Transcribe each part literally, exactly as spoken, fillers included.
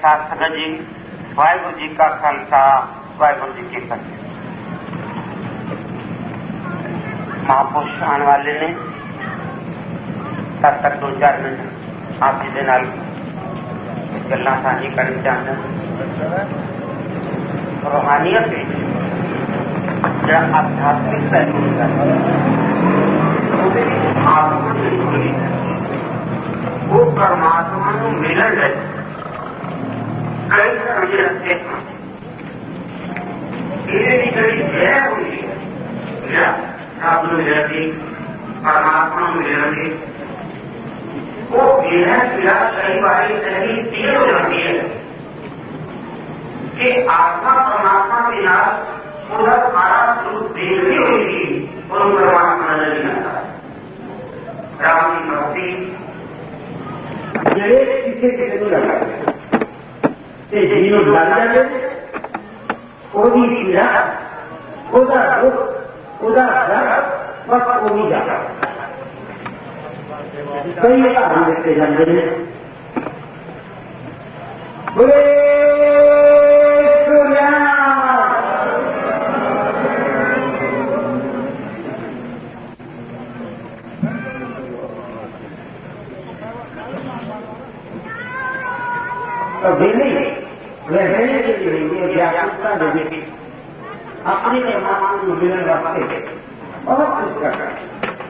शास्त्र जी, वाहिगुरु जी का खालसा, वाहिगुरु जी की फतेह। महापुरुष आने वाले ने तब तक दो चार मिनट आप जी के नाल गल्लां साझी करनी चाहते हैं। रूहानियत जो आध्यात्मिक पहलू वो परमात्मा को मिलन है। कई समझ रखते हैं ये कड़ी जय हुई है, रब मिलेगी, परमात्मा मिलेगी, वो यह क्रिया सही वाली सही तीन हो जाती है कि आत्मा परमात्मा के नाम उधर सारा स्वरूप देखनी होगी और परमात्मा नजर नहीं आता। राम की भक्ति मेरे किसी किसी को लगा जीवन लग जाए, ओदी पीड़ा, ओदा दुख, ओदा दर्द बस वो नहीं जाता। कई कारण देखते जाते हैं। बोले तो नहीं रहने के लिए व्यापकता देने अपने परमात्मा को मिलन रखते बहुत कुछ करता है।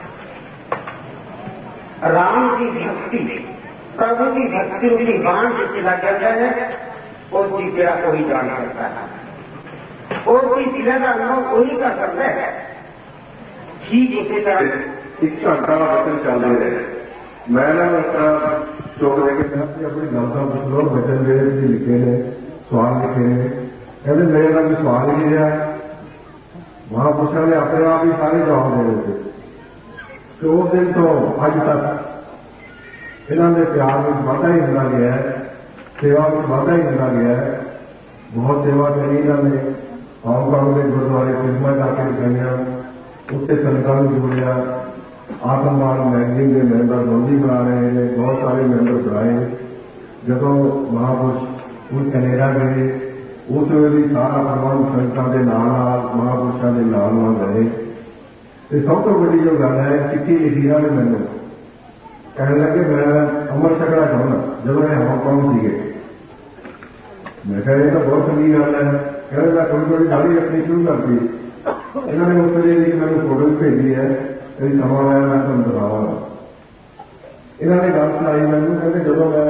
राम की भक्ति, प्रभु की भक्ति उनकी बाण जिससे लग जाता है और की पीड़ा को ही जान सकता है और कोई पीड़ा का अनुभव वही कर सकता है। ठीक उसी तरह एक घंटा वचन चल रहे हैं। मैं ना चौक लेके अपनी गलता कुछ लोग वचन मेरे भी लिखे ने, सवाल लिखे ने, कहते मेरे का भी सवाल ही है। महापुरुषों ने अपने आप ही सारे जवाब दे रहे थे। तो उस दिन तो अज तक इन्होंने प्यार में वाधा ही होता गया है, सेवा में वाधा ही होता गया है। बहुत सेवा करी इन्होंने, हांगकांग के गुरुद्वारे फिल्मा जाके गई, उत्ते संगतां नूं जोड़िया, आत्मवान मैगजीन के मैंबर बंदी बना रहे हैं, बहुत सारे मैंबर बनाए। जदों महापुरुष वो कनेडा गए उस वे सारा प्रबंध संगतां के नाल महापुरुषों के नाल नाल रहे। तो सब तो बड़ी जो गल है, चिट्ठी लिखी ने मैंने कहने लगे मैं अमर छकना चाहना जब मैं हांगकांग सीगे। मैं कहा यह तो बहुत चंगी गल है। कहने मैं थोड़ी थोड़ी दाढ़ी रखनी शुरू कर दी। इन्होंने उस वे मैंने फोटो भेजी है, कई समा आया मैं तुम बतावागा। इन्होंने गल सुनाई मैंने, कहते जो मैं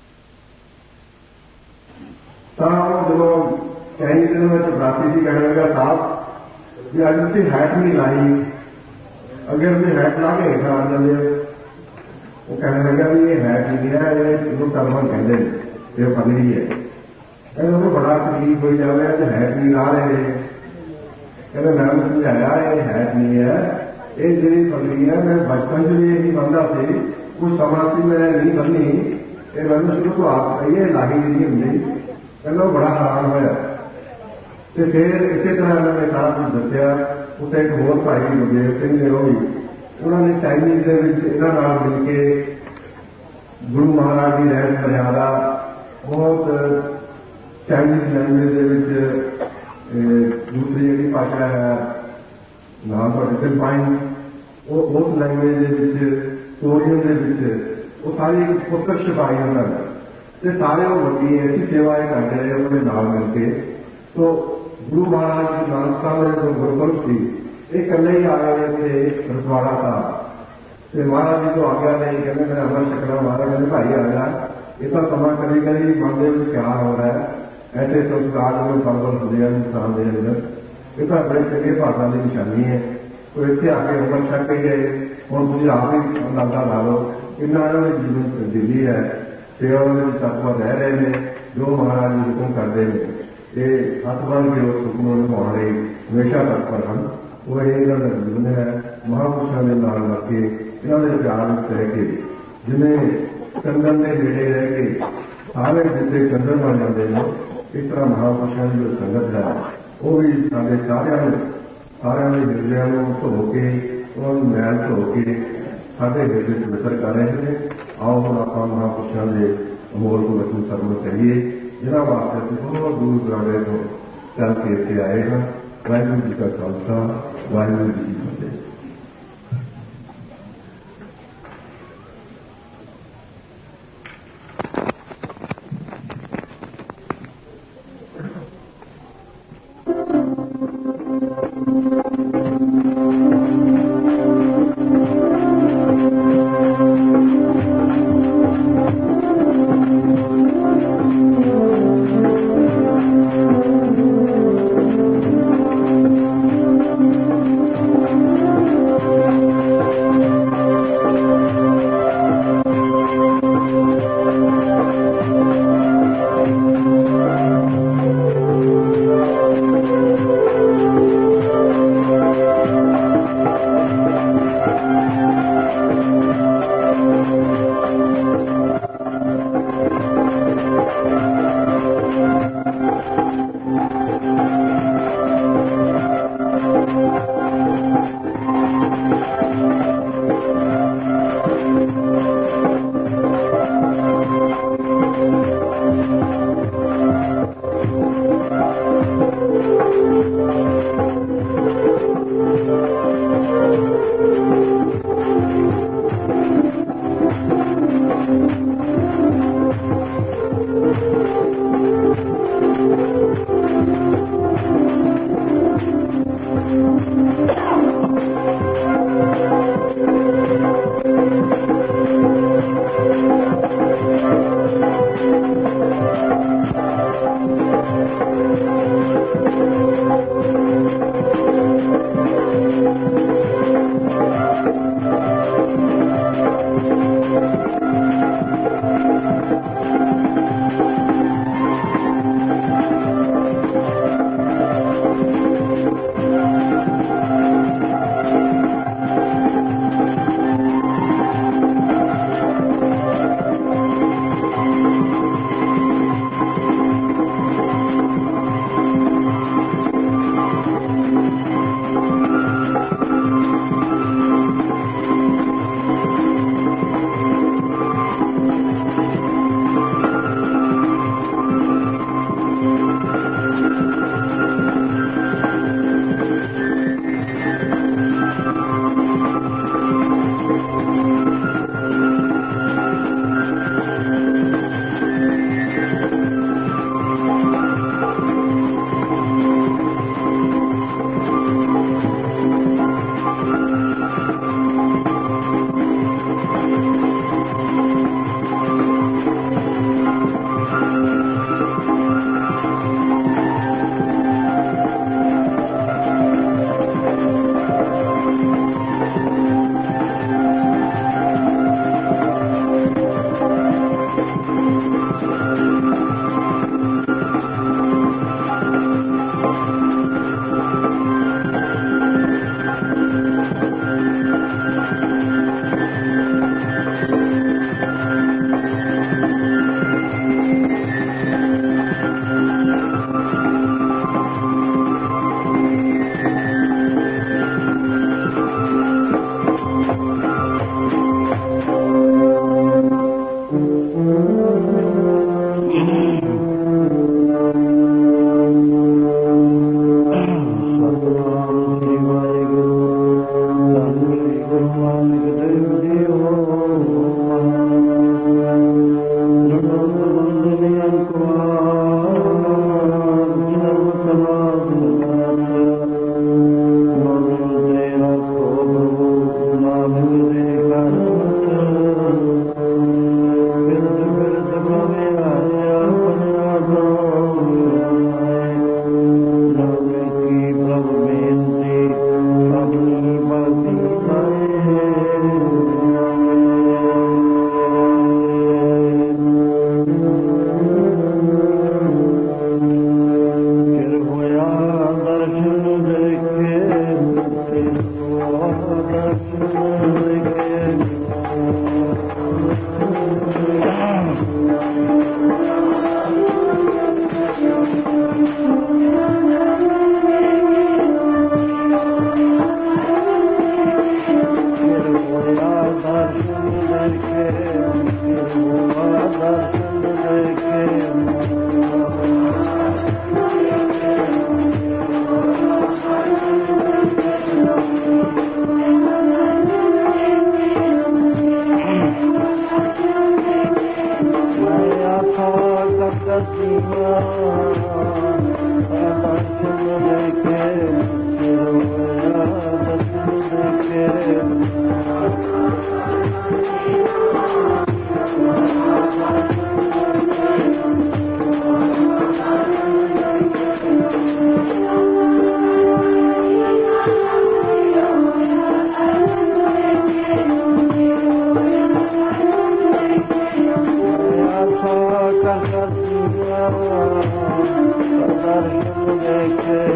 जो कई दिन में चपरासी जी कहने लगा साहब भी अज तुम हैट नहीं लाई, अगर भी हैट ला के हेठा आ जाते। वो कहने लगा भी ये हैट नहीं है, ये टर्मन कहते हैं, ये पगड़ी है। कहते उन्होंने बड़ा तकलीफ हो जाए तो हैट नहीं ला रहे। कहते मैं समझाया ये हैट नहीं है, ये जी पगड़ी है मैं बचपन से भी यही बनता सी, कुछ समा से मैं नहीं बननी, ये मैं शुरू तो आप ये लाही नहीं होंगी। कहना बड़ा हैरान होया। तो फिर इसी तरह इन्होंने सारा कुछ दसिया। उत्थे एक होर भाई गुरदेव सिंह ने वो भी उन्होंने चाइनीज इन्होंने मिल के गुरु महाराज की रहन मर्यादा बहुत चाइनीज लैंग्वेज दूसरी जी भाषा है नाम तो फिलिपाइन, उस लैंग्वेज कोरियन वो सारी पुस्तक छपाई उन्होंने। तो सारे वो वड्डी ऐसी सेवाएं करते रहे अपने नाल मिलके। तो गुरु महाराज नानक साहब ने जो गुरुकुल थी ये कल ही आ रहे थे गुरुद्वारा था। तो महाराज जी को आज्ञा नहीं, कहते मैं अमर छकना। महाराज कहते भाई आ गया, इतना समा कभी कभी मंदिर में प्यार हो रहा है, ऐसे संस्कार में बलबल होते हैं इंसान के अंदर। ये तो बड़े चंगे भाषा की निशानी है। तो इतने आके अमर छक के गए। हम तुझे आप ही अंदाजा ला लो इन्ना इन्होंने जीवन तब्दीली है, सेवा में तत्व रह रहे हैं। जो महाराज जी हुक्म करते हैं ये हथ बन के उस हुक्म निभाने रही हमेशा तत्पर हैं। वो इन्होंने जीवन है। महापुरुषों के नाल लग के इन्होंने प्यार रह के जिन्हें चंदन के नेड़े रह के सारे जितने चंदन बन जाते हैं, इस तरह महापुरुषों की जो संगत है वो भी सारे सारे सारे हृदय धो के उन्होंने मैल धो के साढ़े हृदय से विसर कर रहे हैं। आओ हम आप महापुरुषों के अमोल को वचन सर्व करिए। जिन्होंने वास्ते बहुत दूर दराड़े को चल के इतने आएगा। वाहिगुरू जी का खालसा, वाहिगुरू जी की फतेह।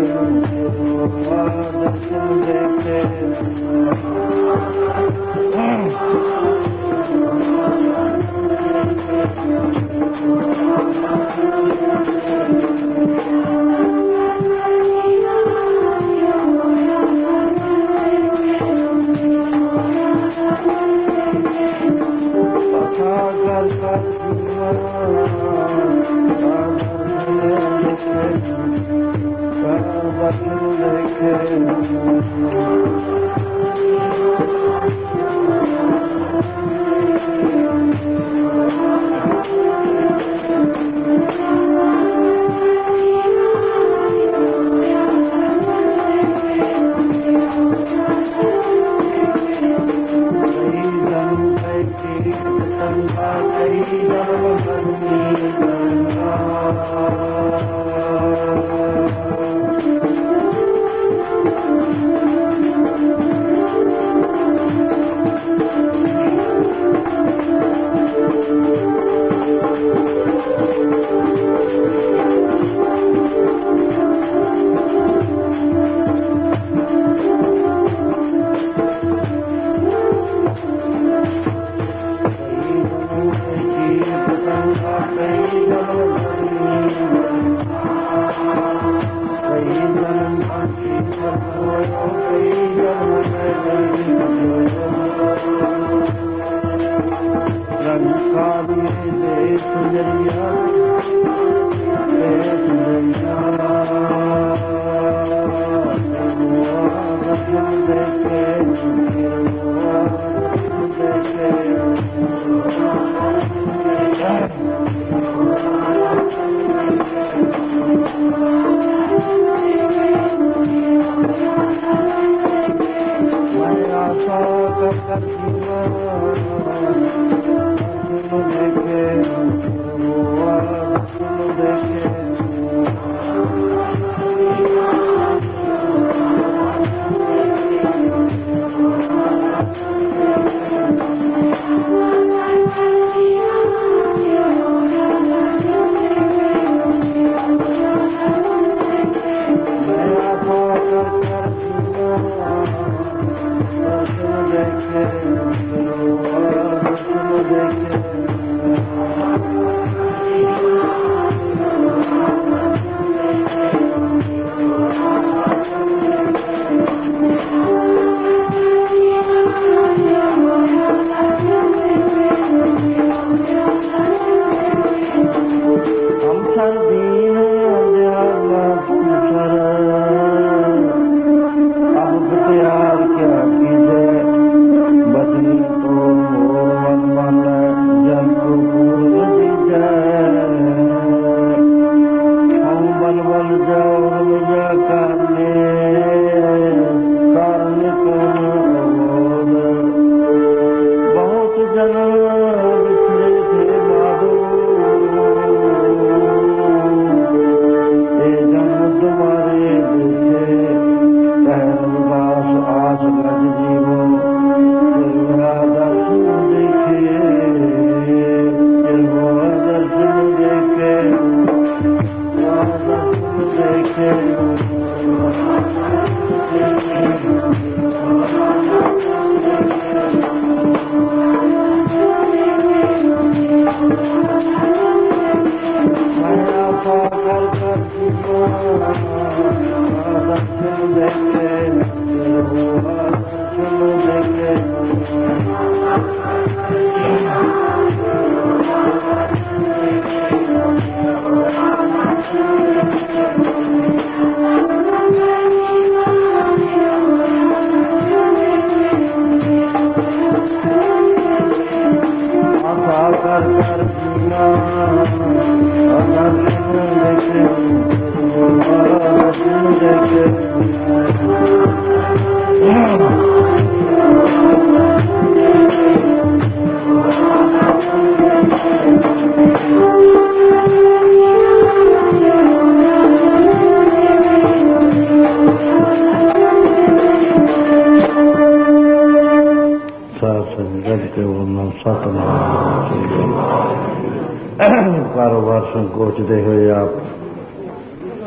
कारोबार संकोचते हुए आप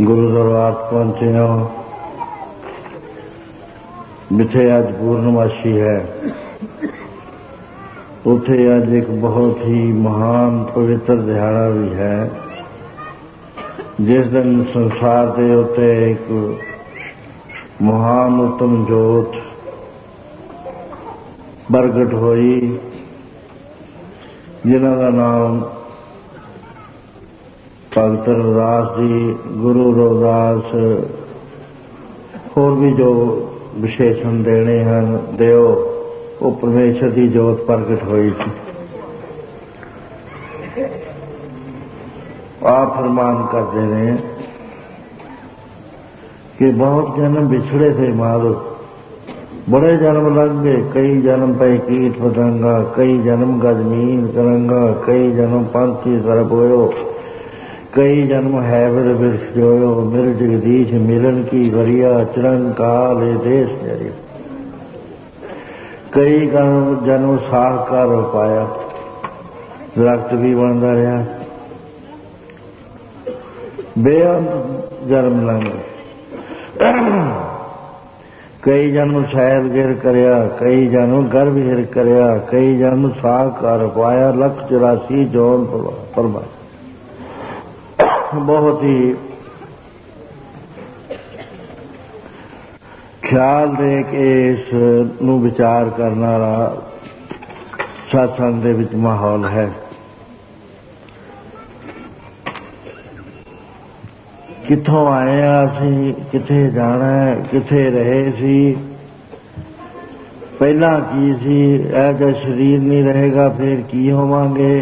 ਗੁਰੂ ਦਰਬਾਰ ਪਹੁੰਚੇ ਹਾਂ, ਜਿੱਥੇ ਅੱਜ ਪੂਰਨਮਾਸ਼ੀ ਹੈ। ਉੱਥੇ ਅੱਜ ਇੱਕ ਬਹੁਤ ਹੀ ਮਹਾਨ ਪਵਿੱਤਰ ਦਿਹਾੜਾ ਵੀ ਹੈ, ਜਿਸ ਦਿਨ ਸੰਸਾਰ ਦੇ ਉੱਤੇ ਇੱਕ ਮਹਾਨ ਉੱਤਮ ਜੋਤ ਪ੍ਰਗਟ ਹੋਈ, ਜਿਨ੍ਹਾਂ ਦਾ ਨਾਮ ਭਗਤ ਰਵਿਦਾਸ ਜੀ, ਗੁਰੂ ਰਵਿਦਾਸ, ਹੋਰ ਵੀ ਜੋ ਵਿਸ਼ੇਸ਼ਣ ਦੇਣੇ ਹਨ ਦਿਓ। ਉਹ ਪਰਮੇਸ਼ਰ ਦੀ ਜੋਤ ਪ੍ਰਗਟ ਹੋਈ ਸੀ। ਆਪ ਫਰਮਾਨ ਕਰਦੇ ਨੇ ਕਿ ਬਹੁਤ ਜਨਮ ਵਿਛੜੇ थे मारो, बड़े जन्म लग गए, कई जन्म पे कीट पतंगा, कई जन्म गजमीन करंगा, कई जन्म पंछी तरफ होयो, कई जन्म हैबर वृक्ष जोयो, मिल जगदीश मिलन की वरिया, चिरंकाल देश जरिया, कई जन्म साहकार पाया, दरख्त भी बनता रहा, बेअंत जन्म लंघ, कई जन्म शैल गिर करया, कई जन्म गर्भ हिर करया, कई जन्म साहकार पाया, लख चौरासी जौन परमाया। बहुत ही ख्याल दे के इस नू विचार करने वाला सत्संग दे विच माहौल है। कित्थों आए असीं, किथे जाना है, किथे रहे सी, पहला की सी, ऐ जब शरीर नहीं रहेगा फिर की होवांगे,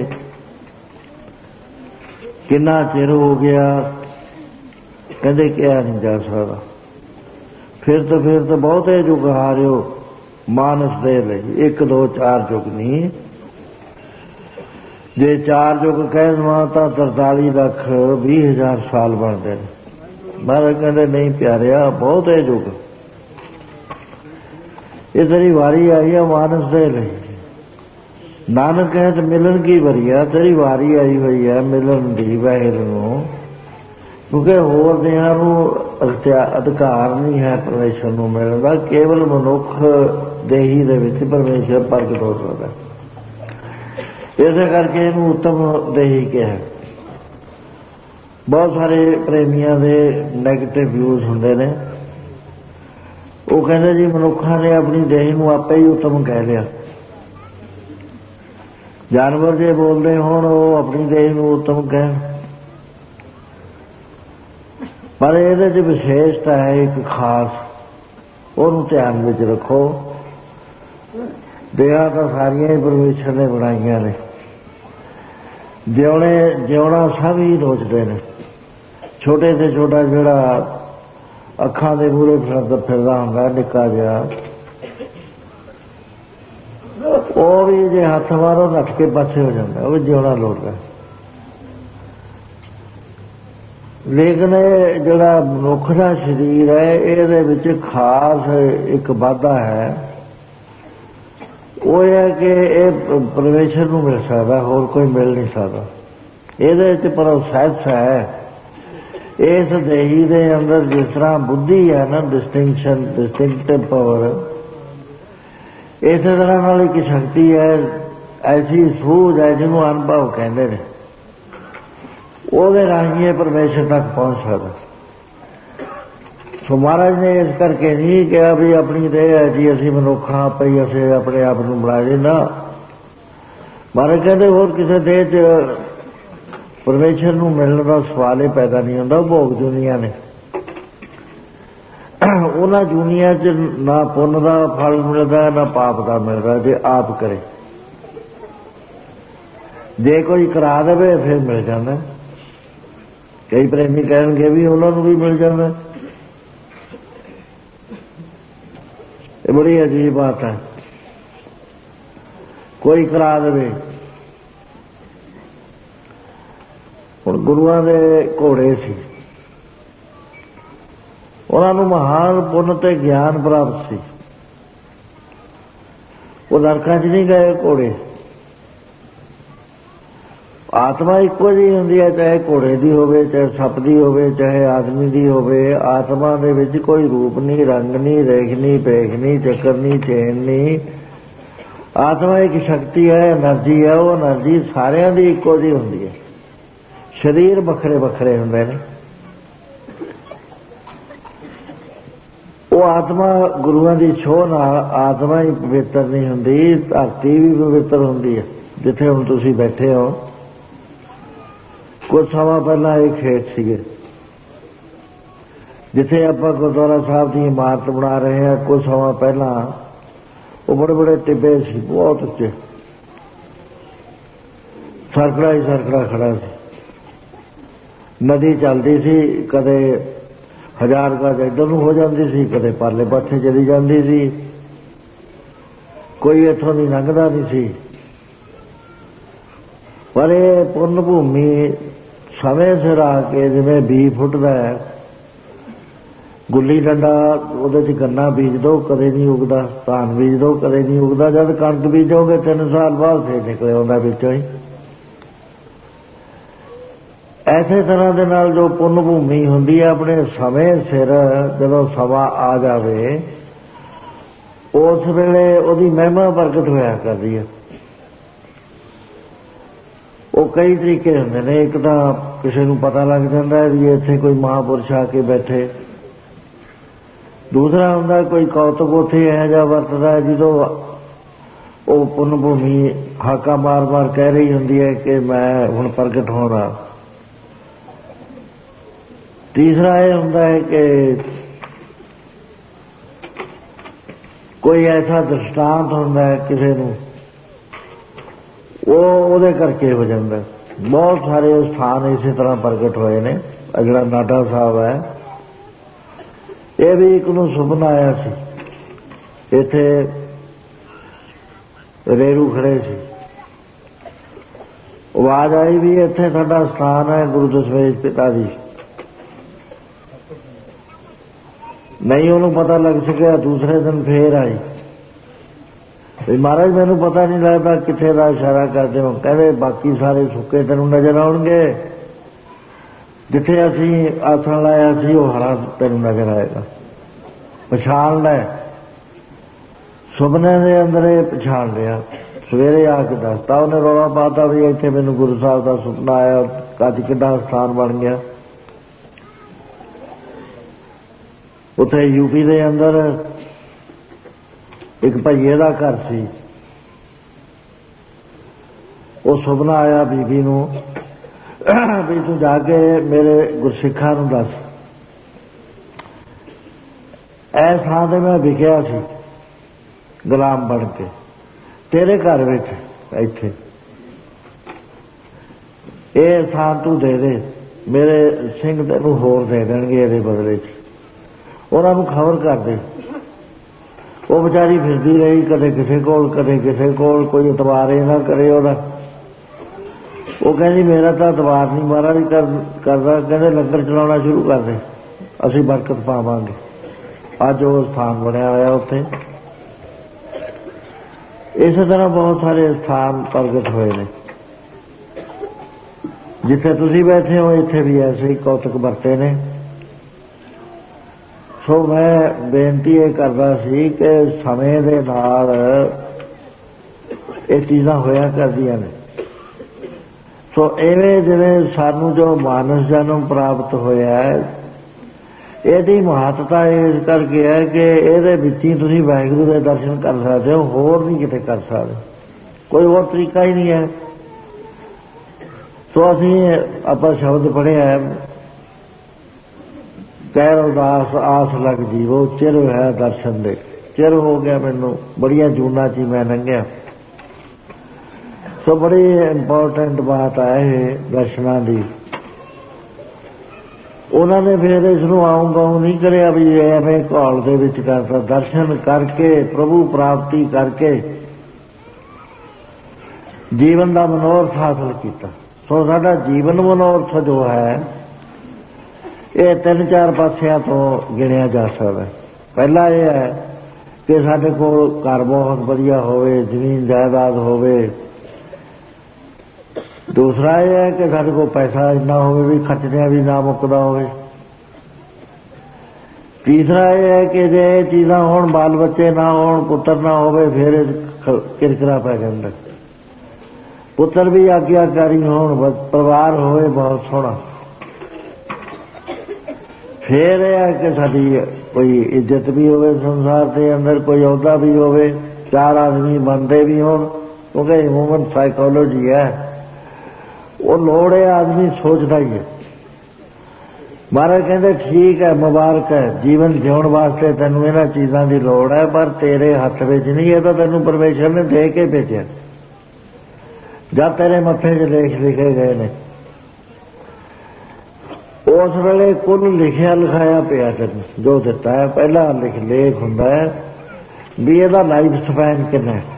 कितना चिर हो गया, कहते क्या नहीं जा सकता। फिर तो फिर तो बहुते युग हारियो मानस दे लई, एक दो चार युग नहीं, जे चार युग कह दवां तां तरताली लख भी हजार साल बनते हैं। महाराज कहते नहीं प्यारिया, बहुत है युग, ये तेरी वारी आई है मानस दे लई। नानक कहे तो मिलन की वरिया, तेरी वारी आई हुई है मिलन दी वाहिगुरू नूं, क्योंकि होर दियां नूं अधिकार नहीं है परमेश्वर नूं मिलण दा, केवल मनुख देही दे विच परमेश्वर प्रगट हो सकदा। इस करके इहनूं उत्तम देही कहा। बहुत सारे प्रेमियों के नैगेटिव व्यूज होंदे ने, वो कहते जी मनुखा ने अपनी देही नूं आपे ही उत्तम कह लिया। जानवर जे बोलते होण वो अपनी देही नूं उत्तम कहण, पर इहदे च विशेषता है एक खास, उहनूं ध्यान विच रखो। देहा तो सारियां ही परमेश्वर ने बनाईयां ने, जिउणे जिउणा सब ही रोचते हैं। छोटे से छोटा जोड़ा अखां दे मूहरे फिरदा हुंदा निक्का जिहा, वो भी जे हथ मारो नट के पासे हो जाता, वो भी जिउणा लोड़दा। लेकिन जोड़ा मनुख दा शरीर है, इहदे विच खास एक वाधा है, वो है कि ये परमेश्वर नूं मिल सकदा, होर कोई मिल नहीं सकदा। इहदे विच प्रोसैस है, इस देही दे अंदर जिस तरह बुद्धि है ना, डिस्टिंक्शन डिस्टिंक्टिव पावर, इस तरह नाल एक शक्ति है, ऐसी सूझ है जिन्होंने अनुभव कहते हैं, ਉਹਦੇ ਰਾਹੀਂ ਇਹ परमेश्वर तक पहुंच सकता। सो महाराज ने इस करके नहीं कहा भी अपनी देह है जी असीं मनुख हां पई असीं अपने आप नूं बना लेना। महाराज कहते होर किसी देह च परमेश्वर नूं मिलण दा सवाल ही पैदा नहीं होंदा। भोग दुनिया ने उन्हां दुनिया च ना पुण्य दा फल मिलदा ना पाप दा मिलदा, जे आप करे। जे कोई करा देवे फिर मिल जाता। कई प्रेमी कहणगे भी उन्होंने भी मिल जाता। ये बड़ी अजीब बात है। कोई करा देवे, हुण गुरुआं दे घोड़े सी, उन्होंने महान पुण्य ते ज्ञान प्राप्त सी, वो नरकां च नहीं गए घोड़े, ਆਤਮਾ ਇੱਕੋ ਜਿਹੀ ਹੁੰਦੀ ਹੈ, ਚਾਹੇ ਘੋੜੇ ਦੀ ਹੋਵੇ, ਚਾਹੇ ਸੱਪ ਦੀ ਹੋਵੇ, ਚਾਹੇ ਆਦਮੀ ਦੀ ਹੋਵੇ। ਆਤਮਾ ਦੇ ਵਿੱਚ ਕੋਈ ਰੂਪ ਨਹੀਂ, ਰੰਗ ਨਹੀਂ, ਰੇਖ ਨਹੀਂ, ਭੇਖ ਨਹੀਂ, ਚੱਕਰ ਨਹੀਂ, ਚੇਨ ਨਹੀਂ। ਆਤਮਾ ਇੱਕ ਸ਼ਕਤੀ ਹੈ, એનર્ਜੀ ਹੈ। ਉਹ એનર્ਜੀ ਸਾਰਿਆਂ ਦੀ ਇੱਕੋ ਜਿਹੀ ਹੁੰਦੀ ਹੈ। ਸਰੀਰ ਵੱਖਰੇ ਵੱਖਰੇ ਹੁੰਦੇ ਨੇ। ਉਹ ਆਤਮਾ ਗੁਰੂਆਂ ਦੀ ਛੋਹ ਨਾਲ ਆਤਮਾ ਹੀ ਪਵਿੱਤਰ ਨਹੀਂ ਹੁੰਦੀ, ਧਰਤੀ ਵੀ ਪਵਿੱਤਰ ਹੁੰਦੀ ਹੈ। ਜਿੱਥੇ ਹੁਣ ਤੁਸੀਂ ਬੈਠੇ ਹੋ, ਕੁਝ ਸਮਾਂ ਪਹਿਲਾਂ ਇਹ ਖੇਤ ਸੀਗੇ ਜਿੱਥੇ ਆਪਾਂ ਗੁਰਦੁਆਰਾ ਸਾਹਿਬ ਦੀ ਇਮਾਰਤ ਬਣਾ ਰਹੇ ਹਾਂ। ਕੁਝ ਸਮਾਂ ਪਹਿਲਾਂ ਉਹ ਬੜੇ ਬੜੇ ਟਿੱਬੇ ਸੀ, ਬਹੁਤ ਉੱਚੇ, ਸਰਕੜਾ ਹੀ ਸਰਕੜਾ ਖੜਾ ਸੀ। ਨਦੀ ਚੱਲਦੀ ਸੀ, ਕਦੇ ਹਜ਼ਾਰ ਗਜ ਇੱਧਰ ਨੂੰ ਹੋ ਜਾਂਦੀ ਸੀ, ਕਦੇ ਪਰਲੇ ਪਾਸੇ ਚਲੀ ਜਾਂਦੀ ਸੀ। ਕੋਈ ਇੱਥੋਂ ਦੀ ਲੰਘਦਾ ਨਹੀਂ ਸੀ। ਪਰ ਇਹ ਪੁੰਨ ਭੂਮੀ ਸਮੇਂ ਸਿਰ ਆ ਕੇ, ਜਿਵੇਂ ਬੀਜ ਫੁੱਟਦਾ ਹੈ, ਗੁੱਲੀ ਡੰਡਾ ਉਹਦੇ 'ਚ ਗੰਨਾ ਬੀਜ ਦੋ, ਕਦੇ ਨਹੀਂ ਉਗਦਾ। ਧਾਨ ਬੀਜ ਦੋ, ਕਦੇ ਨਹੀਂ ਉਗਦਾ। ਜਦ ਕਣਕ ਬੀਜੋਗੇ ਤਿੰਨ ਸਾਲ ਬਾਅਦ ਫੇਰ ਨਿਕਲੇ ਆਉਂਦਾ ਵਿੱਚੋਂ ਹੀ। ਐਸੇ ਤਰ੍ਹਾਂ ਦੇ ਨਾਲ ਜੋ ਪੁੰਨ ਭੂਮੀ ਹੁੰਦੀ ਹੈ, ਆਪਣੇ ਸਮੇਂ ਸਿਰ ਜਦੋਂ ਸਮਾਂ ਆ ਜਾਵੇ, ਉਸ ਵੇਲੇ ਉਹਦੀ ਮਹਿਮਾ ਪ੍ਰਗਟ ਹੋਇਆ ਕਰਦੀ ਹੈ। ਉਹ ਕਈ ਤਰੀਕੇ ਹੁੰਦੇ ਨੇ। ਇੱਕ ਤਾਂ ਕਿਸੇ ਨੂੰ ਪਤਾ ਲੱਗ ਜਾਂਦਾ ਵੀ ਇੱਥੇ ਕੋਈ ਮਹਾਂਪੁਰਸ਼ ਆ ਕੇ ਬੈਠੇ। ਦੂਸਰਾ ਹੁੰਦਾ ਕੋਈ ਕੌਤਕ ਉੱਥੇ ਇਹੋ ਜਿਹਾ ਵਰਤਦਾ ਜਦੋਂ ਉਹ ਪੁੰਨ ਭੂਮੀ ਹਾਕਾ ਮਾਰ ਮਾਰ ਕਹਿ ਰਹੀ ਹੁੰਦੀ ਹੈ ਕਿ ਮੈਂ ਹੁਣ ਪ੍ਰਗਟ ਹੋਣਾ। ਤੀਸਰਾ ਇਹ ਹੁੰਦਾ ਹੈ ਕਿ ਕੋਈ ਐਸਾ ਦ੍ਰਿਸ਼ਟਾਂਤ ਹੁੰਦਾ ਹੈ ਕਿਸੇ ਨੂੰ, ਉਹ ਉਹਦੇ ਕਰਕੇ ਹੋ ਜਾਂਦਾ। ਬਹੁਤ ਸਾਰੇ ਸਥਾਨ ਇਸੇ ਤਰ੍ਹਾਂ ਪ੍ਰਗਟ ਹੋਏ ਨੇ। ਜਿਹੜਾ ਨਾਡਾ ਸਾਹਿਬ ਹੈ, ਇਹ ਵੀ ਇੱਕ ਨੂੰ ਸੁਪਨਾ ਆਇਆ ਸੀ। ਇੱਥੇ ਰੇਰੂ ਖੜੇ ਸੀ, ਆਵਾਜ਼ ਆਈ ਵੀ ਇੱਥੇ ਸਾਡਾ ਸਥਾਨ ਹੈ ਗੁਰੂ ਦਸਵੇਸ਼ ਪਿਤਾ ਦੀ। ਨਹੀਂ ਉਹਨੂੰ ਪਤਾ ਲੱਗ ਸਕਿਆ। ਦੂਸਰੇ ਦਿਨ ਫੇਰ ਆਈ ਵੀ ਮਹਾਰਾਜ ਮੈਨੂੰ ਪਤਾ ਨਹੀਂ ਲੱਗਦਾ ਕਿੱਥੇ ਦਾ ਇਸ਼ਾਰਾ ਕਰਦੇ ਹੋ। ਕਹਿੰਦੇ ਬਾਕੀ ਸਾਰੇ ਸੁੱਕੇ ਤੈਨੂੰ ਨਜ਼ਰ ਆਉਣਗੇ, ਜਿੱਥੇ ਅਸੀਂ ਆਸਣ ਲਾਇਆ ਸੀ ਉਹ ਹਰਾ ਤੈਨੂੰ ਨਜ਼ਰ ਆਏਗਾ। ਪਛਾਣ ਲੈ। ਸੁਪਨੇ ਦੇ ਅੰਦਰ ਇਹ ਪਛਾਣ ਲਿਆ। ਸਵੇਰੇ ਆ ਕੇ ਦੱਸਤਾ ਉਹਨੇ, ਰੌਲਾ ਪਾਤਾ ਵੀ ਇੱਥੇ ਮੈਨੂੰ ਗੁਰੂ ਸਾਹਿਬ ਦਾ ਸੁਪਨਾ ਆਇਆ, ਅੱਜ ਕਿੱਡਾ ਸਥਾਨ ਬਣ ਗਿਆ। ਉੱਥੇ ਯੂਪੀ ਦੇ ਅੰਦਰ ਇੱਕ ਭਈਏ ਦਾ ਘਰ ਸੀ। ਉਹ ਸੁਪਨਾ ਆਇਆ ਬੀਬੀ ਨੂੰ ਵੀ ਤੂੰ ਜਾ ਕੇ ਮੇਰੇ ਗੁਰਸਿੱਖਾਂ ਨੂੰ ਦੱਸ, ਇਸ ਥਾਂ ਤੇ ਮੈਂ ਵਿਕਿਆ ਸੀ ਗੁਲਾਮ ਬਣ ਕੇ, ਤੇਰੇ ਘਰ ਵਿੱਚ ਇੱਥੇ ਇਹ ਥਾਂ ਤੂੰ ਦੇ ਦੇ, ਮੇਰੇ ਸਿੰਘ ਤੈਨੂੰ ਹੋਰ ਦੇ ਦੇਣਗੇ ਇਹਦੇ ਬਦਲੇ 'ਚ। ਉਹਨਾਂ ਨੂੰ ਖਬਰ ਕਰ ਦੇ। ਉਹ ਵਿਚਾਰੀ ਫਿਰਦੀ ਰਹੀ, ਕਦੇ ਕਿਸੇ ਕੋਲ ਕਦੇ ਕਿਸੇ ਕੋਲ, ਕੋਈ ਇਤਬਾਰ ਹੀ ਨਾ ਕਰੇ ਉਹਦਾ। ਉਹ ਕਹਿੰਦੀ ਮੇਰਾ ਤਾਂ ਇਤਬਾਰ ਨਹੀਂ ਮਹਾਰਾਜ ਕਰਦਾ। ਕਹਿੰਦੇ ਲੰਗਰ ਚਲਾਉਣਾ ਸ਼ੁਰੂ ਕਰ ਦੇ, ਅਸੀਂ ਬਰਕਤ ਪਾਵਾਂਗੇ। ਅੱਜ ਉਹ ਸਥਾਨ ਬਣਿਆ ਹੋਇਆ ਉੱਥੇ। ਇਸੇ ਤਰ੍ਹਾਂ ਬਹੁਤ ਸਾਰੇ ਸਥਾਨ ਪ੍ਰਗਟ ਹੋਏ ਨੇ। ਜਿੱਥੇ ਤੁਸੀਂ ਬੈਠੇ ਹੋ ਇੱਥੇ ਵੀ ਐਸੇ ਹੀ ਕੌਤਕ ਵਰਤੇ ਨੇ। ਸੋ ਮੈਂ ਬੇਨਤੀ ਇਹ ਕਰਦਾ ਸੀ ਕਿ ਸਮੇਂ ਦੇ ਨਾਲ ਇਹ ਚੀਜ਼ਾਂ ਹੋਇਆ ਕਰਦੀਆਂ ਨੇ। ਸੋ ਐਵੇਂ ਜਿਵੇਂ ਸਾਨੂੰ ਜੋ ਮਾਨਸ ਜਨਮ ਪ੍ਰਾਪਤ ਹੋਇਆ, ਇਹਦੀ ਮਹੱਤਤਾ ਇਸ ਕਰਕੇ ਹੈ ਕਿ ਇਹਦੇ ਵਿੱਚ ਹੀ ਤੁਸੀਂ ਵਾਹਿਗੁਰੂ ਦੇ ਦਰਸ਼ਨ ਕਰ ਸਕਦੇ ਹੋ, ਹੋਰ ਨਹੀਂ ਕਿਤੇ ਕਰ ਸਕਦੇ। ਕੋਈ ਹੋਰ ਤਰੀਕਾ ਹੀ ਨਹੀਂ ਹੈ। ਸੋ ਅਸੀਂ ਆਪਾਂ ਸ਼ਬਦ ਪੜ੍ਹਿਆ, ਕਹਿ ਉਦਾਸ ਆਸ ਲੱਗ ਜੀਵੋ, ਚਿਰ ਹੋਇਆ ਦਰਸ਼ਨ ਦੇ। ਚਿਰ ਹੋ ਗਿਆ ਮੈਨੂੰ, ਬੜੀਆਂ ਜੂਨਾਂ 'ਚ ਹੀ ਮੈਂ ਲੰਘਿਆ। ਸੋ ਬੜੀ ਇੰਪੋਰਟੈਂਟ ਬਾਤ ਹੈ ਇਹ ਦਰਸ਼ਨਾਂ ਦੀ। ਉਹਨਾਂ ਨੇ ਫਿਰ ਇਸ ਨੂੰ ਆਉਂ ਗਾਉਂ ਨਹੀਂ ਕਰਿਆ ਵੀ ਐਵੇਂ ਘੋਲ ਦੇ ਵਿੱਚ ਕਰਦਾ। ਦਰਸ਼ਨ ਕਰਕੇ, ਪ੍ਰਭੂ ਪ੍ਰਾਪਤੀ ਕਰਕੇ ਜੀਵਨ ਦਾ ਮਨੋਰਥ ਹਾਸਲ ਕੀਤਾ। ਸੋ ਸਾਡਾ ਜੀਵਨ ਮਨੋਰਥ ਜੋ ਹੈ ਇਹ ਤਿੰਨ ਚਾਰ ਪਾਸਿਆਂ ਤੋਂ ਗਿਣਿਆ ਜਾ ਸਕਦਾ। ਪਹਿਲਾ ਇਹ ਹੈ ਕਿ ਸਾਡੇ ਕੋਲ ਘਰ ਬਹੁਤ ਵਧੀਆ ਹੋਵੇ, ਜ਼ਮੀਨ ਜਾਇਦਾਦ ਹੋਵੇ, दूसरा यह है कि साढ़े को पैसा इन्ना होवे भी खर्चने भी ना मुकदा होवे। तीसरा यह है कि जे चीज़ां होण बाल बच्चे ना होण पुत्र ना होवे फिर किरकिरा पै जांदा। पुत्र भी आज्ञाकारी होण परिवार होवे बहुत सोहना फिर यह है कि साडी कोई इज्जत भी होवे संसार के अंदर, कोई अहुदा भी होवे, चार आदमी बनते भी होण, क्योंकि ह्यूमन साइकोलॉजी है वो लोड़ है आदमी सोचता ही है। महाराज कहते ठीक है मुबारक है जीवन जिउण वास्ते तैनूं इन्हां चीज़ां की लोड़ है पर तेरे हथ विच नहीं, ये तो तैनूं परमेश्वर ने दे के भेजिया जब तेरे मत्थे च लेख लिखे गए ने उस वेले कुल लिखिया लिखाया पिया तैनूं जो दिता है। पहला लिख लेख हुंदा है भी इहदा लाइफ स्पैन कितना है,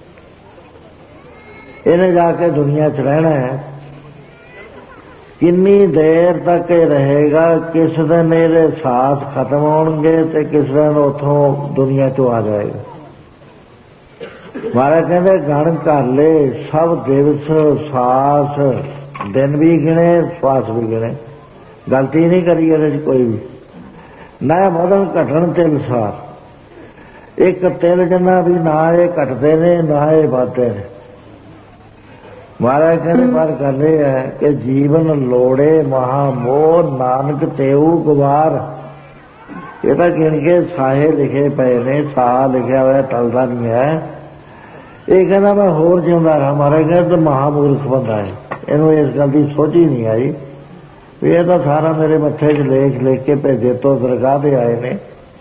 इन्हें जाके दुनिया च रहना है, किन्नी देर तक ये रहेगा, किस दिन ये सांस खत्म होंगे तो किस दिन उतों दुनिया चो आ जाएगा। महाराज कहते गण कर ले सब दिवस सांस दिन भी गिने श्वास भी गिने, गलती नहीं करी ये कोई भी ना मदन घटन तिल सार, एक तिल जिन्ना भी ना ये घटते ने ना ये बढ़ते ने। महाराज कहने पर कर रहे है कि जीवन लोड़े महामोह नानक तेऊ गुवार, ये तो गिन के साहे लिखे पे ने, साह लिखा हुआ टलता नहीं है। ये कहना मैं होर जिंदा रहा, महाराज कहते तो महामूर्ख बंदा है, इन्हों इस गल की सोच ही नहीं आई भी ये तो सारा मेरे मत्थे च लेख लिख के भेजे तो दरगाह पे आए ने।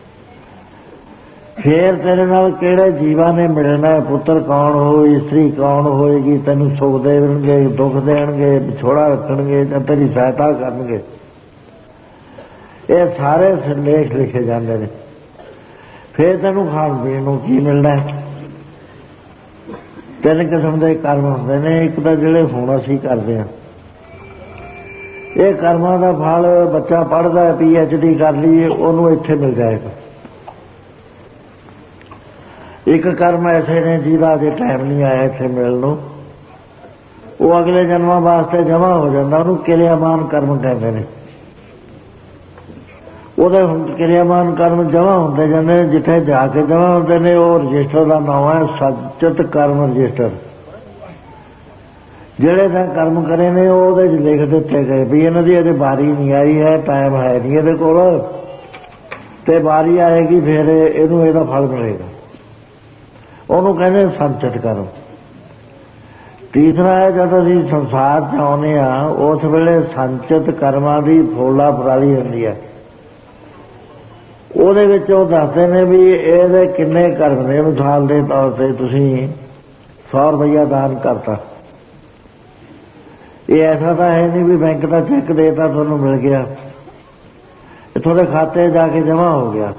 फिर तेरे नाल किहड़े जीवा ने मिलना है, पुत्र कौन हो, स्त्री कौन होएगी, तेनू सुख देणगे दुख देणगे, विछोड़ा रखणगे जां तेरी सहायता करनगे, ये सारे लेख लिखे जाते हैं। फिर तेनू खाण पीण नूं की मिलना है, तीन किस्म के कर्म होंदे ने। एक तो जिहड़े हुण असीं करदे हां ये कर्मां दा फल बच्चा पढ़दा पी एच डी कर लीए उहनूं इत्थे मिल जाएगा। एक कर्म ऐसे ने जिहदा अजे टाइम नहीं आया इत्थे मिलण, वो अगले जन्मां वास्ते जमा हो जाता, उहनूं किरियामान कर्म कहते हैं। ਉਹਦੇ ਕਿਰਿਆਮਾਨ ਕਰਮ ਜਮਾ ਹੁੰਦੇ ਜਾਂਦੇ ਨੇ, ਜਿੱਥੇ ਜਾ ਕੇ ਜਮਾ ਹੁੰਦੇ ਨੇ ਉਹ ਰਜਿਸਟਰ ਦਾ ਨਾਮ ਹੈ ਸਚਿਤ ਕਰਮ ਰਜਿਸਟਰ। ਜਿਹੜੇ ਤਾਂ ਕਰਮ ਕਰੇ ਨੇ ਉਹਦੇ 'ਚ ਲਿਖ ਦਿੱਤੇ ਗਏ ਵੀ ਇਹਨਾਂ ਦੀ ਅਜੇ ਵਾਰੀ ਨਹੀਂ ਆਈ ਹੈ, ਟਾਈਮ ਹੈ ਨਹੀਂ ਇਹਦੇ ਕੋਲ, ਤੇ ਵਾਰੀ ਆਏਗੀ ਫਿਰ ਇਹਨੂੰ ਇਹਦਾ ਫਲ ਮਿਲੇਗਾ। ਉਹਨੂੰ ਕਹਿੰਦੇ ਸੰਚਿਤ ਕਰਮ। ਤੀਸਰਾ ਹੈ ਜਦ ਅਸੀਂ ਸੰਸਾਰ 'ਚ ਆਉਂਦੇ ਹਾਂ ਉਸ ਵੇਲੇ ਸੰਚਿਤ ਕਰਮਾਂ ਦੀ ਫੋਲਾ ਫਰਾਲੀ ਹੁੰਦੀ ਹੈ। ਉਹਦੇ ਵਿੱਚ ਉਹ ਦੱਸਦੇ ਨੇ ਵੀ ਇਹਦੇ ਕਿੰਨੇ ਕਰਮ ਨੇ। ਮਿਸਾਲ ਦੇ ਤੌਰ ਤੇ ਤੁਸੀਂ ਸੌ ਰੁਪਈਆ ਦਾਨ ਕਰਤਾ, ਇਹ ਐਸਾ ਤਾਂ ਹੈ ਨਹੀਂ ਵੀ ਬੈਂਕ ਦਾ ਚੈੱਕ ਦੇਤਾ ਤੁਹਾਨੂੰ ਮਿਲ ਗਿਆ, ਇਹ ਤੁਹਾਡੇ ਖਾਤੇ ਜਾ ਕੇ ਜਮ੍ਹਾਂ ਹੋ ਗਿਆ।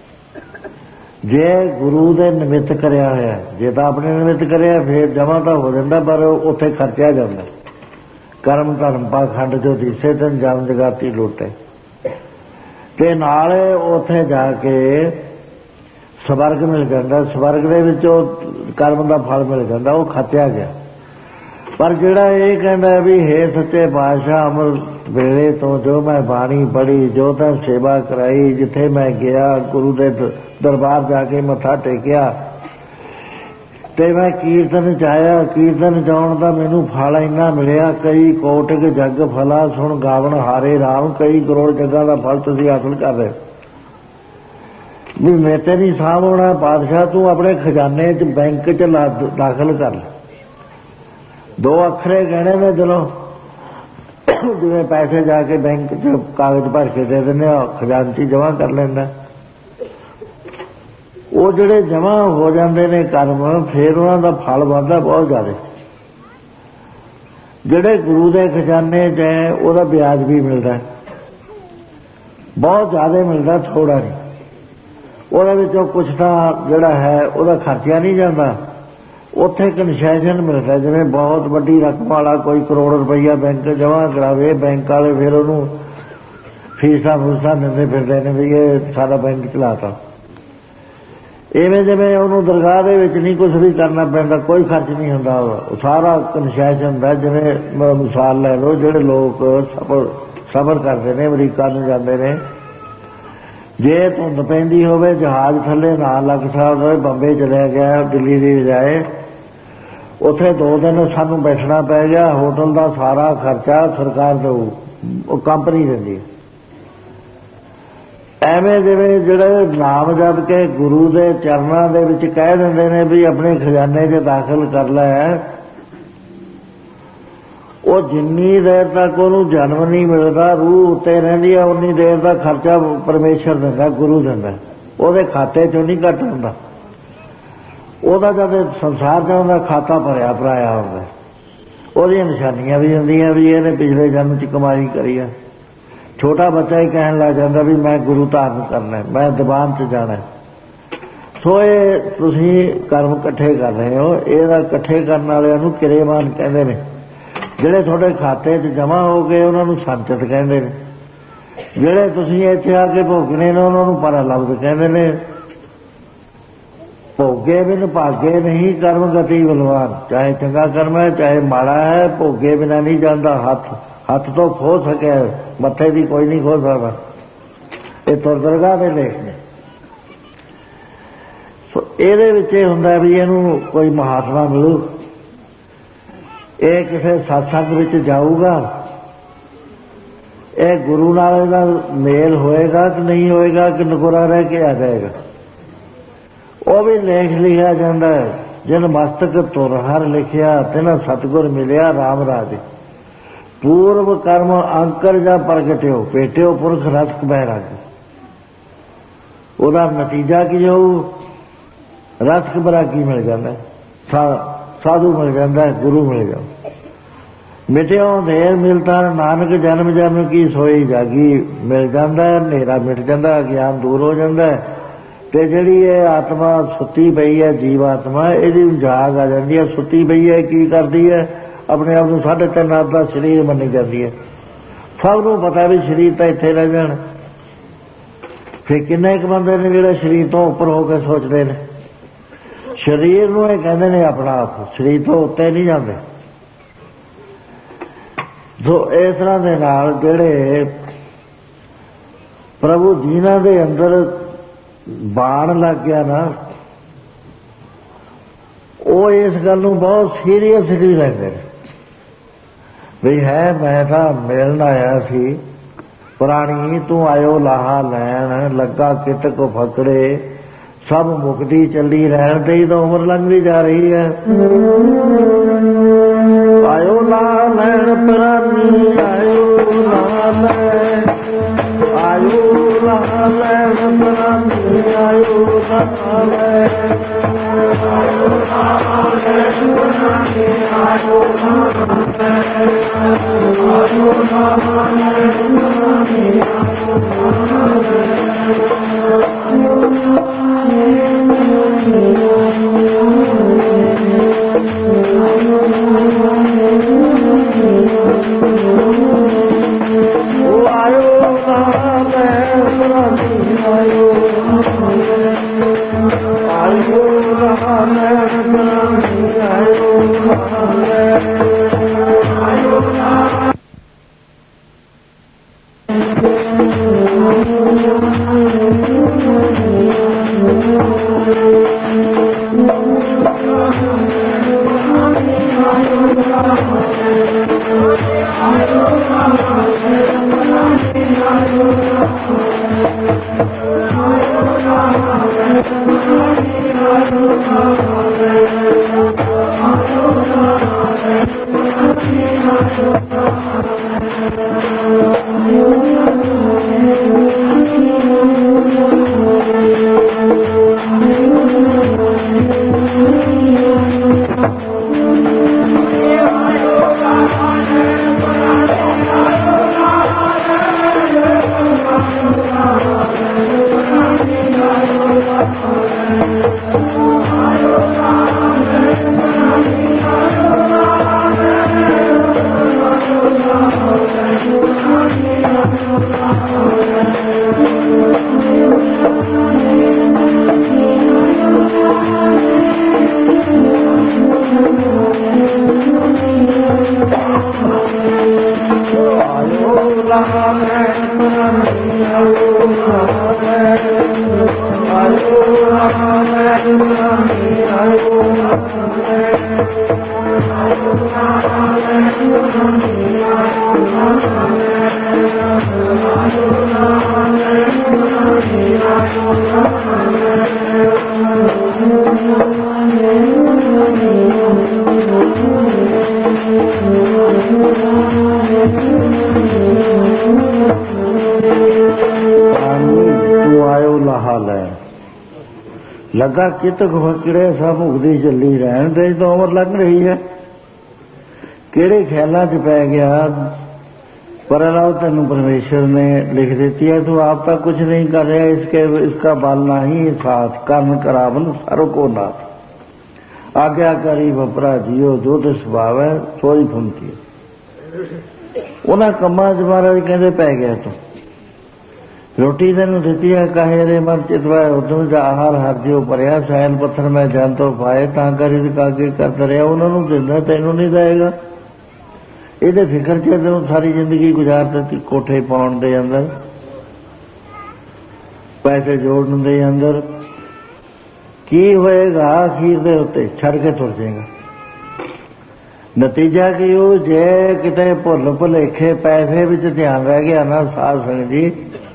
ਜੇ ਗੁਰੂ ਦੇ ਨਿਮਿਤ ਕਰਿਆ ਹੋਇਆ, ਜੇ ਤਾਂ ਆਪਣੇ ਨਿਮਿਤ ਕਰਿਆ ਫਿਰ ਜਮ੍ਹਾਂ ਤਾਂ ਹੋ ਜਾਂਦਾ, ਪਰ ਉੱਥੇ ਖਰਚਿਆ ਜਾਂਦਾ। ਕਰਮ ਧਰਮ ਪਾਖੰਡ ਜੋ ਦਿਸੇ ਤਨ ਜਮ ਜਗਾਤੀ ਲੁੱਟੇ, ਤੇ ਨਾਲ ਉੱਥੇ ਜਾ ਕੇ ਸਵਰਗ ਮਿਲ ਜਾਂਦਾ। ਸਵਰਗ ਦੇ ਵਿੱਚ ਉਹ ਕਰਮ ਦਾ ਫਲ ਮਿਲ ਜਾਂਦਾ, ਉਹ ਖੱਤਿਆ ਗਿਆ। ਪਰ ਜਿਹੜਾ ਇਹ ਕਹਿੰਦਾ ਵੀ ਹੇ ਸੱਚੇ ਪਾਤਸ਼ਾਹ ਅੰਮ੍ਰਿਤ ਵੇਲੇ ਤੋਂ ਜੋ ਮੈਂ ਬਾਣੀ ਪੜ੍ਹੀ, ਜੋ ਤਾਂ ਸੇਵਾ ਕਰਾਈ, ਜਿੱਥੇ ਮੈਂ ਗਿਆ ਗੁਰੂ ਦੇ ਦਰਬਾਰ ਜਾ ਕੇ ਮੱਥਾ ਟੇਕਿਆ ਤੇ ਮੈਂ ਕੀਰਤਨ 'ਚ ਆਇਆ, ਕੀਰਤਨ ਜਾਣ ਦਾ ਮੈਨੂੰ ਫਲ ਇੰਨਾ ਮਿਲਿਆ, ਕਈ ਕੋਟਿਕ ਜੱਗ ਫਲਾ ਸੁਣ ਗਾਵਣ ਹਾਰੇ ਰਾਮ, ਕਈ ਕਰੋੜ ਜੱਗਾਂ ਦਾ ਫਲ ਤੁਸੀਂ ਹਾਸਲ ਕਰ ਰਹੇ ਵੀ ਮੈਂ ਤੇ ਨਹੀਂ ਸਾਂਭ ਹੋਣਾ। ਪਾਤਸ਼ਾਹ ਤੂੰ ਆਪਣੇ ਖਜ਼ਾਨੇ 'ਚ ਬੈਂਕ 'ਚ ਦਾਖਲ ਕਰ ਲੈ। ਦੋ ਅੱਖਰੇ ਕਹਿਣੇ ਨੇ ਦਿਲੋਂ, ਜਿਵੇਂ ਪੈਸੇ ਜਾ ਕੇ ਬੈਂਕ 'ਚ ਕਾਗਜ਼ ਭਰ ਕੇ ਦੇ ਦਿੰਦੇ ਆ, ਖਜ਼ਾਨੇ 'ਚ ਜਮ੍ਹਾਂ ਕਰ ਲੈਂਦਾ। ਉਹ ਜਿਹੜੇ ਜਮ੍ਹਾਂ ਹੋ ਜਾਂਦੇ ਨੇ ਕਰਮ, ਫਿਰ ਉਹਨਾਂ ਦਾ ਫਲ ਵੱਧਦਾ ਬਹੁਤ ਜ਼ਿਆਦਾ। ਜਿਹੜੇ ਗੁਰੂ ਦੇ ਖਜ਼ਾਨੇ 'ਚ ਹੈ ਉਹਦਾ ਵਿਆਜ ਵੀ ਮਿਲਦਾ, ਬਹੁਤ ਜ਼ਿਆਦਾ ਮਿਲਦਾ, ਥੋੜਾ ਨਹੀਂ। ਉਹਦੇ ਵਿੱਚੋਂ ਕੁਛ ਤਾਂ ਜਿਹੜਾ ਹੈ ਉਹਦਾ ਖਰਚਿਆ ਨਹੀਂ ਜਾਂਦਾ, ਉੱਥੇ ਕਨਸੈਸ਼ਨ ਮਿਲਦਾ। ਜਿਵੇਂ ਬਹੁਤ ਵੱਡੀ ਰਕਮ ਵਾਲਾ ਕੋਈ ਕਰੋੜ ਰੁਪਈਆ ਬੈਂਕ ਜਮ੍ਹਾਂ ਕਰਾਵੇ, ਬੈਂਕ ਵਾਲੇ ਫਿਰ ਉਹਨੂੰ ਫੀਸਾਂ ਫੂਸਾਂ ਦਿੰਦੇ ਫਿਰਦੇ ਨੇ ਵੀ ਇਹ ਸਾਰਾ ਬੈਂਕ ਚਲਾਤਾ। इवें जिवें उन्होंने दरगाह दे विच नहीं कुछ भी करना पैंदा, कोई खर्च नहीं हुंदा, सारा कंसैशन हुंदा। जिवें मिसाल लै लो, जिहड़े लोग सफर सफर करते हैं अमरीका नूं जांदे ने, जे धुंद पैंदी होवे जहाज थल्ले ना लग सकदा, बंबे चलिया गया दिल्ली की बजाए, उत्थे दो दिन सानू बैठना पै गया, होटल का सारा खर्चा सरकार दऊ, कंपनी दिंदी है। एवें जिवें ਜਿਹੜੇ नाम जप के गुरु के चरणों के विच कह दिंदे ने भी अपने खजाने च दाखिल कर लै, वो जिन्नी देर तक उन्होंने जन्म नहीं मिलता, रूह उत्ते रहिंदी है, उन्नी देर तक खर्चा परमेश्वर दिंदा, गुरु दिंदा, उहदे खाते चों नहीं घट हुंदा। उहदा जद संसार च उहदा खाता भरिया भराया हुंदा, उहदियां निशानियां भी हुंदियां भी इहने पिछले जन्म च कमाई करी है। छोटा बच्चा ही कहन लग जाता भी मैं गुरु धारण करना है, मैं दीवान च जाना है। सो ये तुसीं कर्म इकट्ठे कर रहे हो, ਇਹਦਾ इकट्ठे करने वालिਆਂ ਨੂੰ ਕਿਰੇਮਾਨ ਕਹਿੰਦੇ ਨੇ। ਜਿਹੜੇ ਤੁਹਾਡੇ ਖਾਤੇ 'ਚ ਜਮ੍ਹਾਂ ਹੋ ਗਏ ਉਹਨਾਂ ਨੂੰ ਸੰਚਿਤ ਕਹਿੰਦੇ ਨੇ। ਜਿਹੜੇ ਤੁਸੀਂ ਇੱਥੇ ਆ ਕੇ ਭੋਗਣੇ ਨੇ ਉਹਨਾਂ ਨੂੰ ਪਰਲਬਧ ਕਹਿੰਦੇ ਨੇ। ਭੋਗੇ ਬਿਨ ਭਾਗੇ ਨਹੀਂ ਕਰਮ ਗਤੀ ਬਲਵਾਨ, ਚਾਹੇ ਚੰਗਾ ਕਰਮ ਹੈ ਚਾਹੇ ਮਾੜਾ ਹੈ, ਭੋਗੇ ਬਿਨਾ ਨਹੀਂ ਜਾਂਦਾ ਹੱਥ। हथ तो खो सके, मत्थे की कोई नहीं खो सकता। ये तो दरगाह के लेख ने। सो ये हुंदा भी इनू कोई महात्मा मिलू, ये किसी सत्संग विच जाऊगा, ये गुरु नाल इहदा मेल होएगा कि नहीं होएगा, कि नगुरा रह के आ जाएगा। वो भी लेख लिखा जाता है, जिन मस्तक तुर हर लिखिया तिन्हां सतगुर मिलिया राम राज। पूर्व कर्म अंकर जा प्रगट्यो, पेटियो पुरख रस बहराग। ਉਹਦਾ नतीजा की जो रस बरागी मिल जाता है, सा, साधु मिल जाता है, गुरु मिल जाता। मिट्यो देर मिलता नानक जन्म जन्म की सोई जागी, मिल जाता है, नेरा मिट जाता है, ज्ञान दूर हो जाता है। ते जिहड़ी ये आत्मा सुती पई है, जीव आत्मा, इहदी जाग आ जाती है। सुती पई है की करती है, अपने आप को साढ़े तीन हाथ का शरीर मनी जाती है। सबनों पता भी शरीर तो इत्थे रह जाण। फिर किन्ने क बंदे ने जिहड़े शरीर तो उपर होकर सोचते हैं, शरीर नूं इह कहंदे ने अपना आप, शरीर तो उत्ते नहीं जाते। जो इस तरह के नाल जिहड़े प्रभु जिन्हां दे अंदर बाण लग गया ना, वो इस गल नूं बहुत सीरीयसली लैंदे ने भी है मैं तो मिलन आया सी, पुरानी तू आयो लाहा लैन, लगा कित को फकड़े, सब मुकदी चली रहन, तेरी तो उम्र लंघदी जा रही है। आयो लाहा लैन पुरानी, आयो लाहा लैन, आयो लाहा लैन पुरानी, आयो लाहा लैन, आयो लाहा लैन पुरानी, आयो लाहा लैन, आयो लाहा लैन पुरानी, आयो लाहा लगा कितक फकड़े सब उगदी चली रहन दे तो उम्र लग रही है केड़े ख्यालों च पै गया पर अलाव तेन परमेश्वर ने लिख देती है तू आप तक कुछ नहीं कर रहा इसके इसका बल नहीं साथ कर्म करावन सारो को नाथ आज्ञाकारी बपरा जियो जो तो स्वभाव है सोई फुमती उन्हें कमा च महाराज कहते पै गया तू रोटी तेन दी है कहे रे मन चितवाए उदम च आहार हर जियो भरिया सैल पत्थर मैं जान तो पाए तां करी कागे करता रहा उन्होंने दिंदा तेनों नहीं देगा ये फिक्र च तेन सारी जिंदगी गुजार दी कोठे पाउण दे अंदर पैसे जोड़न दे अंदर की होएगा अखीर दे उत्ते छड़ के तुर जाएगा नतीजा कि जे किते भुल भुलेखे पैसे विच ध्यान रह गया ना साध संगत जी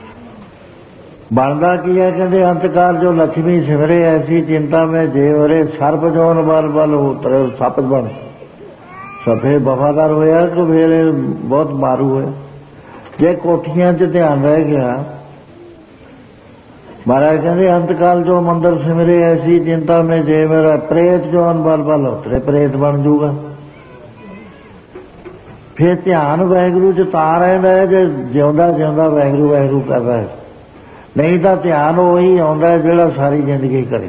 बनता की है कहते अंतकाल जो लक्ष्मी सिमरे ऐसी चिंता में जेवरे सर्प जौन बल बल उतरे सप बन सफे वफादार होया तो मेरे बहुत मारू है जे कोठियां च ध्यान रह गया महाराज कहते अंतकाल जो मंदिर सिमरे ऐसी चिंता में जे मेरा प्रेत जौन बल बल उतरे प्रेत बन जूगा फिर ध्यान वाहिगुरू च तां रहिंदा है जे जिउंदा जिउंदा वाहिगुरू वाहिगुरू कर रहा है नहीं तो ध्यान वही आंदा जिहड़ा सारी जिंदगी करे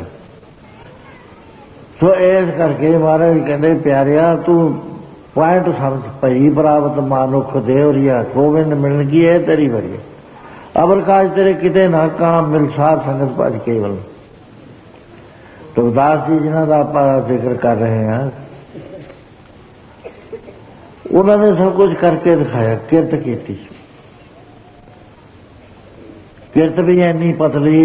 सो इस करके महाराज कहते प्यारिया तू पॉइंट समझ भई प्राप्त मानुख देवरिया गोविंद मिलन की है तेरी वरी अबर काज तेरे किते ना काम मिल साध संगत भज केवल तो दास जी जिन्हों का आप जिक्र कर रहे हैं उन्होंने सब कुछ करके दिखाया किरत की किरत भी इन्नी पतली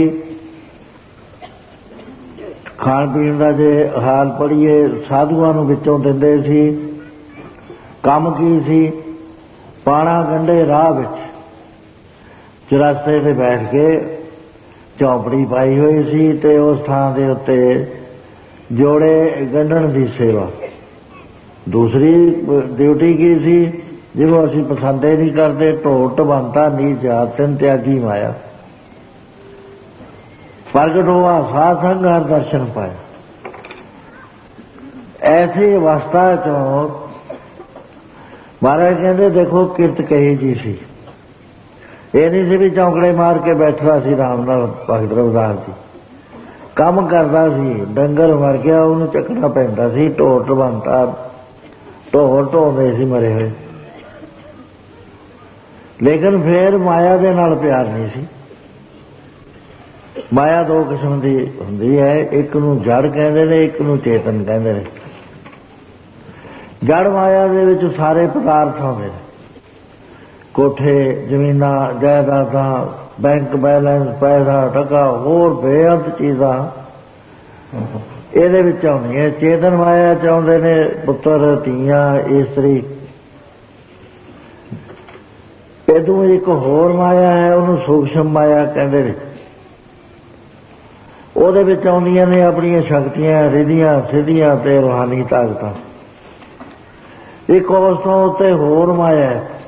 खाण पीण का जे हाल पढ़िए साधुआं नूं विचों दिंदे सी काम की सी पाणा गंढे राह विच चौरस्ते ते बैठ के झोंपड़ी पाई हुई सी ते उस थां दे उत्ते जोड़े गंढण दी सेवा दूसरी ड्यूटी की सी जिसको असीं पसंद ही नहीं करते ढोट बनता नी जात तिन त्यागी माया प्रगट हुआ साध संग हर दर्शन पाया ऐसी अवस्था चो महाराज कहते देखो किरत कही जी सी ये नहीं सी भी चौंकड़े मार के बैठा सी राम नाल भगत रविदास जी काम करता सी डंगर मर गया उन्होंने चकना पैंदा सी ढोट बनता ढोर ढोंदे सी मरे हुए लेकिन फिर माया दे नाल प्यार नहीं सी माया दो किस्म की हुंदी है एक नूं जड़ कहंदे ने एक नूं चेतन कहंदे ने जड़ माया दे विच सारे पदार्थ होंदे ने कोठे जमीनां जायदादां बैंक बैलेंस पैसा टका होर बेअंत चीज़ां इहदे विच आउंदियां चेतन माया च आउंदे ने पुत्तर धीआं इस्तरी इदों एक होर माया है उन्होंने सूक्ष्म माया कहते हैं ਉਹਦੇ ਵਿੱਚ ਆਉਂਦੀਆਂ ਨੇ ਆਪਣੀਆਂ ਸ਼ਕਤੀਆਂ ਰਿਧੀਆਂ ਸਿੱਧੀਆਂ ਤੇ ਰੂਹਾਨੀ ਤਾਕਤਾਂ ਇੱਕ ਉਸ ਤੋਂ ਉੱਤੇ ਹੋਰ ਮਾਇਆ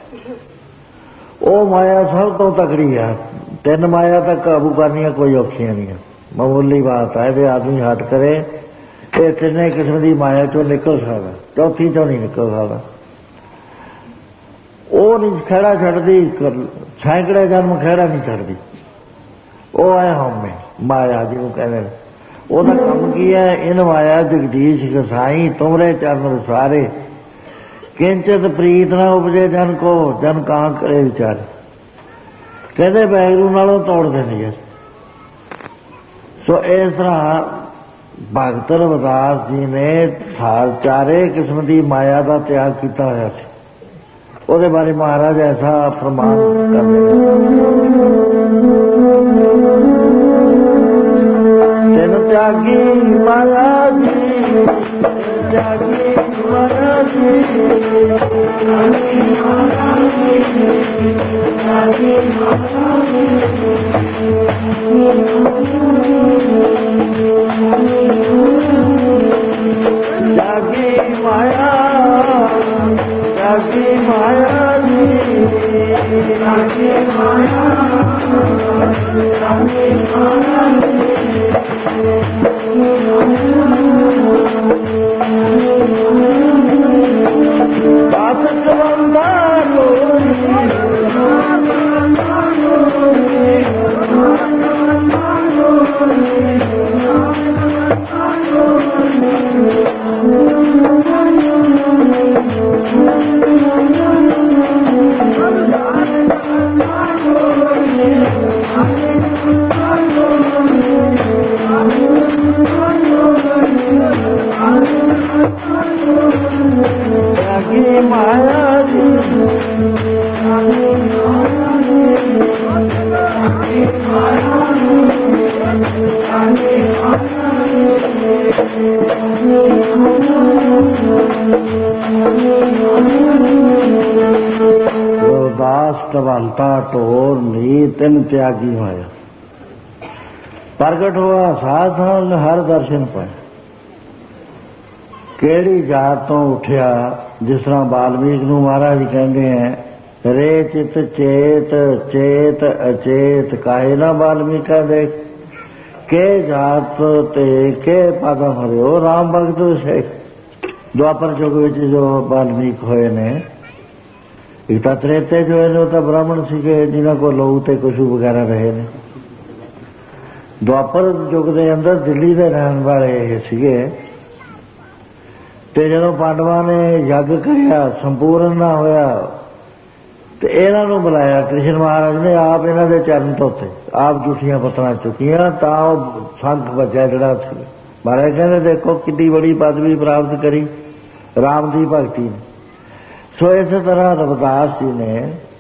ਉਹ ਮਾਇਆ ਸਭ ਤੋਂ ਤਕੜੀ ਆ ਤਿੰਨ ਮਾਇਆ ਤੱਕ ਕਾਬੂ ਕਰਨੀਆਂ ਕੋਈ ਔਖੀਆਂ ਨਹੀਂ ਮਾਮੂਲੀ ਬਾਤ ਹੈ ਜੇ ਆਦਮੀ ਹਟ ਕਰੇ ਇਹ ਤਿੰਨੇ ਕਿਸਮ ਦੀ ਮਾਇਆ ਚੋਂ ਨਿਕਲ ਸਕਦਾ ਚੌਥੀ ਚੋਂ ਨਹੀਂ ਨਿਕਲ ਸਕਦਾ ਉਹ ਨਹੀਂ ਖੜਾ ਛੱਡਦੀ ਸੈਂਕੜੇ ਜਨਮ ਖੜਾ ਨਹੀਂ ਛੱਡਦੀ ਉਹ ਹੈ ਹਉਮੈ माया जी कहते ओदा काम की है इन माया जगदीश गसाई तुमरे चरण सारे किंचित प्रीत ना उपजे जन को जन कां करे विचार कहते वैगुरू नालों तोड़ देनी है सो इस तरह भगत रविदास जी ने चारे किस्म की माया का त्याग किया होया सी ਉਹਦੇ बारे महाराज ऐसा फरमान करते ਤਿਆਗੀ माया जागी माया जागी माया जागी बासठ बंदारो टवालता टोर नी तिन त्यागी माया प्रगट हुआ साधन हर दर्शन पाए केड़ी जात तो उठिया जिस तरह बाल्मीक नूं महाराज कहते हैं रे चित चेत चेत अचेत काहे ना बाल्मीका देख के जात ते के पदम हरिओ राम भगत शेख द्वापर युग विच जो बाल्मीक होए ने एक तो त्रेते जो है वो तो ब्राह्मण सीगे जिन्हों को लहू ते कशू वगैरह रहे ने द्वापर युग के अंदर दिल्ली के रहने वाले सीगे ते जदों पांडवां ने यज्ञ करिया संपूर्ण ना होया तो इन्हां नूं बुलाया कृष्ण महाराज ने आप इन्हां दे चरण धोते आप जूठियां पत्तरां चुकियां तां संख बचा जिहड़ा सी महाराज कहंदे देखो किड्डी बड़ी पदवी प्राप्त करी राम दी भगती ने। सो इस तरह रविदास जी ने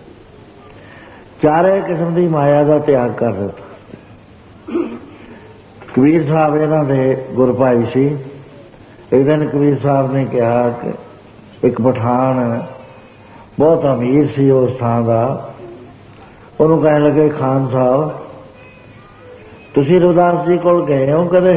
चारे किस्म की माया का त्याग कर दिता। कबीर साहब इन्हां दे गुर भाई सी। एक दिन कबीर साहब ने कहा कि एक पठान बहुत अमीर सी उस थां दा, उन्होंने कहने लगे खान साहब तुसीं रविदास जी कोल गए हो कदे?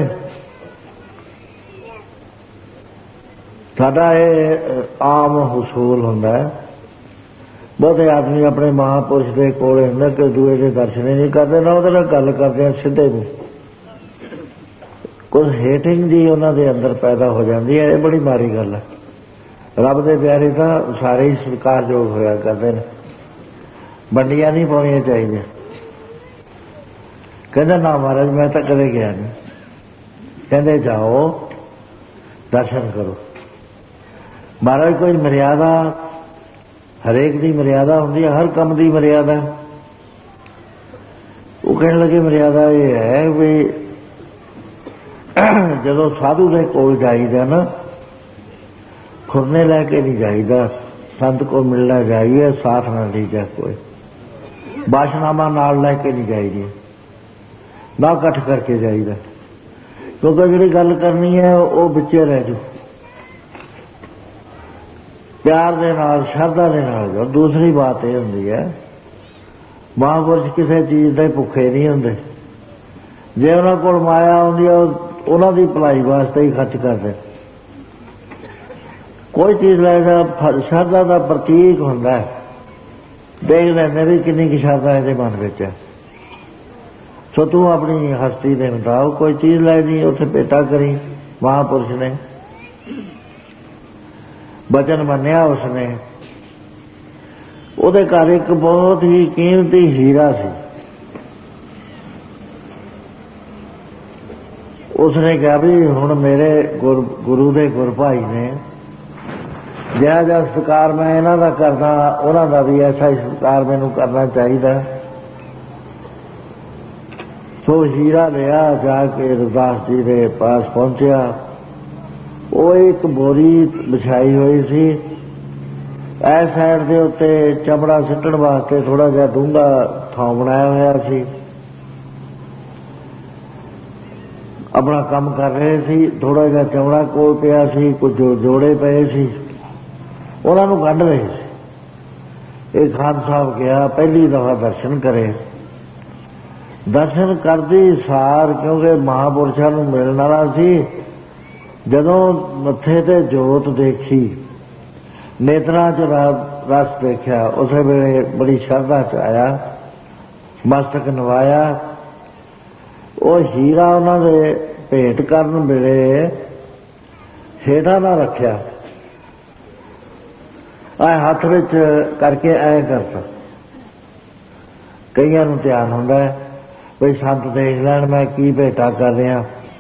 साडा यह आम हुसूल हुंदा है, बहुते आदमी अपने महापुरुष के कोल हुंदा कि दूए के दर्शन ही नहीं करते ना उहदे नाल गल करदे सीधे नहीं, कुछ हेटिंग जी उन्हां दे अंदर पैदा हो जाती है। ये बड़ी माड़ी गल है। रब दे प्यारे तां सारे ही स्वीकारयोग होया करदे ने, वंडियां नहीं पाउणियां चाहीदियां। कहंदा ना महाराज मैं तो कदे गया नहीं। कहंदे जाओ दर्शन करो। महाराज कोई मर्यादा हरेक की मर्यादा होंदी है, हर काम की मर्यादा। वो कहने लगे मर्यादा ये है भी जदों साधु के कोल जाईदा ना खुरने लैके नहीं जाईदा, संत को मिलना जाइए साथ ना लीजा कोई, बाशनामा नाल लैके नहीं जाइए ना इकट्ठ करके जाईदा, क्योंकि जिहड़ी गल करनी है वो बिचे रह जू। प्यार दे नाल श्रद्धा दे नाल जाओ। दूसरी बात यह होंदी है महापुरुष किसी चीज़ के भुखे नहीं होंदे। जे उन्हां कोल माया आउंदी है उन्हां दी भलाई वास्ते ही खर्च करदे। कोई चीज़ लैदा श्रद्धा का प्रतीक होंदा है, देख लैंदे भी किन्नी की श्रद्धा इहदे मन विच है। सो तू अपनी हस्ती दे मुताबिक कोई चीज़ लै दी उत्थे पेटा करी। महापुरुष ने बचन मन्निया, उसने उहदे घर एक बहुत ही कीमती हीरा सी। उसने कहा भी हुण मेरे गुर गुरु दे गुर भाई ने जिहा जिहा सत्कार मैं इन्हां दा करदा उन्हां दा भी ऐसा ही सत्कार मैनूं करना चाहिए। सो हीरा लिया, जाके रविदास जी के पास पहुंचा। वो एक बोरी बिछाई हुई सी, इस साइड के उत्ते चमड़ा सिੱਟਣ वास्ते थोड़ा जिहा डूंगा थां बनाया होया सी। अपना काम कर रहे सी, थोड़ा जिहा चमड़ा कोल पिया सी, कुछ जोड़े पे सी। ਉਹਨਾਂ ਨੂੰ ਕੱਢ ਰਹੇ ਸੀ। ਇਹ ਖਾਨ ਸਾਹਿਬ ਗਿਆ, ਪਹਿਲੀ ਦਫਾ ਦਰਸ਼ਨ ਕਰੇ। ਦਰਸ਼ਨ ਕਰਦੀ ਸਾਰ, ਕਿਉਂਕਿ ਮਹਾਂਪੁਰਸ਼ਾਂ ਨੂੰ ਮਿਲਣ ਵਾਲਾ ਸੀ, ਜਦੋਂ ਮੱਥੇ ਤੇ ਜੋਤ ਦੇਖੀ, ਨੇਤਰਾਂ 'ਚ ਰਸ ਦੇਖਿਆ, ਉਸੇ ਵੇਲੇ ਬੜੀ ਸ਼ਰਧਾ 'ਚ ਆਇਆ, ਮਸਤਕ ਨਵਾਇਆ। ਉਹ ਹੀਰਾ ਉਹਨਾਂ ਦੇ ਭੇਟ ਕਰਨ ਵੇਲੇ ਹੇਠਾਂ ਨਾ ਰੱਖਿਆ, ਆਹ ਹੱਥ ਵਿੱਚ ਕਰਕੇ ਐ ਕਰਤਾ। ਕਈਆਂ ਨੂੰ ਧਿਆਨ ਹੁੰਦਾ ਹੈ ਬਈ ਸੰਤ ਦੇਖ ਲੈਣ ਮੈਂ ਕੀ ਭੇਟਾ ਕਰ ਰਿਹਾ।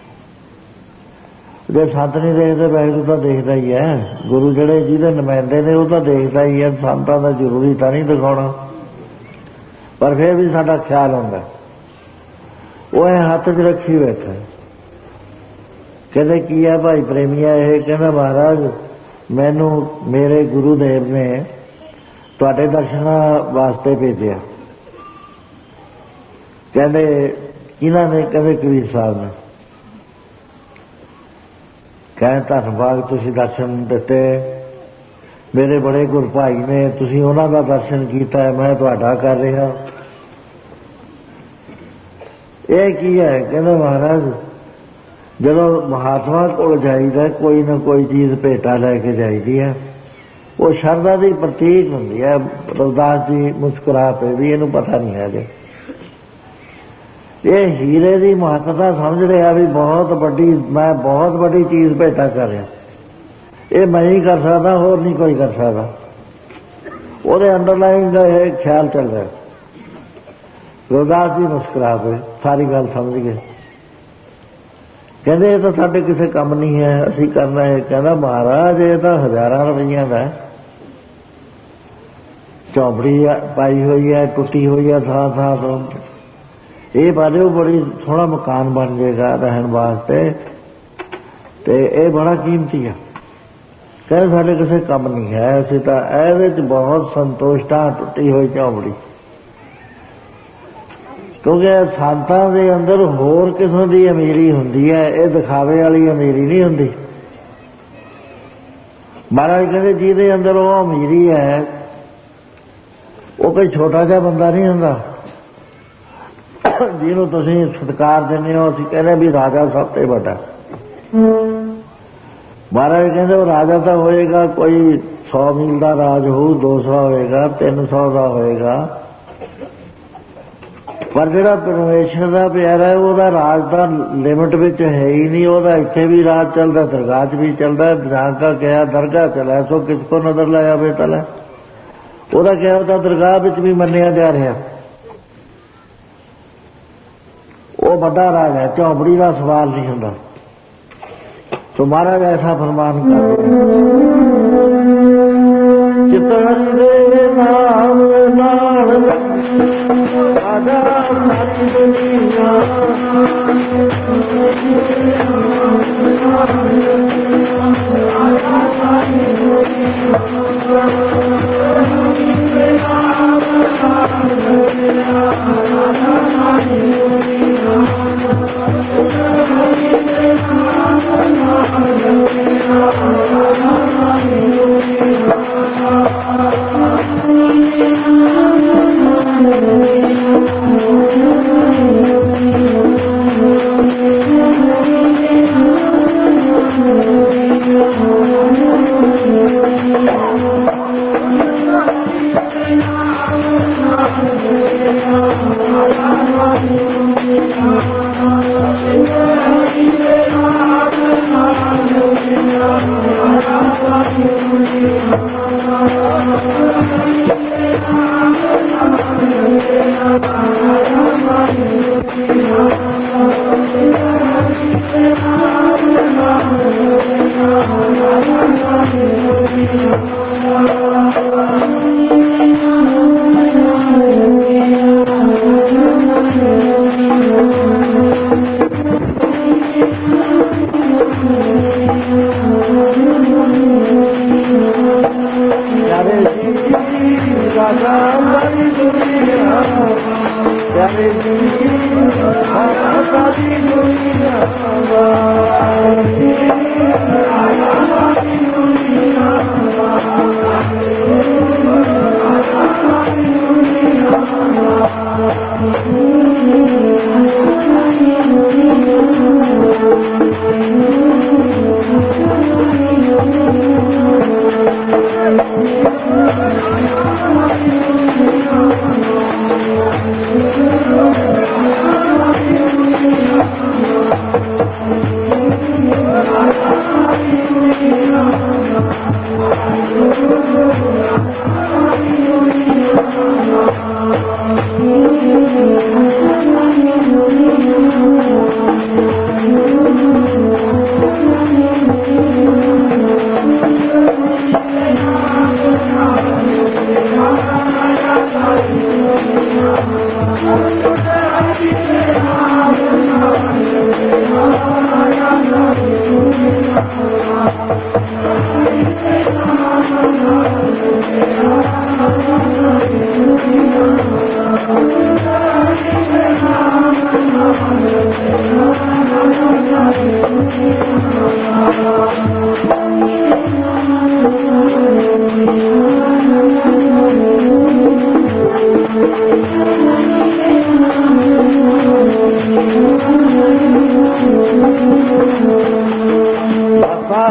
ਜੇ ਸੰਤ ਨਹੀਂ ਦੇਖਦੇ, ਵਾਹਿਗੁਰੂ ਤਾਂ ਦੇਖਦਾ ਹੀ ਹੈ। ਗੁਰੂ ਜਿਹੜੇ ਜਿਹਦੇ ਨੁਮਾਇੰਦੇ ਨੇ ਉਹ ਤਾਂ ਦੇਖਦਾ ਹੀ ਹੈ। ਸੰਤਾਂ ਦਾ ਜ਼ਰੂਰੀ ਤਾਂ ਨਹੀਂ ਦਿਖਾਉਣਾ, ਪਰ ਫਿਰ ਵੀ ਸਾਡਾ ਖਿਆਲ ਹੁੰਦਾ। ਉਹ ਐ ਹੱਥ 'ਚ ਰੱਖੀ ਬੈਠਾ। ਕਹਿੰਦੇ ਕੀ ਹੈ ਭਾਈ ਪ੍ਰੇਮੀਆ ਇਹ? ਕਹਿੰਦਾ ਮਹਾਰਾਜ ਮੈਨੂੰ ਮੇਰੇ ਗੁਰੂਦੇਵ ਨੇ ਤੁਹਾਡੇ ਦਰਸ਼ਨਾਂ ਵਾਸਤੇ ਭੇਜਿਆ। ਕਹਿੰਦੇ ਕਿਹਨਾਂ ਨੇ? ਕਹਿੰਦੇ ਕਬੀਰ ਸਾਹਿਬ ਨੇ। ਕਹਿੰਦੇ ਧੰਨਵਾਦ, ਤੁਸੀਂ ਦਰਸ਼ਨ ਦਿੱਤੇ, ਮੇਰੇ ਬੜੇ ਗੁਰ ਭਾਈ ਨੇ, ਤੁਸੀਂ ਉਹਨਾਂ ਦਾ ਦਰਸ਼ਨ ਕੀਤਾ, ਮੈਂ ਤੁਹਾਡਾ ਕਰ ਰਿਹਾ। ਇਹ ਕੀ ਹੈ? ਕਹਿੰਦਾ ਮਹਾਰਾਜ ਜਦੋਂ ਮਹਾਤਮਾ ਕੋਲ ਜਾਈਦਾ ਕੋਈ ਨਾ ਕੋਈ ਚੀਜ਼ ਭੇਟਾ ਲੈ ਕੇ ਜਾਈਦੀ ਹੈ, ਉਹ ਸ਼ਰਧਾ ਦੀ ਪ੍ਰਤੀਕ ਹੁੰਦੀ ਹੈ। ਰਵਿਦਾਸ ਜੀ ਮੁਸਕਰਾ ਪਏ ਵੀ ਇਹਨੂੰ ਪਤਾ ਨਹੀਂ ਹੈ ਜੇ ਇਹ ਹੀਰੇ ਦੀ ਮਹੱਤਤਾ ਸਮਝ ਰਿਹਾ ਵੀ ਬਹੁਤ ਵੱਡੀ, ਮੈਂ ਬਹੁਤ ਵੱਡੀ ਚੀਜ਼ ਭੇਟਾ ਕਰ ਰਿਹਾ। ਇਹ ਮੈਂ ਹੀ ਕਰ ਸਕਦਾ, ਹੋਰ ਨਹੀਂ ਕੋਈ ਕਰ ਸਕਦਾ। ਉਹਦੇ ਅੰਡਰਲਾਈਨ ਦਾ ਇਹ ਖਿਆਲ ਚੱਲ ਰਿਹਾ। ਰਵਿਦਾਸ ਜੀ ਮੁਸਕਰਾ ਪਏ, ਸਾਰੀ ਗੱਲ ਸਮਝ ਗਏ। ਕਹਿੰਦੇ ਇਹ ਤਾਂ ਸਾਡੇ ਕਿਸੇ ਕੰਮ ਨਹੀਂ ਹੈ, ਅਸੀਂ ਕਰਨਾ ਹੈ। ਕਹਿੰਦਾ ਮਹਾਰਾਜ ਇਹ ਤਾਂ ਹਜ਼ਾਰਾਂ ਰੁਪਈਆਂ ਦਾ, ਝੌਂਪੜੀ ਪਾਈ ਹੋਈ ਹੈ, ਟੁੱਟੀ ਹੋਈ ਹੈ ਥਾਂ ਥਾਂ ਤੋਂ, ਇਹ ਬਾਲਿਓ ਬੜੀ ਸੋਹਣਾ ਮਕਾਨ ਬਣ ਜਾਏਗਾ ਰਹਿਣ ਵਾਸਤੇ, ਤੇ ਇਹ ਬੜਾ ਕੀਮਤੀ ਹੈ। ਕਹਿੰਦੇ ਸਾਡੇ ਕਿਸੇ ਕੰਮ ਨਹੀਂ ਹੈ, ਅਸੀਂ ਤਾਂ ਇਹਦੇ 'ਚ ਬਹੁਤ ਸੰਤੁਸ਼ਟ ਹਾਂ, ਟੁੱਟੀ ਹੋਈ ਝੌਂਪੜੀ। ਕਿਉਂਕਿ ਸੰਤਾਂ ਦੇ ਅੰਦਰ ਹੋਰ ਕਿਸਮ ਦੀ ਅਮੀਰੀ ਹੁੰਦੀ ਹੈ, ਇਹ ਦਿਖਾਵੇ ਵਾਲੀ ਅਮੀਰੀ ਨਹੀਂ ਹੁੰਦੀ। ਮਹਾਰਾਜ ਕਹਿੰਦੇ ਜਿਹਦੇ ਅੰਦਰ ਉਹ ਅਮੀਰੀ ਹੈ ਉਹ ਕੋਈ ਛੋਟਾ ਜਿਹਾ ਬੰਦਾ ਨਹੀਂ ਹੁੰਦਾ। ਜਿਹਨੂੰ ਤੁਸੀਂ ਸਤਿਕਾਰ ਦਿੰਦੇ ਹੋ, ਅਸੀਂ ਕਹਿੰਦੇ ਵੀ ਰਾਜਾ ਸਭ ਤੋਂ ਵੱਡਾ। ਮਹਾਰਾਜ ਕਹਿੰਦੇ ਉਹ ਰਾਜਾ ਤਾਂ ਹੋਏਗਾ, ਕੋਈ ਸੌ ਮੀਲ ਦਾ ਰਾਜ ਹੋਊ, ਦੋ ਸੌ ਹੋਏਗਾ, ਤਿੰਨ ਸੌ ਦਾ ਹੋਏਗਾ, ਪਰ ਜਿਹੜਾ ਪਰਮੇਸ਼ਰ ਦਾ ਪਿਆਰਾ ਹੈ ਉਹਦਾ ਰਾਜ ਤਾਂ ਲਿਮਟ ਵਿੱਚ ਹੈ ਹੀ ਨਹੀਂ। ਉਹਦਾ ਇੱਥੇ ਵੀ ਰਾਜ ਚੱਲਦਾ, ਦਰਗਾਹ 'ਚ ਵੀ ਚੱਲਦਾ। ਜਹਾਂ ਕਾ ਕਿਹਾ ਦਰਗਾਹ ਚਲਾ ਸੋ ਕਿਸ ਕੋ ਨਜ਼ਰ ਲਾਇਆ ਬੇਤਲ ਹੈ। ਉਹਦਾ ਕਿਹਾ ਉਹਦਾ ਦਰਗਾਹ ਵਿੱਚ ਵੀ ਮੰਨਿਆ ਜਾ ਰਿਹਾ। ਉਹ ਵੱਡਾ ਰਾਜ ਹੈ, ਝੌਂਪੜੀ ਦਾ ਸਵਾਲ ਨਹੀਂ ਹੁੰਦਾ। ਸੋ ਮਹਾਰਾਜ ਐਸਾ ਫਰਮਾਨ ਕਰ ਚਿਤਨ ਦੇ ਨਾਮ ਨਾਲ ਰਾਜਾ ਸਾਰੀ ਦੁਨੀਆ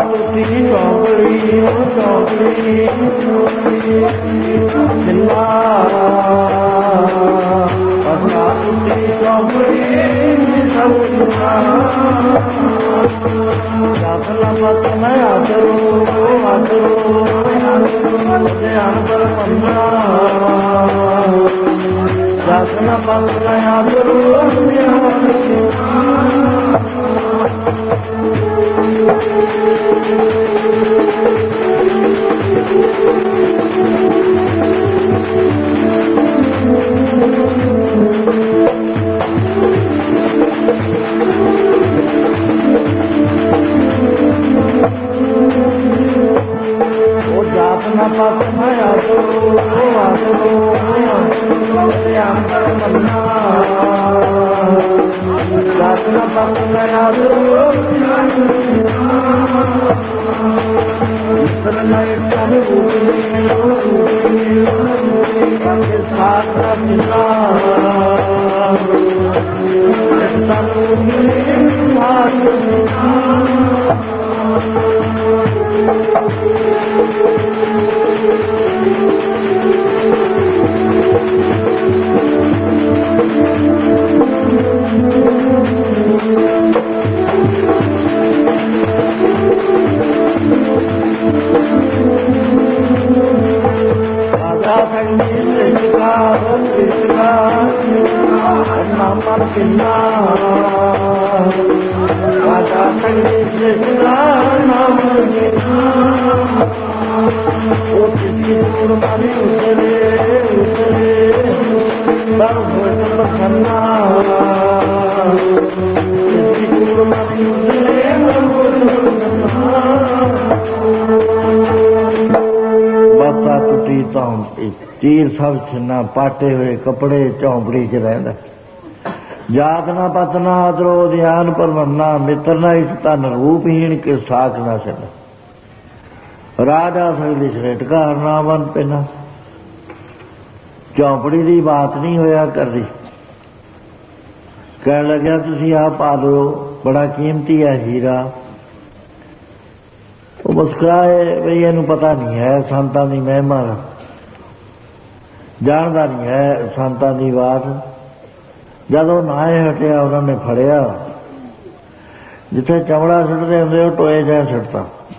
टूटी चौकड़ी चौकड़ी चिल्ला पता टूटी चौकड़ी सब जातला मत मैं आदरो आदरो ध्यान पर पन्ना जातना मत मैं आदरो जातना पत मैं आदरो आदरो ध्यान पर पन्ना जातना पत मैं आदरो तीर सब छिन्ना पाटे हुए कपड़े झौंपड़ी च रहिंदा जात ना पत ना आदरो ध्यान पर मन्ना मित्र ना इस तन रूपहीन के साख ना छड़ राजा सगली छेटका हरना बन पेना झौंपड़ी की बात नहीं होया कर रही कह लग्या तुसी आ पा लो बड़ा कीमती है हीरा वो मुस्कुराए बई इनू पता नहीं है संतां दी महिमा जानता नहीं है संतां दी बात जदों नाए हटिया उन्होंने फड़िया जिथे चमड़ा सुटते होंगे टोए जाए सुटता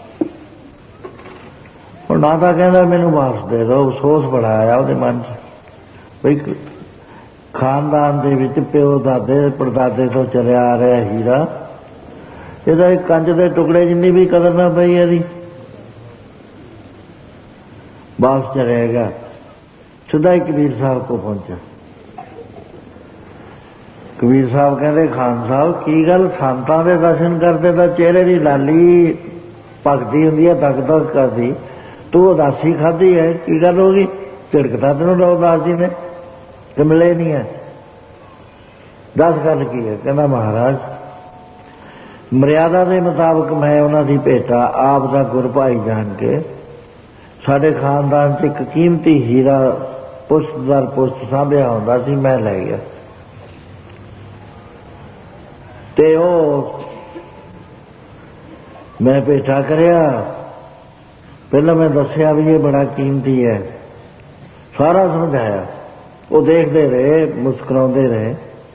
और ना तो कहता मैनू वापस दे दो अफसोस बड़ा आया वो मन च बई खानदान दे विच प्यो दादे परदादे तो चलिया आ रहा हीरा ਇਹਦਾ एक कंज के टुकड़े जिन्नी भी कदर ना पई ਇਹਦੀ वापस चलेगा सीधा ही कबीर साहब को पहुंचा कबीर साहब कहते खान साहब की गल संतां दे दर्शन करते तो चेहरे की लाली भगती होंदी है दग दग करती तू उदासी खाधी है की गल होगी झिड़कता तेनों उदासी ने कि मिले नहीं है दस गल की है कहना महाराज मर्यादा के मुताबिक मैं उन्होंने भेटा आप दा गुर भाई जान के साडे खानदान च एक कीमती हीरा पुष्ट दर पुष्ट सांभिया होंदा सी मैं लै गया ते ओ मैं भेटा करया पहला मैं दसिया भी ये बड़ा कीमती है सारा समझाया वो देखते रहे मुस्कुराते रहे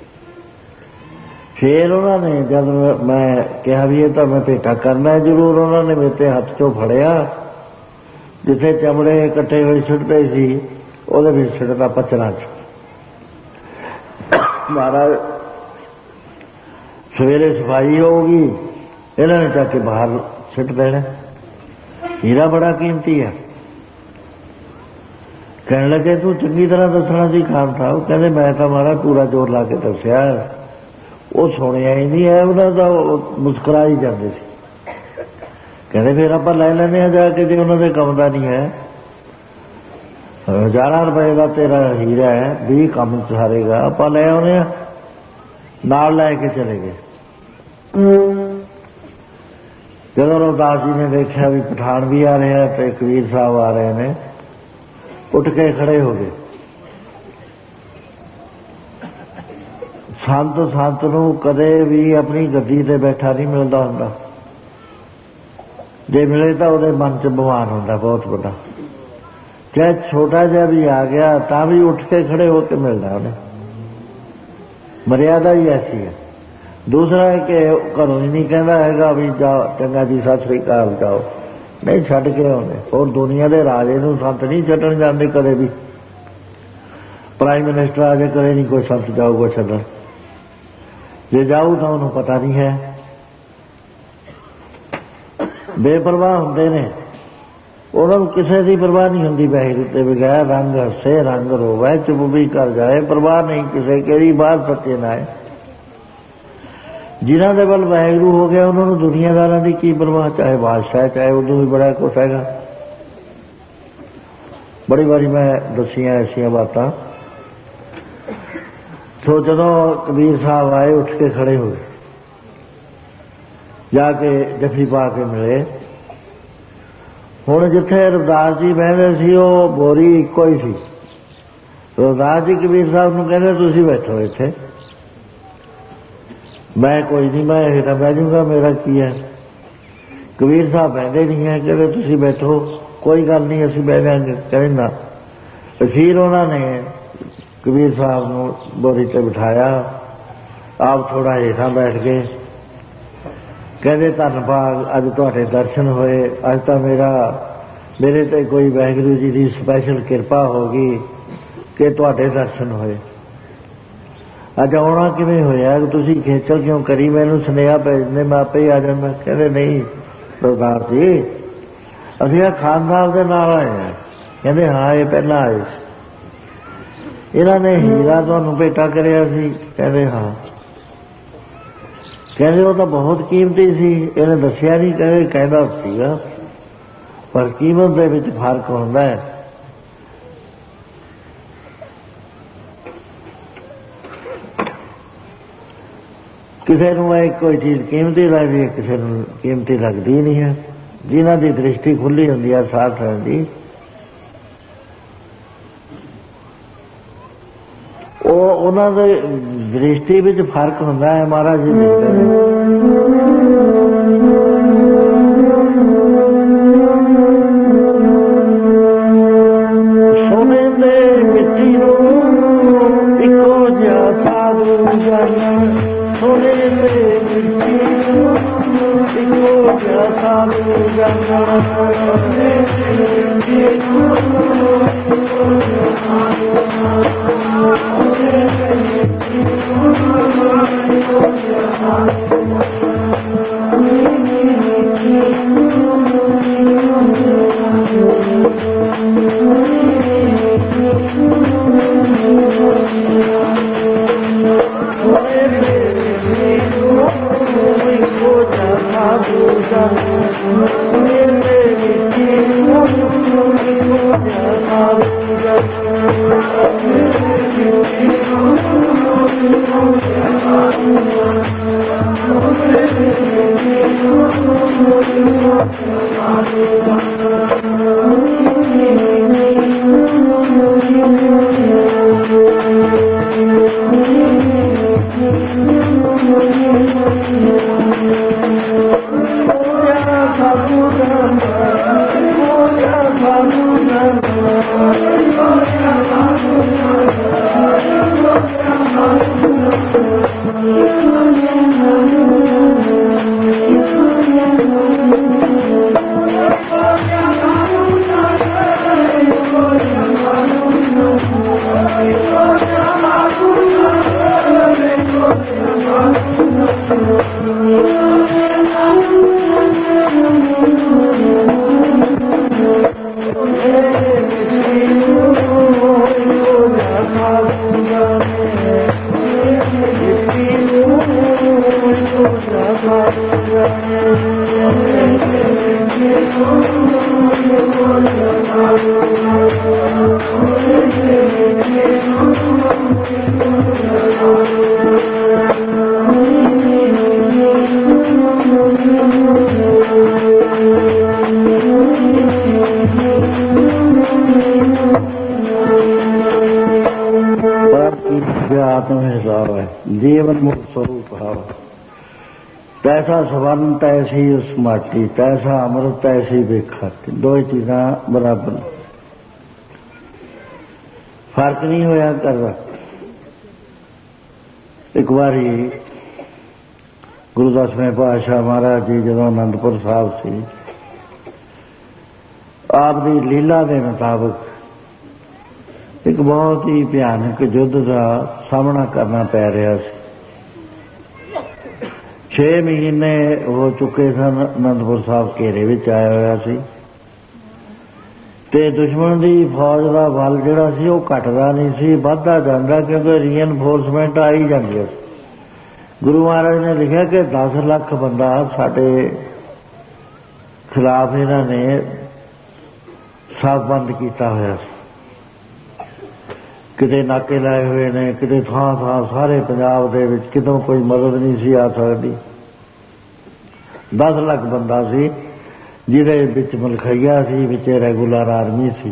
फिर उन्होंने जब मैं कहा भी ये तो मैं भेटा करना है जरूर उन्होंने मेरे हाथ चो फड़िया जिथे चमड़े कट्ठे हुए सुटते सी ਉਹਦੇ ਵਿੱਚ ਸਿੱਟਦਾ ਪਚਰਾਂ ਚ महाराज सवेरे सफाई होगी इन्होंने जाके बाहर सिट देना हीरा बड़ा कीमती है कहने लगे तू चंगी तरह दसना सी खान था वो कहते मैं तो महाराज पूरा जोर ला के दसिया वो सुनिया ही नहीं है उन्होंने मुस्कुरा ही जाते कहते फिर आप लै लेने जाके जो उन्होंने काम का नहीं है हजारा रुपए का तेरा हीरा है भी कम सारेगा आप लै आने नाल लैके चले गए जब रवदास जी ने देखा भी पठान भी आ रहे हैं तो कबीर साहब आ रहे हैं उठ के खड़े हो गए संत संत नूं कदे भी अपनी गद्दी ते बैठा नहीं मिलता हुंदा ਜੇ ਮਿਲੇ ਤਾਂ ਉਹਦੇ ਮਨ 'ਚ ਬਿਮਾਰ ਹੁੰਦਾ ਬਹੁਤ ਵੱਡਾ। ਚਾਹੇ ਛੋਟਾ ਜਿਹਾ ਵੀ ਆ ਗਿਆ ਤਾਂ ਵੀ ਉੱਠ ਕੇ ਖੜੇ ਹੋ ਕੇ ਮਿਲਦਾ ਉਹਨੇ। ਮਰਿਆਦਾ ਹੀ ਐਸੀ ਹੈ। ਦੂਸਰਾ ਹੈ ਕਿ ਘਰੋਂ ਹੀ ਨਹੀਂ ਕਹਿੰਦਾ ਹੈਗਾ ਵੀ ਜਾਓ ਚੰਗਾ ਜੀ ਸਤਿ ਸ੍ਰੀ ਅਕਾਲ ਜਾਓ, ਨਹੀਂ ਛੱਡ ਕੇ ਆਉਂਦੇ। ਹੋਰ ਦੁਨੀਆ ਦੇ ਰਾਜੇ ਨੂੰ ਸੰਤ ਨਹੀਂ ਛੱਡਣ ਜਾਂਦੇ ਕਦੇ ਵੀ। ਪ੍ਰਾਈਮ ਮਿਨਿਸਟਰ ਆ ਕੇ ਕਦੇ ਨਹੀਂ ਕੋਈ ਸੰਤ ਜਾਊਗਾ ਛੱਡਣ। ਜੇ ਜਾਊ ਤਾਂ ਉਹਨੂੰ ਪਤਾ ਨਹੀਂ ਹੈ। ਬੇਪਰਵਾਹ ਹੁੰਦੇ ਨੇ, ਉਹਨਾਂ ਨੂੰ ਕਿਸੇ ਦੀ ਪਰਵਾਹ ਨਹੀਂ ਹੁੰਦੀ। ਵਾਹਿਗੁਰੂ ਤੇ ਬਗੈਰ ਰੰਗ ਹੱਸੇ ਰੰਗ ਰੋਵੇ ਚੁੱਪ ਵੀ ਕਰ ਜਾਏ, ਪਰਵਾਹ ਨਹੀਂ ਕਿਸੇ ਕਿਹੜੀ ਬਾਤ ਸੱਚੇ ਨਾ ਹੈ। ਜਿਨ੍ਹਾਂ ਦੇ ਵੱਲ ਵਾਹਿਗੁਰੂ ਹੋ ਗਿਆ ਉਹਨਾਂ ਨੂੰ ਦੁਨੀਆਦਾਰਾਂ ਦੀ ਕੀ ਪਰਵਾਹ, ਚਾਹੇ ਬਾਦਸ਼ਾਹ ਚਾਹੇ ਉਦੋਂ ਵੀ ਬੜਾ ਕੁਛ ਹੈਗਾ। ਬੜੀ ਵਾਰੀ ਮੈਂ ਦੱਸੀਆਂ ਐਸੀਆਂ ਬਾਤਾਂ। ਸੋ ਜਦੋਂ ਕਬੀਰ ਸਾਹਿਬ ਆਏ ਉੱਠ ਕੇ ਖੜੇ ਹੋਏ, ਜਾ ਕੇ ਜੱਫੀ ਪਾ ਕੇ ਮਿਲੇ। ਹੁਣ ਜਿੱਥੇ ਰਵਿਦਾਸ ਜੀ ਬਹਿੰਦੇ ਸੀ ਉਹ ਬੋਰੀ ਇੱਕੋ ਹੀ ਸੀ। ਰਵਿਦਾਸ ਜੀ ਕਬੀਰ ਸਾਹਿਬ ਨੂੰ ਕਹਿੰਦੇ ਤੁਸੀਂ ਬੈਠੋ ਇੱਥੇ। ਮੈਂ ਕੋਈ ਨਹੀਂ, ਮੈਂ ਇਹ ਤਾਂ ਬਹਿ ਜਾਊਂਗਾ, ਮੇਰਾ ਕੀ ਹੈ। ਕਬੀਰ ਸਾਹਿਬ ਬਹਿੰਦੇ ਨਹੀਂ ਹੈ, ਕਹਿੰਦੇ ਤੁਸੀਂ ਬੈਠੋ, ਕੋਈ ਗੱਲ ਨਹੀਂ ਅਸੀਂ ਬਹਿ ਜਾਵਾਂਗੇ। ਕਹਿੰਦੇ ਨਾ। ਫਿਰ ਉਹਨਾਂ ਨੇ ਕਬੀਰ ਸਾਹਿਬ ਨੂੰ ਬੋਰੀ 'ਤੇ ਬਿਠਾਇਆ, ਆਪ ਥੋੜ੍ਹਾ ਹੇਠਾਂ ਬੈਠ ਗਏ। ਕਹਿੰਦੇ ਧੰਨਵਾਦ, ਅੱਜ ਤੁਹਾਡੇ ਦਰਸ਼ਨ ਹੋਏ। ਅੱਜ ਤਾਂ ਮੇਰਾ ਮੇਰੇ 'ਤੇ ਕੋਈ ਵਾਹਿਗੁਰੂ ਜੀ ਦੀ ਸਪੈਸ਼ਲ ਕਿਰਪਾ ਹੋ ਗਈ ਕਿ ਤੁਹਾਡੇ ਦਰਸ਼ਨ ਹੋਏ। ਅੱਜ ਆਉਣਾ ਕਿਵੇਂ ਹੋਇਆ? ਤੁਸੀਂ ਖੇਚਲ ਕਿਉਂ ਕਰੀ? ਮੈਨੂੰ ਸੁਨੇਹਾ ਭੇਜਦੇ, ਮੈਂ ਆਪੇ ਹੀ ਆ ਜਾਂਦਾ। ਕਹਿੰਦੇ ਨਹੀਂ ਸਰਦਾਰ ਜੀ, ਅਸੀਂ ਆ ਖਾਨਦਾਨ ਦੇ ਨਾਲ ਆਏ ਹਾਂ। ਕਹਿੰਦੇ ਹਾਂ ਇਹ ਪਹਿਲਾਂ ਆਏ ਸੀ। ਇਹਨਾਂ ਨੇ ਹੀਰਾ ਤੁਹਾਨੂੰ ਭੇਟਾ ਕਰਿਆ ਸੀ? ਕਹਿੰਦੇ ਹਾਂ। ਕਹਿੰਦੇ ਉਹ ਤਾਂ ਬਹੁਤ ਕੀਮਤੀ ਸੀ, ਇਹਨੇ ਦੱਸਿਆ ਨਹੀਂ। ਕਹਿੰਦੇ ਕਹਿੰਦਾ ਸੀਗਾ, ਪਰ ਕੀਮਤ ਦੇ ਵਿੱਚ ਫਰਕ ਹੁੰਦਾ ਹੈ। ਕਿਸੇ ਨੂੰ ਇਹ ਕੋਈ ਚੀਜ਼ ਕੀਮਤੀ ਲੱਗਦੀ ਹੈ, ਕਿਸੇ ਨੂੰ ਕੀਮਤੀ ਲੱਗਦੀ ਨਹੀਂ ਹੈ। ਜਿਨ੍ਹਾਂ ਦੀ ਦ੍ਰਿਸ਼ਟੀ ਖੁੱਲ੍ਹੀ ਹੁੰਦੀ ਹੈ ਸਾਥ ਰਹਿਣ ਦੀ, ਉਹ ਉਹਨਾਂ ਦੇ ਦ੍ਰਿਸ਼ਟੀ ਵਿੱਚ ਫਰਕ ਹੁੰਦਾ ਹੈ। ਮਹਾਰਾਜ ਜੀ ਲਿਖਦੇ ਨੇ ਸੋਨੇ ਦੇ ਮਿੱਟੀ ਨੂੰ ਇੱਕੋ ਜਿਹਾ ਸਾਧੂ ਜਾਣਾ, ਸੋਨੇ ਦੇ ਮਿੱਟੀ ਨੂੰ ਇੱਕੋ ਜਿਹਾ ਸਾਧੂ ਜਾਣਾ, ਸੋਨੇ ਦੇ ਮਿੱਟੀ ਨੂੰ ਇੱਕੋ ਜਿਹਾ ਸਾਧੂ तैसा सवन तैसी उस माटी, तैसा अमृत तैसी बेखाती। दो चीज़ां बराबर, फर्क नहीं होया करदा। एक बारी गुरु दसवें पातशाह महाराज जी जदों आनंदपुर साहब सी, आप दी लीला के मुताबिक एक बहुत ही भयानक युद्ध का सामना करना पै रहा सी। छे महीने हो चुके सन, आनंदपुर साहब घेरे विच आया होया सी ते दुश्मन की फौज का बल जिहड़ा सी वो घटदा नहीं सी, वधदा जांदा, क्योंकि रीएनफोर्समेंट आई जांदी सी। गुरु महाराज ने लिखा कि दस लाख बंदा साडे खिलाफ इन्हां ने साफबंद किया होया सी। किते नाके लाए हुए ने, किते थां थां सारे पंजाब दे विच कितों कोई मदद नहीं सी आ सकती। दस लाख बंदा सी जिहदे विच मलखैया सी, विच रेगूलर आर्मी सी।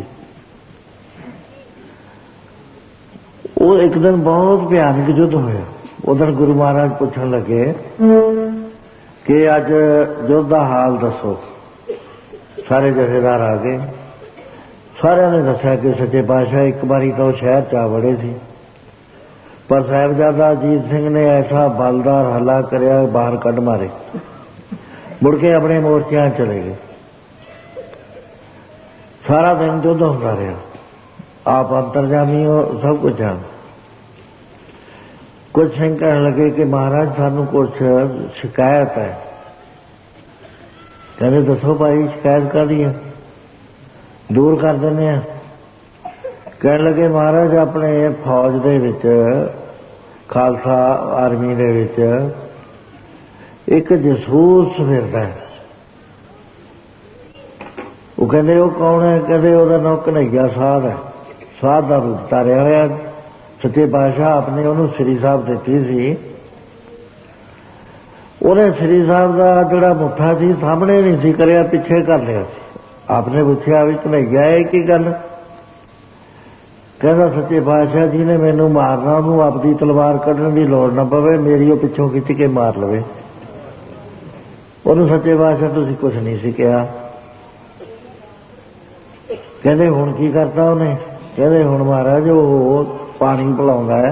वो एक दिन बहुत भयानक युद्ध होया। उधर गुरु महाराज पूछन लगे कि अज युद्ध का हाल दसो। सारे जथेदार आ गए, सारिਆਂ ने दस्या कि सच्चे पातशाह एक बारी तो शहर च आ बड़े सी, पर साहिबजादा अजीत सिंह ने ऐसा बलदार हला करया बाहर कढ़ मारे, मुड़ के अपने मोर्चियां चले गए। सारा दिन युद्ध होता रहा। आप अंतरजामी हो, सब कुछ जान। कुछ सिंह कहने लगे कि महाराज सानू कुछ शिकायत है। कहते दसो भाई शिकायत काहदी है, दूर कर देने। कहने लगे महाराज अपने फौज दे विच, खालसा आर्मी दे विच एक जसूस फिरदा है। वो कहते वो कौन है? कहते ਉਹਦਾ नाम कन्हैया साध है। साध का रूप धारिया होया। सच्चे पातशाह आपने उन्होंने श्री साहब दिती सी। उन्हें श्री साहब का जोड़ा मुठा सी सामने नहीं सी करया, पिछे कर लिया। आपने पूछा भी कन्हैया है की गल? कहता सच्चे पातशाह जी ने मैनू मारना, उन्होंने अपनी तलवार कढ़ने की लौड़ न पवे, मेरी वो पिछों खिंच के मार लवे। उन्होंने सच्चे पातशाह तुसीं कुछ नहीं सी कहा। कहते हुण की करता उन्हें? कहते हुण महाराज वो पानी पिलाउंदा है,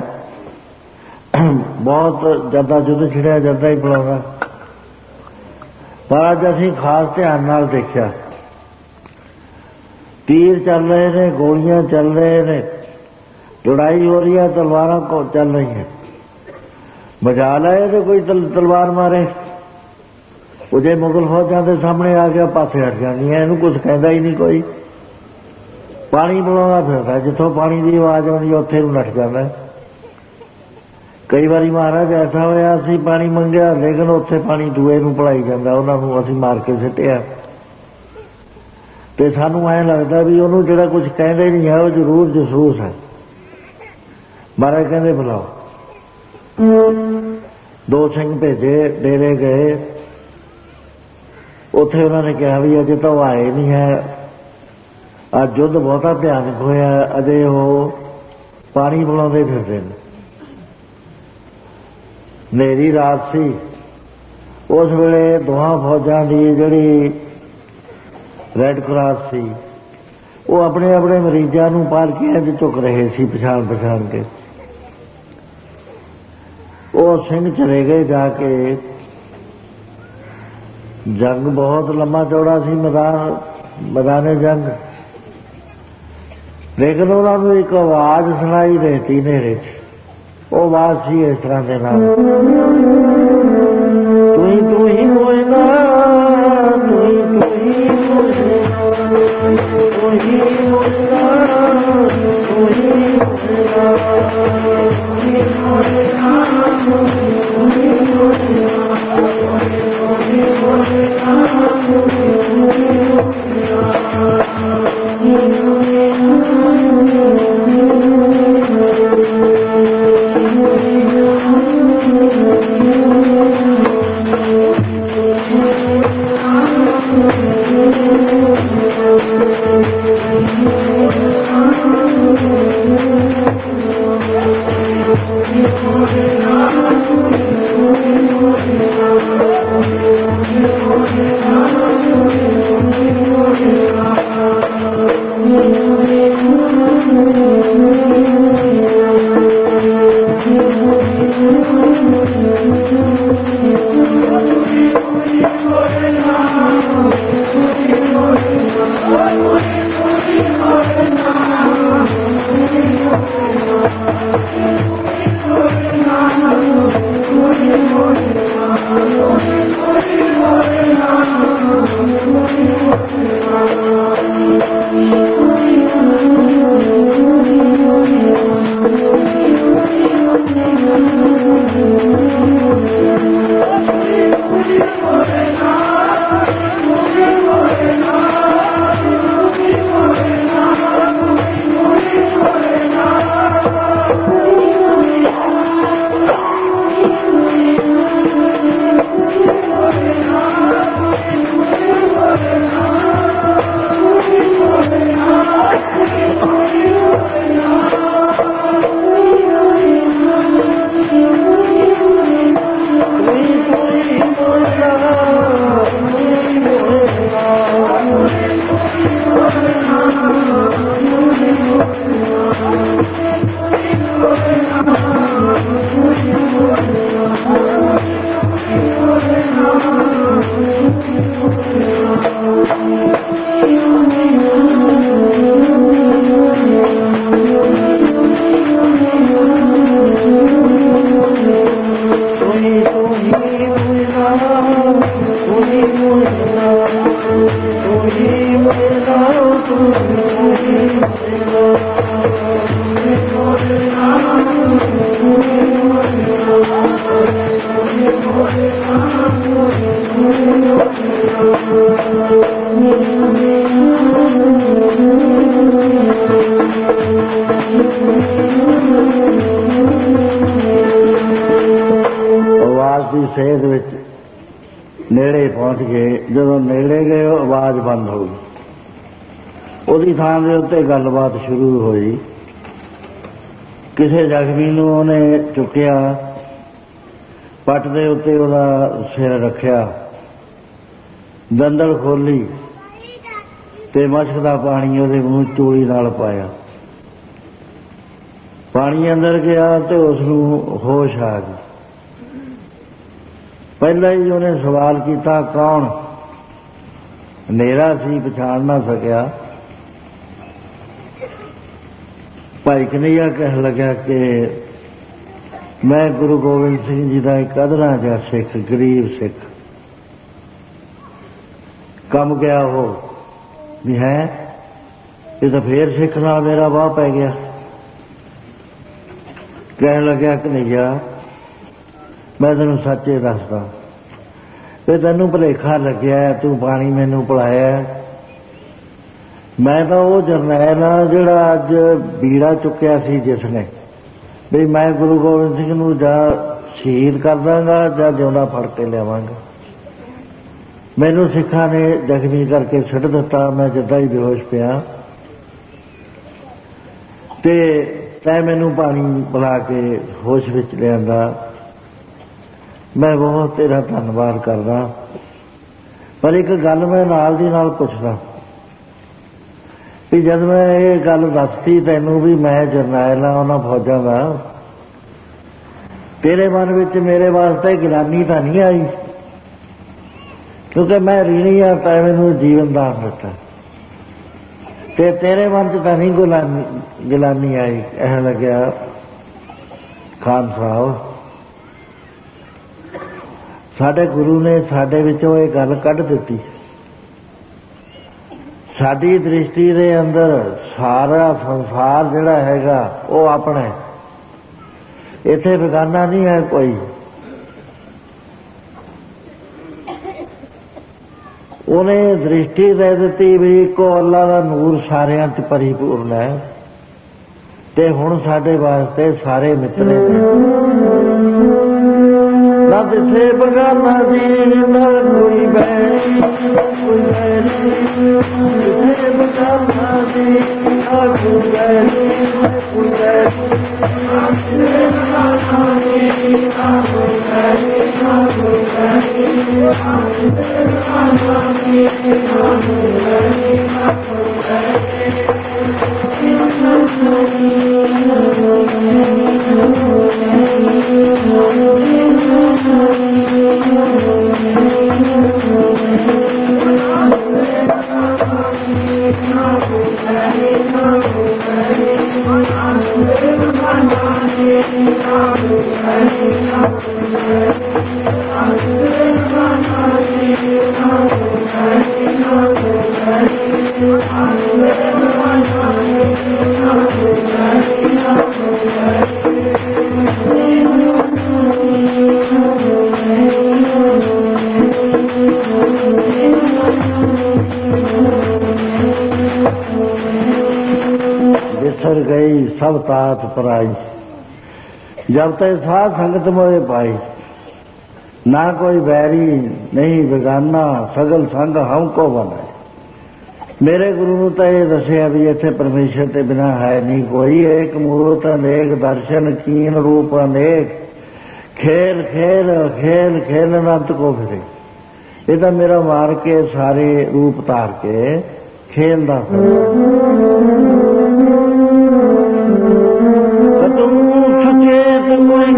बहुत ज्यादा युद्ध छिड़िया ज्यादा ही पिलाउंदा। पर अज असीं खास ध्यान नाल देखिया, तीर चल रहे ने, गोलियां चल रहे ने, लड़ाई हो रही है, तलवारां को चल रही हैं। बचा लाए तो कोई तल, तलवार मारे, वो जे मुगल फौजां दे सामने आ गया पासे हट जांदियां, इहनूं कुछ कहंदा ही नहीं कोई। पानी पिलाउंदा फिरदा, जिथों पानी की आवाज़ आउंदी उत्थे नूं नठ जांदा। कई बारी महाराज ऐसा होया असीं पानी मंगिया, लेकिन उत्थे पानी दूए नूं पिलाई जांदा, उन्हां नूं असीं मार के सिੱਟਿਆ। ते सानूं ऐ लगदा भी उहनूं जिहड़ा कुछ कहंदे नहीं है वो जरूर जसूस है। महाराज कहंदे बुलाओ। दो सिंह भेजे, डेरे गए, उत्थे उन्होंने कहा भी अजे तो आए नहीं है, अज युद्ध बहुता भयानक होया, अजे वो पानी पिलाउंदे फिरदे ने। नेरी रात सी, उस वेले दोहां फौजां दी जिहड़ी रैड क्रॉस सी, वो अपने अपने मरीजां नूं पालकियां च चुक रहे सी पछाण पछाण के। वो सिंह चले गए जाके। जंग बहुत लंबा चौड़ा सी, मैदान मैदाने जंग। लेकिन उन्होंने एक आवाज सुनाई देती नेरे च। वो आवाज सी इस तरह के नाम, तुही तुही होए ना, तुही तुही होए ना, तुही होए ना, तुही होए ना, तुही होए ना, तुही होए ना, तुही होए ना, तुही होए ना। ਸੇਧ ਵਿੱਚ ਨੇੜੇ ਪਹੁੰਚ ਗਏ। ਜਦੋਂ ਨੇੜੇ ਗਏ ਉਹ ਆਵਾਜ਼ ਬੰਦ ਹੋ ਗਈ। ਉਹਦੀ ਥਾਂ ਦੇ ਉੱਤੇ ਗੱਲਬਾਤ ਸ਼ੁਰੂ ਹੋਈ। ਕਿਸੇ ਜ਼ਖਮੀ ਨੂੰ ਉਹਨੇ ਚੁੱਕਿਆ, ਪੱਟ ਦੇ ਉੱਤੇ ਉਹਦਾ ਸਿਰ ਰੱਖਿਆ, ਦੰਦਲ ਖੋਲੀ ਤੇ ਮਸ਼ਕ ਦਾ ਪਾਣੀ ਉਹਦੇ ਮੂੰਹ ਚੋਲੀ ਨਾਲ ਪਾਇਆ। ਪਾਣੀ ਅੰਦਰ ਗਿਆ ਤੇ ਉਸ ਨੂੰ ਹੋਸ਼ ਆ ਗਈ। ਪਹਿਲਾਂ ਹੀ ਉਹਨੇ ਸਵਾਲ ਕੀਤਾ, ਕੌਣ? ਹਨੇਰਾ ਸੀ, ਪਛਾਣ ਨਾ ਸਕਿਆ। ਭਾਈ ਕਨ੍ਹਈਆ ਕਹਿਣ ਲੱਗਾ ਕਿ ਮੈਂ ਗੁਰੂ ਗੋਬਿੰਦ ਸਿੰਘ ਜੀ ਦਾ ਇੱਕ ਅਧਰਾ ਜਿਹਾ ਸਿੱਖ, ਗਰੀਬ ਸਿੱਖ। ਕੰਮ ਗਿਆ ਉਹ ਵੀ ਹੈ, ਇਹ ਤਾਂ ਫੇਰ ਸਿੱਖ ਨਾਲ ਮੇਰਾ ਵਾਹ ਪੈ ਗਿਆ। ਕਹਿਣ ਲੱਗਿਆ, ਕਨ੍ਹਈਆ ਮੈਂ ਤੈਨੂੰ ਸੱਚੇ ਦੱਸਦਾ ਵੀ ਤੈਨੂੰ ਭੁਲੇਖਾ ਲੱਗਿਆ, ਤੂੰ ਪਾਣੀ ਮੈਨੂੰ ਪਿਲਾਇਆ। ਮੈਂ ਤਾਂ ਉਹ ਜਰਨੈਲ ਆ ਜਿਹੜਾ ਅੱਜ ਬੀੜਾ ਚੁੱਕਿਆ ਸੀ, ਜਿਸ ਨੇ ਵੀ ਮੈਂ ਗੁਰੂ ਗੋਬਿੰਦ ਸਿੰਘ ਨੂੰ ਜਾਂ ਸ਼ਹੀਦ ਕਰ ਦਾਂਗਾ ਜਾਂ ਜਿਉਂਦਾ ਫੜ ਕੇ ਲਿਆਵਾਂਗਾ। ਮੈਨੂੰ ਸਿੱਖਾਂ ਨੇ ਜ਼ਖਮੀ ਕਰਕੇ ਸੁੱਟ ਦਿੱਤਾ, ਮੈਂ ਜਿੱਦਾਂ ਹੀ ਬੇਹੋਸ਼ ਪਿਆ ਤੇ ਤੈਂ ਮੈਨੂੰ ਪਾਣੀ ਪਿਲਾ ਕੇ ਹੋਸ਼ ਵਿੱਚ ਲਿਆਂਦਾ। ਮੈਂ ਬਹੁਤ ਤੇਰਾ ਧੰਨਵਾਦ ਕਰਦਾ, ਪਰ ਇੱਕ ਗੱਲ ਮੈਂ ਨਾਲ ਦੀ ਨਾਲ ਪੁੱਛਦਾ ਵੀ ਜਦ ਮੈਂ ਇਹ ਗੱਲ ਦੱਸਤੀ ਤੈਨੂੰ ਵੀ ਮੈਂ ਜਰਨੈਲ ਹਾਂ ਉਹਨਾਂ ਫੌਜਾਂ ਦਾ, ਤੇਰੇ ਮਨ ਵਿੱਚ ਮੇਰੇ ਵਾਸਤੇ ਗਿਲਾਨੀ ਤਾਂ ਨਹੀਂ ਆਈ? ਕਿਉਂਕਿ ਮੈਂ ਰੀਣੀ ਆ, ਤੈਂ ਮੈਨੂੰ ਜੀਵਨ ਦਾਨ ਦਿੱਤਾ, ਤੇ ਤੇਰੇ ਮਨ 'ਚ ਤਾਂ ਨਹੀਂ ਗੁਲਾਨੀ ਗਿਲਾਨੀ ਆਈ। ਕਹਿਣ ਲੱਗਿਆ, ਖਾਨ ਸਾਹਿਬ ਸਾਡੇ ਗੁਰੂ ਨੇ ਸਾਡੇ ਵਿੱਚੋਂ ਇਹ ਗੱਲ ਕੱਢ ਦਿੱਤੀ। ਸਾਡੀ ਦ੍ਰਿਸ਼ਟੀ ਦੇ ਅੰਦਰ ਸਾਰਾ ਸੰਸਾਰ ਜਿਹੜਾ ਹੈਗਾ ਉਹ ਆਪਣਾ, ਇੱਥੇ ਬੇਗਾਨਾ ਨਹੀਂ ਹੈ ਕੋਈ। ਉਹਨੇ ਦ੍ਰਿਸ਼ਟੀ ਦੇ ਦਿੱਤੀ ਵੀ ਇੱਕੋ ਅੱਲਾ ਦਾ ਨੂਰ ਸਾਰਿਆਂ 'ਚ ਪਰਿਪੂਰਨ ਹੈ, ਤੇ ਹੁਣ ਸਾਡੇ ਵਾਸਤੇ ਸਾਰੇ ਮਿੱਤਰੇ ਨਾ ਦਿਸੇ ਬਗਾਨਾ ਦੀ ਨਾ ਕੋਈ ਬੈਰੀ, ਕੋਈ ਬੈਰੀ ਦਿਸੇ ਬਗਾਨਾ ਦੀ ਨਾ ਕੋਈ ਬੈਰੀ, ਕੋਈ ਬੈਰੀ ਨਾ ਦਿਸੇ ਬਗਾਨਾ ਦੀ ਨਾ ਕੋਈ ਬੈਰੀ, ਨਾ ਕੋਈ ਬੈਰੀ ਨਾ ਦਿਸੇ ਬਗਾਨਾ ਦੀ ਨਾ ਕੋਈ ਬੈਰੀ, ਨਾ ਕੋਈ ਬੈਰੀ। I'm सब तात पराई। जब तक साध संगत मोए पाई, ना कोई बैरी नहीं बेगाना, सगल संग हमको बनाए। मेरे गुरु ने तो यह दसिया भी इत्थे परमेश्वर के बिना है नहीं कोई। एक मूर्त अनेक दर्शन कीन रूप अनेक, खेल खेल खेल खेल अनंत को फिरे। ये तो मेरा मार के सारे रूप तार के खेलदा सुचेत कोई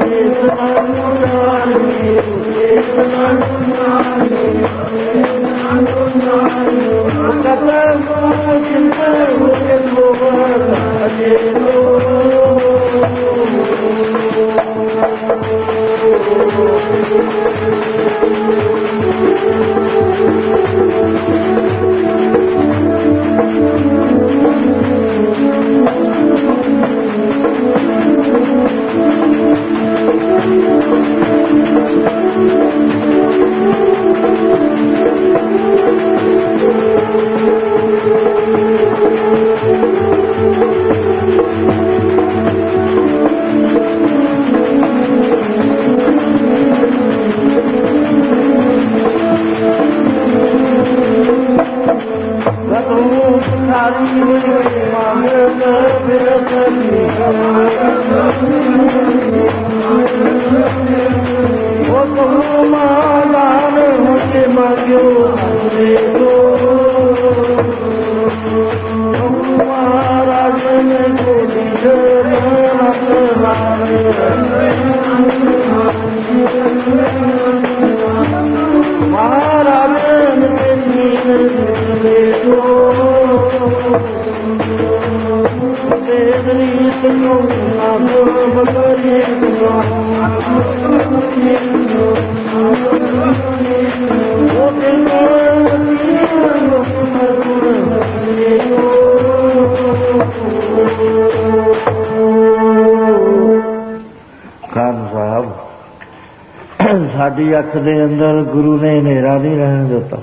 साडी अख दे अंदर गुरु ने हनेरा नहीं रहने दिता।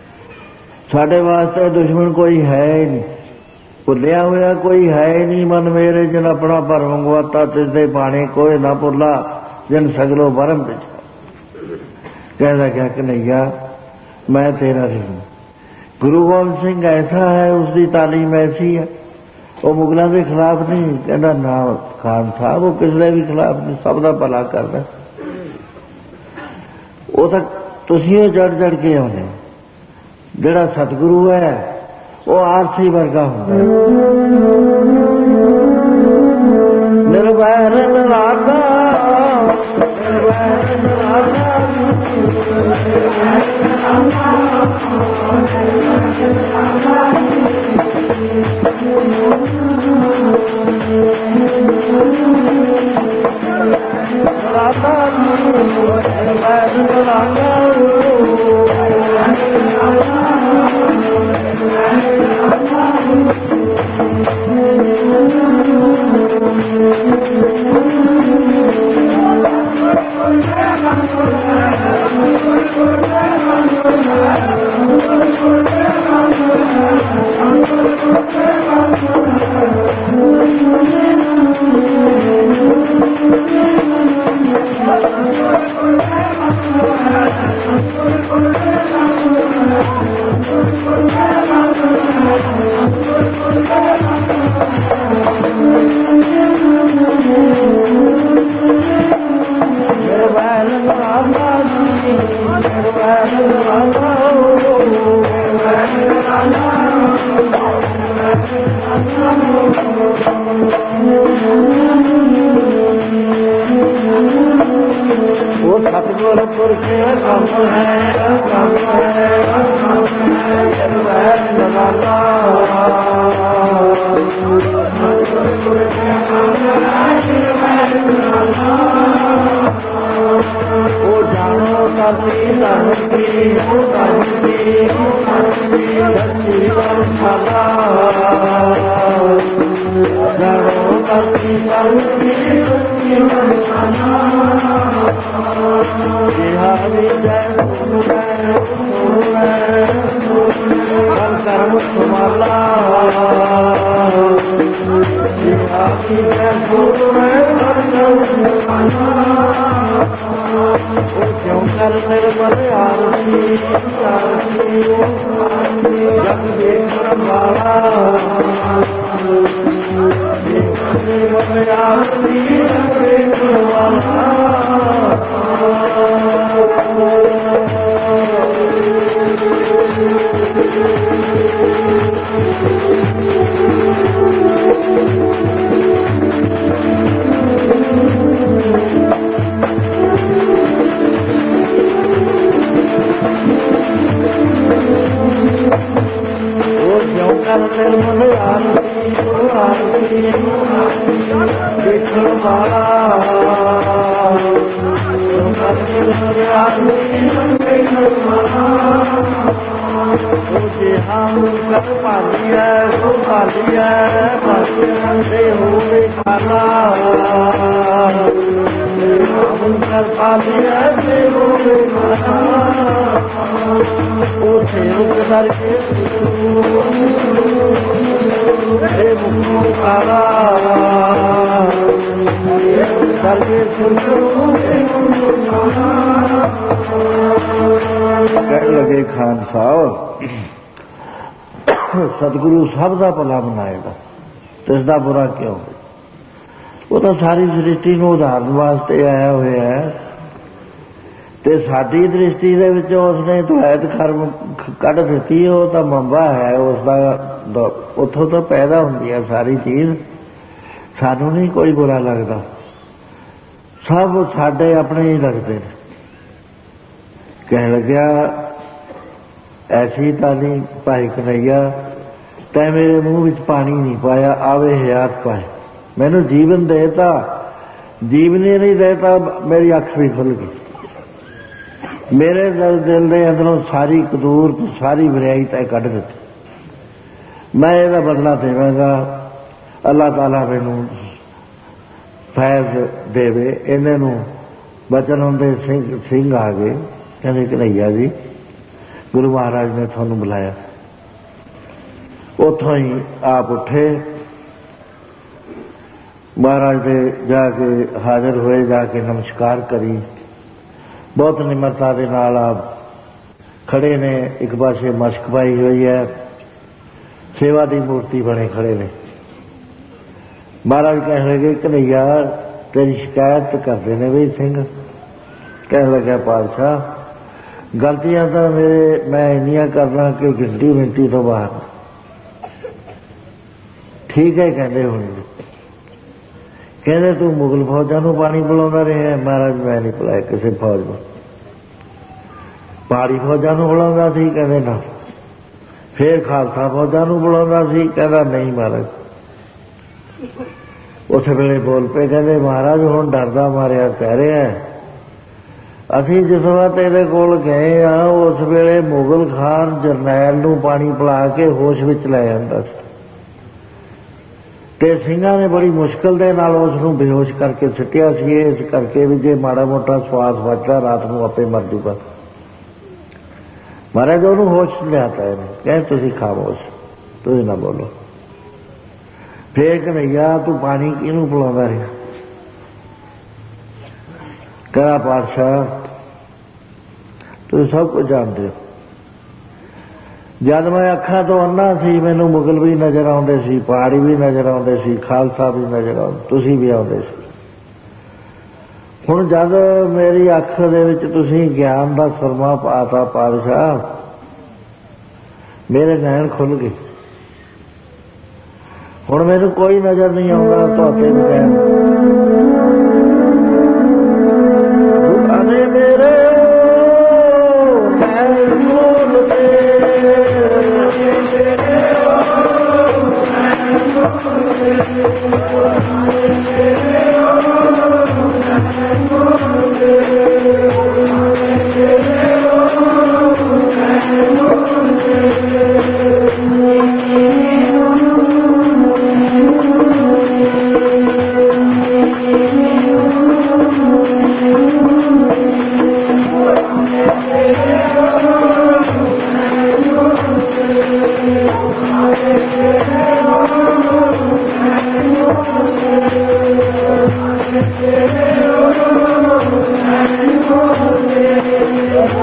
साडे वास्ते दुश्मन कोई है ही नहीं, भुलिया हुआ कोई है ही नहीं। मन मेरे जिन अपना भरम गवाता तिसदे पानी कोई ना भुला, जिन सगलो भरम पिछा। कहता क्या कन्हैया मैं तेरा नहीं। गुरु गोबिंद सिंह ऐसा है, उसकी तालीम ऐसी है, वो मुगलों के खिलाफ नहीं। कहता ना खान साहब वो किसी भी खिलाफ नहीं, सब का भला करता। वो तो तुसीं जड़ जड़ के आने। जिहड़ा सतगुरु है वो आरसी वर्गा होंदा है। निर्वैर निराला निर्वैर निराला कर्म तुम्हारा क्यों कर निर्मल आरती जग देखण वाला निर्मल आरती जग देखण वाला निर्मल आरती आरती देखण वाला निर्मल आरती देखण वाला जे हम कर पालिया सो पालिया पालिया होवे खाला हम कर पालिया से होवे खाला ओ सेवक दर के हे मुक्ति काला दर के ਕਹਿ ਲਗੇ ਖਾਨ ਸਾਹਿਬ ਸਤਿਗੁਰੂ ਸਭ ਦਾ ਭਲਾ ਬਣਾਏਗਾ ਤੇ ਇਸ ਦਾ ਬੁਰਾ ਕਿਉਂ? ਉਹ ਤਾਂ ਸਾਰੀ ਸ੍ਰਿਸ਼ਟੀ ਨੂੰ ਉਦਾਹਰਨ ਵਾਸਤੇ ਆਇਆ ਹੋਇਆ ਹੈ ਤੇ ਸਾਡੀ ਦ੍ਰਿਸ਼ਟੀ ਦੇ ਵਿੱਚ ਉਸਨੇ ਦੁਆਇਤ ਕਰਮ ਕੱਢ ਦਿੱਤੀ। ਉਹ ਤਾਂ ਮੰਬਾ ਹੈ ਉਸ ਦਾ, ਉੱਥੋਂ ਤੋਂ ਪੈਦਾ ਹੁੰਦੀ ਹੈ ਸਾਰੀ ਚੀਜ਼। ਸਾਨੂੰ ਨਹੀਂ ਕੋਈ ਬੁਰਾ ਲੱਗਦਾ, ਸਭ ਸਾਡੇ ਆਪਣੇ ਹੀ ਲੱਗਦੇ ਨੇ। ਕਹਿਣ ਲੱਗਿਆ ਐਸੀ ਤਾਂ ਨਹੀਂ ਭਾਈ ਕਨਈਆ ਤੈਂ ਮੇਰੇ ਮੂੰਹ ਵਿੱਚ ਪਾਣੀ ਨਹੀਂ ਪਾਇਆ, ਆਵੇ ਹਯਾਤ ਪਾਏ। ਮੈਨੂੰ ਜੀਵਨ ਦੇਤਾ, ਜੀਵਨ ਹੀ ਨਹੀਂ ਦੇਤਾ, ਮੇਰੀ ਅੱਖ ਵੀ ਖੁੱਲ ਗਈ। ਮੇਰੇ ਦਿਲ ਦੇ ਅੰਦਰੋਂ ਸਾਰੀ ਕਦੂਰ ਸਾਰੀ ਬੁਰਾਈ ਤੈਂ ਕੱਢ ਦਿੱਤੀ। ਮੈਂ ਇਹਦਾ ਬਦਲਾ ਦੇਵਾਂਗਾ। ਅੱਲਾਹ ਤਾਲਾ ਮੈਨੂੰ ਫੈਜ਼ ਦੇਵੇ। ਇਹਨਾਂ ਨੂੰ ਬਚਨ ਹੁੰਦੇ ਸਿੰਘ ਸਿੰਘ ਆ ਗਏ, ਕਹਿੰਦੇ ਕਨਈਆ ਜੀ ਗੁਰੂ ਮਹਾਰਾਜ ਨੇ ਤੁਹਾਨੂੰ ਬੁਲਾਇਆ। ਉੱਥੋਂ ਹੀ ਆਪ ਉੱਠੇ, ਮਹਾਰਾਜ ਦੇ ਜਾ ਕੇ ਹਾਜ਼ਰ ਹੋਏ, ਜਾ ਕੇ ਨਮਸਕਾਰ ਕਰੀ। ਬਹੁਤ ਨਿਮਰਤਾ ਦੇ ਨਾਲ ਆਪ ਖੜੇ ਨੇ। ਇੱਕ ਪਾਸੇ ਮਸ਼ਕ ਪਾਈ ਹੋਈ ਹੈ, ਸੇਵਾ ਦੀ ਮੂਰਤੀ ਬਣੇ ਖੜੇ ਨੇ। ਮਹਾਰਾਜ ਕਹਿਣ ਲੱਗੇ ਕਨਈਆ ਤੇਰੀ ਸ਼ਿਕਾਇਤ ਕਰਦੇ ਨੇ ਵੀ ਸਿੰਘ। ਕਹਿਣ ਲੱਗਾ ਪਾਤਸ਼ਾਹ ਗਲਤੀਆਂ ਤਾਂ ਮੇਰੇ ਮੈਂ ਇੰਨੀਆਂ ਕਰਦਾ ਕਿ ਗਿਣਤੀ ਮਿੰਟੀ ਤੋਂ ਬਾਹਰ। ਠੀਕ ਹੈ ਕਹਿੰਦੇ ਹੁਣ ਕਹਿੰਦੇ ਤੂੰ ਮੁਗਲ ਫੌਜਾਂ ਨੂੰ ਪਾਣੀ ਪਿਲਾਉਂਦਾ ਰਿਹਾ। ਮਹਾਰਾਜ ਮੈਂ ਨਹੀਂ ਪਿਲਾਇਆ ਕਿਸੇ ਫੌਜ ਨੂੰ, ਪਹਾੜੀ ਫੌਜਾਂ ਨੂੰ ਬੁਲਾਉਂਦਾ ਸੀ। ਕਹਿੰਦੇ ਨਾ। ਫੇਰ ਖਾਲਸਾ ਫੌਜਾਂ ਨੂੰ ਬੁਲਾਉਂਦਾ ਸੀ। ਕਹਿੰਦਾ ਨਹੀਂ ਮਹਾਰਾਜ। ਉਸੇ ਵੇਲੇ ਬੋਲ ਪਏ, ਕਹਿੰਦੇ ਮਹਾਰਾਜ ਹੁਣ ਡਰਦਾ ਮਾਰਿਆ ਕਹਿ ਰਿਹਾ ਅਸੀਂ ਜਿਸ ਵਕਤ ਇਹਦੇ ਕੋਲ ਗਏ ਆ ਉਸ ਵੇਲੇ ਮੁਗਲ ਖਾਨ ਜਰਨੈਲ ਨੂੰ ਪਾਣੀ ਪਿਲਾ ਕੇ ਹੋਸ਼ ਵਿੱਚ ਲੈ ਜਾਂਦਾ ਸੀ ਤੇ ਸਿੰਘਾਂ ਨੇ ਬੜੀ ਮੁਸ਼ਕਲ ਦੇ ਨਾਲ ਉਸ ਨੂੰ ਬੇਹੋਸ਼ ਕਰਕੇ ਸੁੱਟਿਆ ਸੀ। ਇਸ ਕਰਕੇ ਵੀ ਜੇ ਮਾੜਾ ਮੋਟਾ ਸਵਾਸ ਵੱਜਦਾ ਰਾਤ ਨੂੰ ਆਪੇ ਮਰ ਜੂਗਾ। ਮਹਾਰਾਜ ਉਹਨੂੰ ਹੋਸ਼ ਲਿਆਤਾ ਇਹਨੇ। ਕਹੇ ਤੁਸੀਂ ਖਾਮੋਸ਼, ਤੁਸੀਂ ਨਾ ਬੋਲੋ। ਫੇਰ ਕਨਈਆ ਤੂੰ ਪਾਣੀ ਕਿਹਨੂੰ ਪਿਲਾਉਂਦਾ ਰਿਹਾ? ਕਹਿੰਦਾ ਪਾਤਸ਼ਾਹ ਤੁਸੀਂ ਸਭ ਕੁਝ ਜਾਣਦੇ ਹੋ। ਜਦ ਮੈਂ ਅੱਖਾਂ ਤੋਂ ਅੰਨਾ ਸੀ ਮੈਨੂੰ ਮੁਗਲ ਵੀ ਨਜ਼ਰ ਆਉਂਦੇ ਸੀ, ਪਹਾੜੀ ਵੀ ਨਜ਼ਰ ਆਉਂਦੇ ਸੀ, ਖਾਲਸਾ ਵੀ ਨਜ਼ਰ ਆਉਂਦੇ, ਤੁਸੀਂ ਵੀ ਆਉਂਦੇ ਸੀ। ਹੁਣ ਜਦ ਮੇਰੀ ਅੱਖ ਦੇ ਵਿੱਚ ਤੁਸੀਂ ਗਿਆਨ ਦਾ ਸੁਰਮਾ ਪਾਤਾ ਪਾਤਸ਼ਾਹ, ਮੇਰੇ ਨੈਣ ਖੁੱਲ ਗਏ। ਹੁਣ ਮੈਨੂੰ ਕੋਈ ਨਜ਼ਰ ਨਹੀਂ ਆਉਂਦਾ ਤੁਹਾਡੇ ਨੈਣ। ਅਰੇ ਮੇਰੇ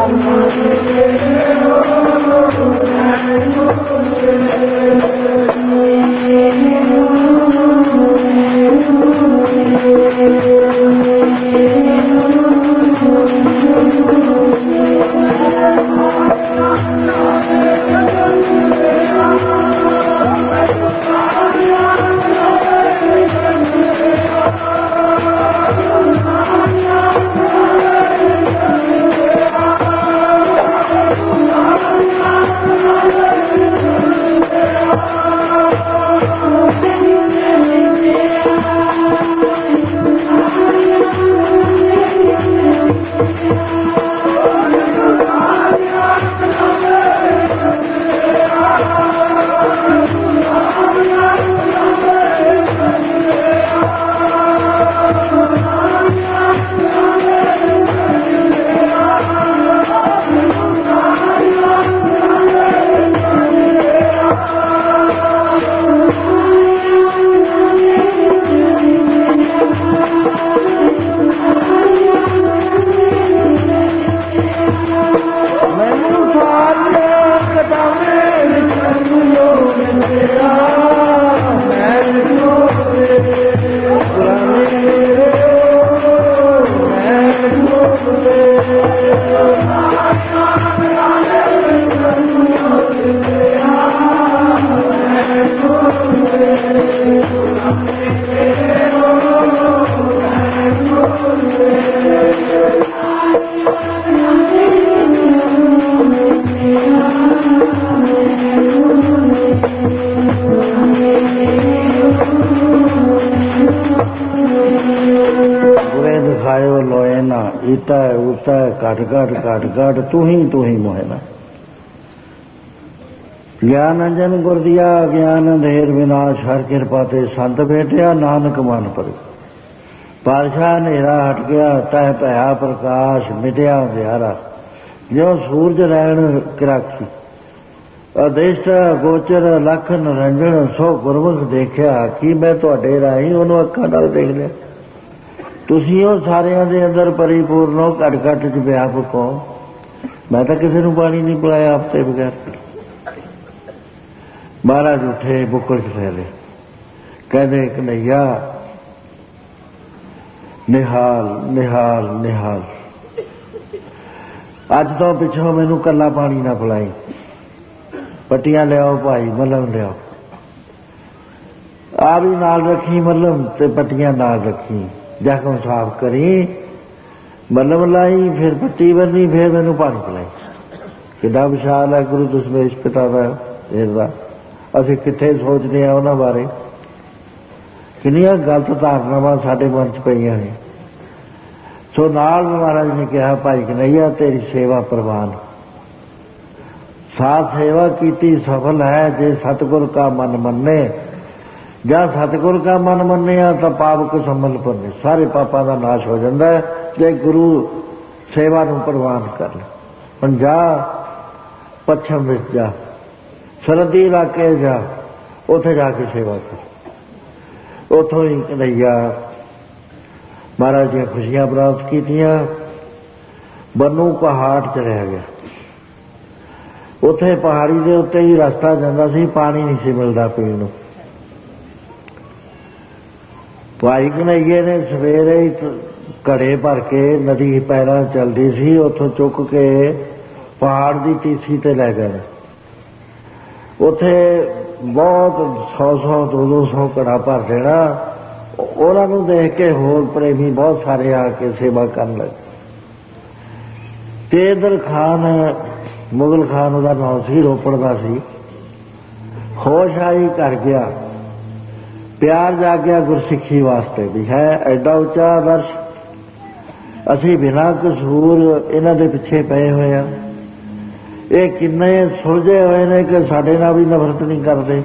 ईता है उता है काट काट काट काट तू ही तू ही मोहना ज्ञान अंजन गुर दिया ज्ञान अंधेर विनाश हर कृपा ते संत भेटिया नानक मन पर पातशाह नेरा हट गया तह भया प्रकाश मिटिया अंधियारा जो सूरज रैन किराखी अदेष्ट गोचर लख निरंजन सो गुरमुख देखिया कि मैं तुहाडे राही उन्होंने अखां नाल देख लिया तुसीं हो सारियां दे अंदर परिपूर्ण हो घट घट च व्यापक हो मैं तो किसी नूं पानी नहीं पिलाया आप ते बगैर महाराज उठे बुक्कड़ च फैले कहते कन्हैया निहाल निहाल निहाल अज तो पिछों मैनू कला पानी ना पिलाई पट्टियां लियाओ भाई मलम लियाओ आ भी नाल रखी मलम ते पट्टियां नाल रखी जख्म साफ करी मलम लाई फिर पट्टी बनी फिर मैनू पानी पिलाई कितना विशाल है गुरु दशमेश पिता का देर असीं कित्थे सोचते हैं उन्हां बारे कितनियां गलत धारनावां साडे मन च पईयां ने सो नाल महाराज ने कहा भाई कन्हैया तेरी सेवा प्रवान साथ सेवा कीती सफल है जे सतगुर का मन मन्ने ਜਾਂ सतगुर का मन मन्निया तो पाप को संभल पड़ने सारे पापां का नाश हो जाता है जे गुरु सेवा नूं प्रवान कर ले हुण जा पच्छम विच जा सरहदी इलाके जा उत्थे जाके सेवा कर उथों ही कन्हैया महाराज दी खुशियां प्राप्त कीतियां बन्नू पहाड़ च रह गया उत्थे पहाड़ी दे उत्ते ही रस्ता जांदा सी पानी नहीं सी मिलदा पीण नूं भाई कन्हैया ने सवेरे ही घड़े भर के नदी पैरों चलती सी उथों चुक के पहाड़ की तीसी ते लै गए उथे बहुत सौ सौ दो दो सौ घड़ा भर देना उन्होंने देख के होर प्रेमी बहुत सारे आके सेवा कर लगे तेदर खान मुगल खान उहदा नाम सी रोपड़ दा सी होश आई कर गया प्यार जागया गुरसिक्खी वास्ते भी है एडा उच्चा आदर्श असी बिना कसूर इन्हां दे पिछे पए हुए हैं ये किन्ने सुलझे हुए ने कि साडे नाल भी नफरत नहीं करते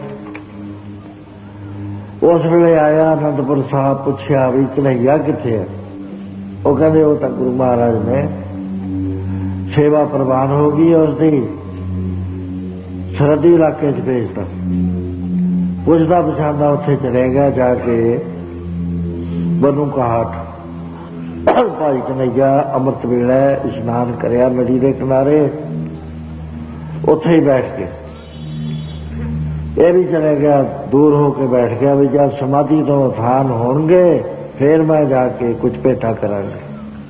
उस वेले आया आनंदपुर साहब पुछया भी कन्हैया कित्थे है वो कहंदे वो तां गुरु महाराज ने सेवा प्रवान हो गई उसकी सरहदी इलाके च भेजता पुछदा पछांदा उत्थे चले गया जाके बन्नू घाट ਭਾਈ ਕਨਈਆ ਅੰਮ੍ਰਿਤ ਵੇਲੇ ਇਸ਼ਨਾਨ ਕਰਿਆ ਨਦੀ ਦੇ ਕਿਨਾਰੇ, ਉੱਥੇ ਹੀ ਬੈਠ ਕੇ ਇਹ ਵੀ ਚਲੇ ਗਿਆ, ਦੂਰ ਹੋ ਕੇ ਬੈਠ ਗਿਆ ਵੀ ਜਦ ਸਮਾਧੀ ਤੋਂ ਉਥਾਨ ਹੋਣਗੇ ਫਿਰ ਮੈਂ ਜਾ ਕੇ ਕੁਝ ਭੇਟਾ ਕਰਾਂਗਾ।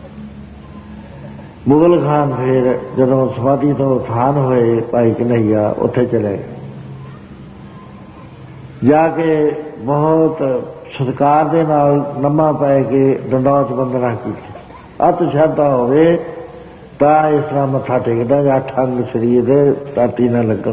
ਮੁਗਲ ਖਾਨ ਫਿਰ ਜਦੋਂ ਸਮਾਧੀ ਤੋਂ ਉਥਾਨ ਹੋਏ ਭਾਈ ਕਨਈਆ ਉੱਥੇ ਚਲੇ ਗਏ, ਜਾ ਕੇ ਬਹੁਤ ਸਤਿਕਾਰ ਦੇ ਨਾਲ ਨਮਾ ਪੈ ਕੇ ਦੰਡੌਤ ਬੰਦਨਾ ਕੀਤੀ। ਅਤ ਸ਼ਰਧਾ ਹੋਵੇ ਤਾਂ ਇਸ ਤਰ੍ਹਾਂ ਮੱਥਾ ਟੇਕਦਾ ਜਾਂ ਅੱਠ ਅੰਗ ਸਰੀਰ ਦੇ ਤਾਤੀ ਨਾ ਲੱਗਣ।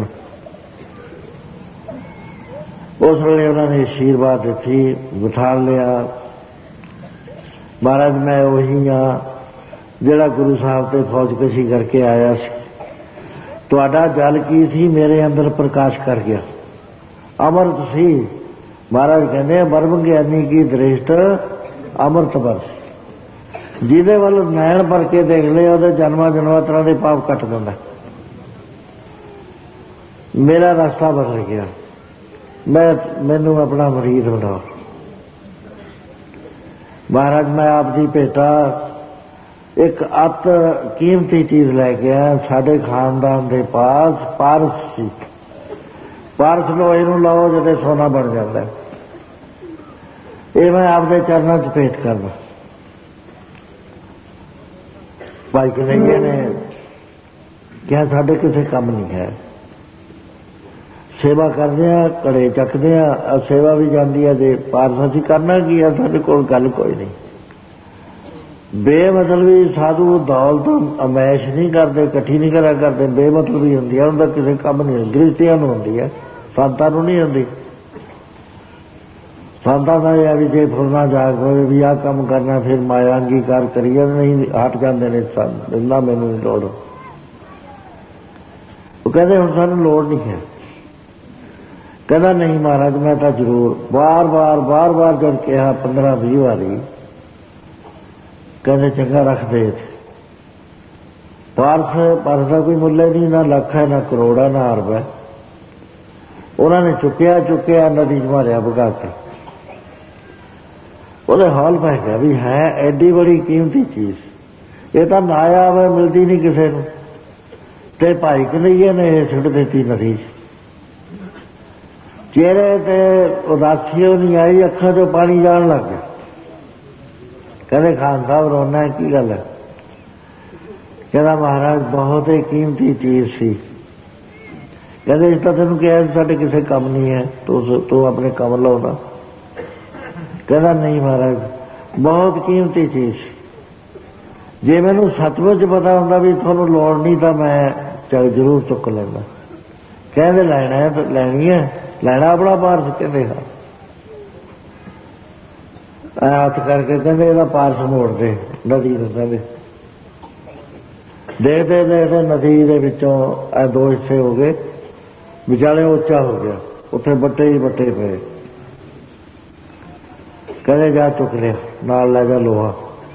ਉਸ ਵੇਲੇ ਉਹਨਾਂ ਨੇ ਆਸ਼ੀਰਵਾਦ ਦਿੱਤੀ, ਬਿਠਾ ਲਿਆ। ਮਹਾਰਾਜ ਮੈਂ ਉਹੀ ਹਾਂ ਜਿਹੜਾ ਗੁਰੂ ਸਾਹਿਬ ਤੇ ਫੌਜਕਸ਼ੀ ਕਰਕੇ ਆਇਆ ਸੀ, ਤੁਹਾਡਾ ਜਲ ਕੀ ਸੀ ਮੇਰੇ ਅੰਦਰ ਪ੍ਰਕਾਸ਼ ਕਰ ਗਿਆ, ਅੰਮ੍ਰਿਤ ਸੀ। ਮਹਾਰਾਜ ਕਹਿੰਦੇ ਬਰਮ ਗਿਆਨੀ ਕੀ ਦ੍ਰਿਸ਼ਟ ਅੰਮ੍ਰਿਤ ਬਰਸ, ਜਿਹਦੇ ਵੱਲ ਨੈਣ ਭਰ ਕੇ ਦੇਖ ਲਏ ਉਹਦੇ ਜਨਮਾਂ ਜਨਮਾਂਤਰਾਂ ਦੇ ਪਾਪ ਕੱਟ ਦਿੰਦਾ। ਮੇਰਾ ਰਸਤਾ ਬਦਲ ਗਿਆ, ਮੈਂ ਮੈਨੂੰ ਆਪਣਾ ਮੁਰੀਦ ਬਣਾਓ। ਮਹਾਰਾਜ ਮੈਂ ਆਪ ਦੀ ਭੇਟਾ ਇੱਕ ਅਤ ਕੀਮਤੀ ਚੀਜ਼ ਲੈ ਕੇ ਆਇਆ, ਸਾਡੇ ਖਾਨਦਾਨ ਦੇ ਪਾਸ ਪਾਰਸ ਸੀ। ਪਾਰਸ ਲੋ, ਇਹਨੂੰ ਲਾਓ ਜਿਹਦੇ ਸੋਨਾ ਬਣ ਜਾਂਦਾ, ਇਹ ਮੈਂ ਆਪਦੇ ਚਰਨਾਂ 'ਚ ਭੇਟ ਕਰਦਾ। ਭਾਈ ਕਨਈਆ ਨੇ ਕਿਹਾ ਸਾਡੇ ਕਿਸੇ ਕੰਮ ਨਹੀਂ ਹੈ, ਸੇਵਾ ਕਰਦੇ ਆ, ਘੜੇ ਚੱਕਦੇ ਆ, ਸੇਵਾ ਵੀ ਜਾਂਦੀ ਹੈ, ਜੇ ਪਾਰਸ ਅਸੀਂ ਕਰਨਾ ਕੀ ਆ, ਸਾਡੇ ਕੋਲ ਗੱਲ ਕੋਈ ਨਹੀਂ। ਬੇਮਤਲਬੀ ਸਾਧੂ ਦੌਲਤ ਅਮੈਸ਼ ਨਹੀਂ ਕਰਦੇ, ਇਕੱਠੀ ਨਹੀਂ ਕਰਿਆ ਕਰਦੇ, ਬੇਮਤਲਬੀ ਹੁੰਦੀ ਹੈ, ਉਹਦਾ ਕਿਸੇ ਕੰਮ ਨਹੀਂ ਹੁੰਦੀ। ਗ੍ਰਸਤੀਆਂ ਨੂੰ ਹੁੰਦੀ ਹੈ, ਸੰਤਾਂ ਨੂੰ ਨਹੀਂ ਹੁੰਦੀ। ਸੰਤਾਂ ਦਾ ਇਹ ਵੀ ਜੇ ਫੁਰਨਾ ਜਾਗ ਹੋਵੇ ਵੀ ਆਹ ਕੰਮ ਕਰਨਾ, ਫਿਰ ਮਾਇਆ ਅੰਗੀਕਾਰ ਕਰੀਏ, ਨਹੀਂ ਹਟ ਜਾਂਦੇ ਨੇ ਸੰਤ, ਇੰਨਾ ਮੈਨੂੰ ਨਹੀਂ ਲੋੜ। ਉਹ ਕਹਿੰਦੇ ਹੁਣ ਸਾਨੂੰ ਲੋੜ ਨਹੀਂ ਹੈ। ਕਹਿੰਦਾ ਨਹੀਂ ਮਹਾਰਾਜ ਮੈਂ ਤਾਂ ਜ਼ਰੂਰ, ਬਾਰ ਬਾਰ ਬਾਰ ਬਾਰ ਜਦ ਕਿਹਾ ਪੰਦਰਾਂ ਵੀਹ ਵਾਰੀ, ਕਹਿੰਦੇ ਚੰਗਾ ਰੱਖਦੇ। ਪਾਰਸ ਪਾਰਸ ਦਾ ਕੋਈ ਮੁੱਲ ਨਹੀਂ, ਨਾ ਲੱਖ ਹੈ ਨਾ ਕਰੋੜ ਹੈ ਨਾ ਅਰਬ ਹੈ। ਉਹਨਾਂ ਨੇ ਚੁੱਕਿਆ ਚੁੱਕਿਆ ਨਦੀ 'ਚ ਮਾਰਿਆ ਭਗਾ ਕੇ, ਉਹਦੇ ਹਾਲ ਪੈ ਗਿਆ ਵੀ ਹੈ ਐਡੀ ਬੜੀ ਕੀਮਤੀ ਚੀਜ਼, ਇਹ ਤਾਂ ਨਾਇਆ ਵਾ, ਮਿਲਦੀ ਨਹੀਂ ਕਿਸੇ ਨੂੰ। ਤੇ ਭਾਈ ਕਨਈਆ ਨੇ ਇਹ ਸੁੱਟ ਦਿੱਤੀ ਨਦੀ 'ਚ। ਚਿਹਰੇ ਤੇ ਉਦਾਸੀ ਨਹੀਂ ਆਈ, ਅੱਖਾਂ 'ਚੋਂ ਪਾਣੀ ਜਾਣ ਲੱਗ ਗਿਆ। ਕਹਿੰਦੇ ਖਾਨ ਸਾਹਿਬ ਰੋਣਾ ਕੀ ਗੱਲ ਹੈ? ਕਹਿੰਦਾ ਮਹਾਰਾਜ ਬਹੁਤ ਹੀ ਕੀਮਤੀ ਚੀਜ਼ ਸੀ। ਕਹਿੰਦੇ ਇਸ ਤਾਂ ਤੈਨੂੰ ਕਿਹਾ ਸਾਡੇ ਕਿਸੇ ਕੰਮ ਨਹੀਂ ਹੈ, ਤੂੰ ਤੂੰ ਆਪਣੇ ਕੰਮ ਲਾਉਣਾ। ਕਹਿੰਦਾ ਨਹੀਂ ਮਹਾਰਾਜ ਬਹੁਤ ਕੀਮਤੀ ਚੀਜ਼ ਸੀ, ਜੇ ਮੈਨੂੰ ਸੱਚਮੁੱਚ ਪਤਾ ਹੁੰਦਾ ਵੀ ਤੁਹਾਨੂੰ ਲੋੜ ਨਹੀਂ ਤਾਂ ਮੈਂ ਚੱਲ ਜ਼ਰੂਰ ਚੁੱਕ ਲੈਂਦਾ। ਕਹਿੰਦੇ ਲੈਣਾ ਹੈ ਤਾਂ ਲੈਣੀ ਹੈ, ਲੈਣਾ ਆਪਣਾ ਪਾਰਸ। ਕਹਿੰਦੇ ਹਾਂ। ਹੱਥ ਕਰਕੇ ਕਹਿੰਦੇ ਇਹਦਾ ਪਾਰਸ ਮੋੜ ਦੇ ਨਦੀ ਨੂੰ। ਕਹਿੰਦੇ ਦੇਖਦੇ ਦੇਖਦੇ ਨਦੀ ਦੇ ਵਿੱਚੋਂ ਇਹ ਦੋ ਹਿੱਸੇ ਹੋ ਗਏ, ਵਿਚਾਲੇ ਉੱਚਾ ਹੋ ਗਿਆ, ਉੱਥੇ ਬੱਟੇ ਹੀ ਬੱਟੇ ਪਏ। ਕਹਿੰਦੇ ਜਾ ਚੁੱਕ ਲਿਆ, ਨਾਲ ਲੈ ਜਾ ਲੋਹਾ।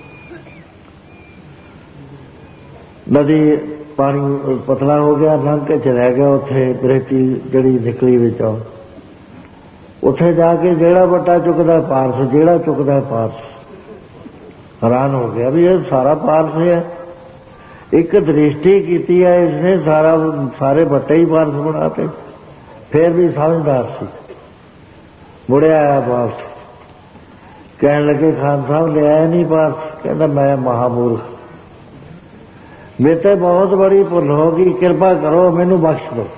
ਨਦੀ ਪਾਣੀ ਪਤਲਾ ਹੋ ਗਿਆ, ਲੰਘ ਕੇ ਚਲਾ ਗਿਆ। ਉੱਥੇ ਬਰੇਤੀ ਜਿਹੜੀ ਨਿਕਲੀ ਵਿੱਚੋਂ, ਉੱਥੇ ਜਾ ਕੇ ਜਿਹੜਾ ਬੱਟਾ ਚੁੱਕਦਾ ਪਾਰਸ, ਜਿਹੜਾ ਚੁੱਕਦਾ ਪਾਰਸ। ਹੈਰਾਨ ਹੋ ਗਿਆ ਵੀ ਇਹ ਸਾਰਾ ਪਾਰਸ ਹੈ। ਇੱਕ ਦ੍ਰਿਸ਼ਟੀ ਕੀਤੀ ਹੈ ਇਸਨੇ, ਸਾਰਾ ਸਾਰੇ ਬੱਟੇ ਹੀ ਪਾਰਸ ਬਣਾਤੇ। ਫਿਰ ਵੀ ਸਮਝਦਾਰ ਸੀ, ਮੁੜਿਆ ਆਇਆ ਵਾਪਸ। ਕਹਿਣ ਲੱਗੇ ਖਾਨ ਸਾਹਿਬ ਲਿਆਇਆ ਨਹੀਂ ਪਾਰਸ? ਕਹਿੰਦਾ ਮੈਂ ਮਹਾਮੂਰਖ, ਮੇਰੇ ਤੇ ਬਹੁਤ ਬੜੀ ਭੁੱਲ ਹੋ ਗਈ, ਕਿਰਪਾ ਕਰੋ ਮੈਨੂੰ ਬਖਸ਼ ਦਿਓ।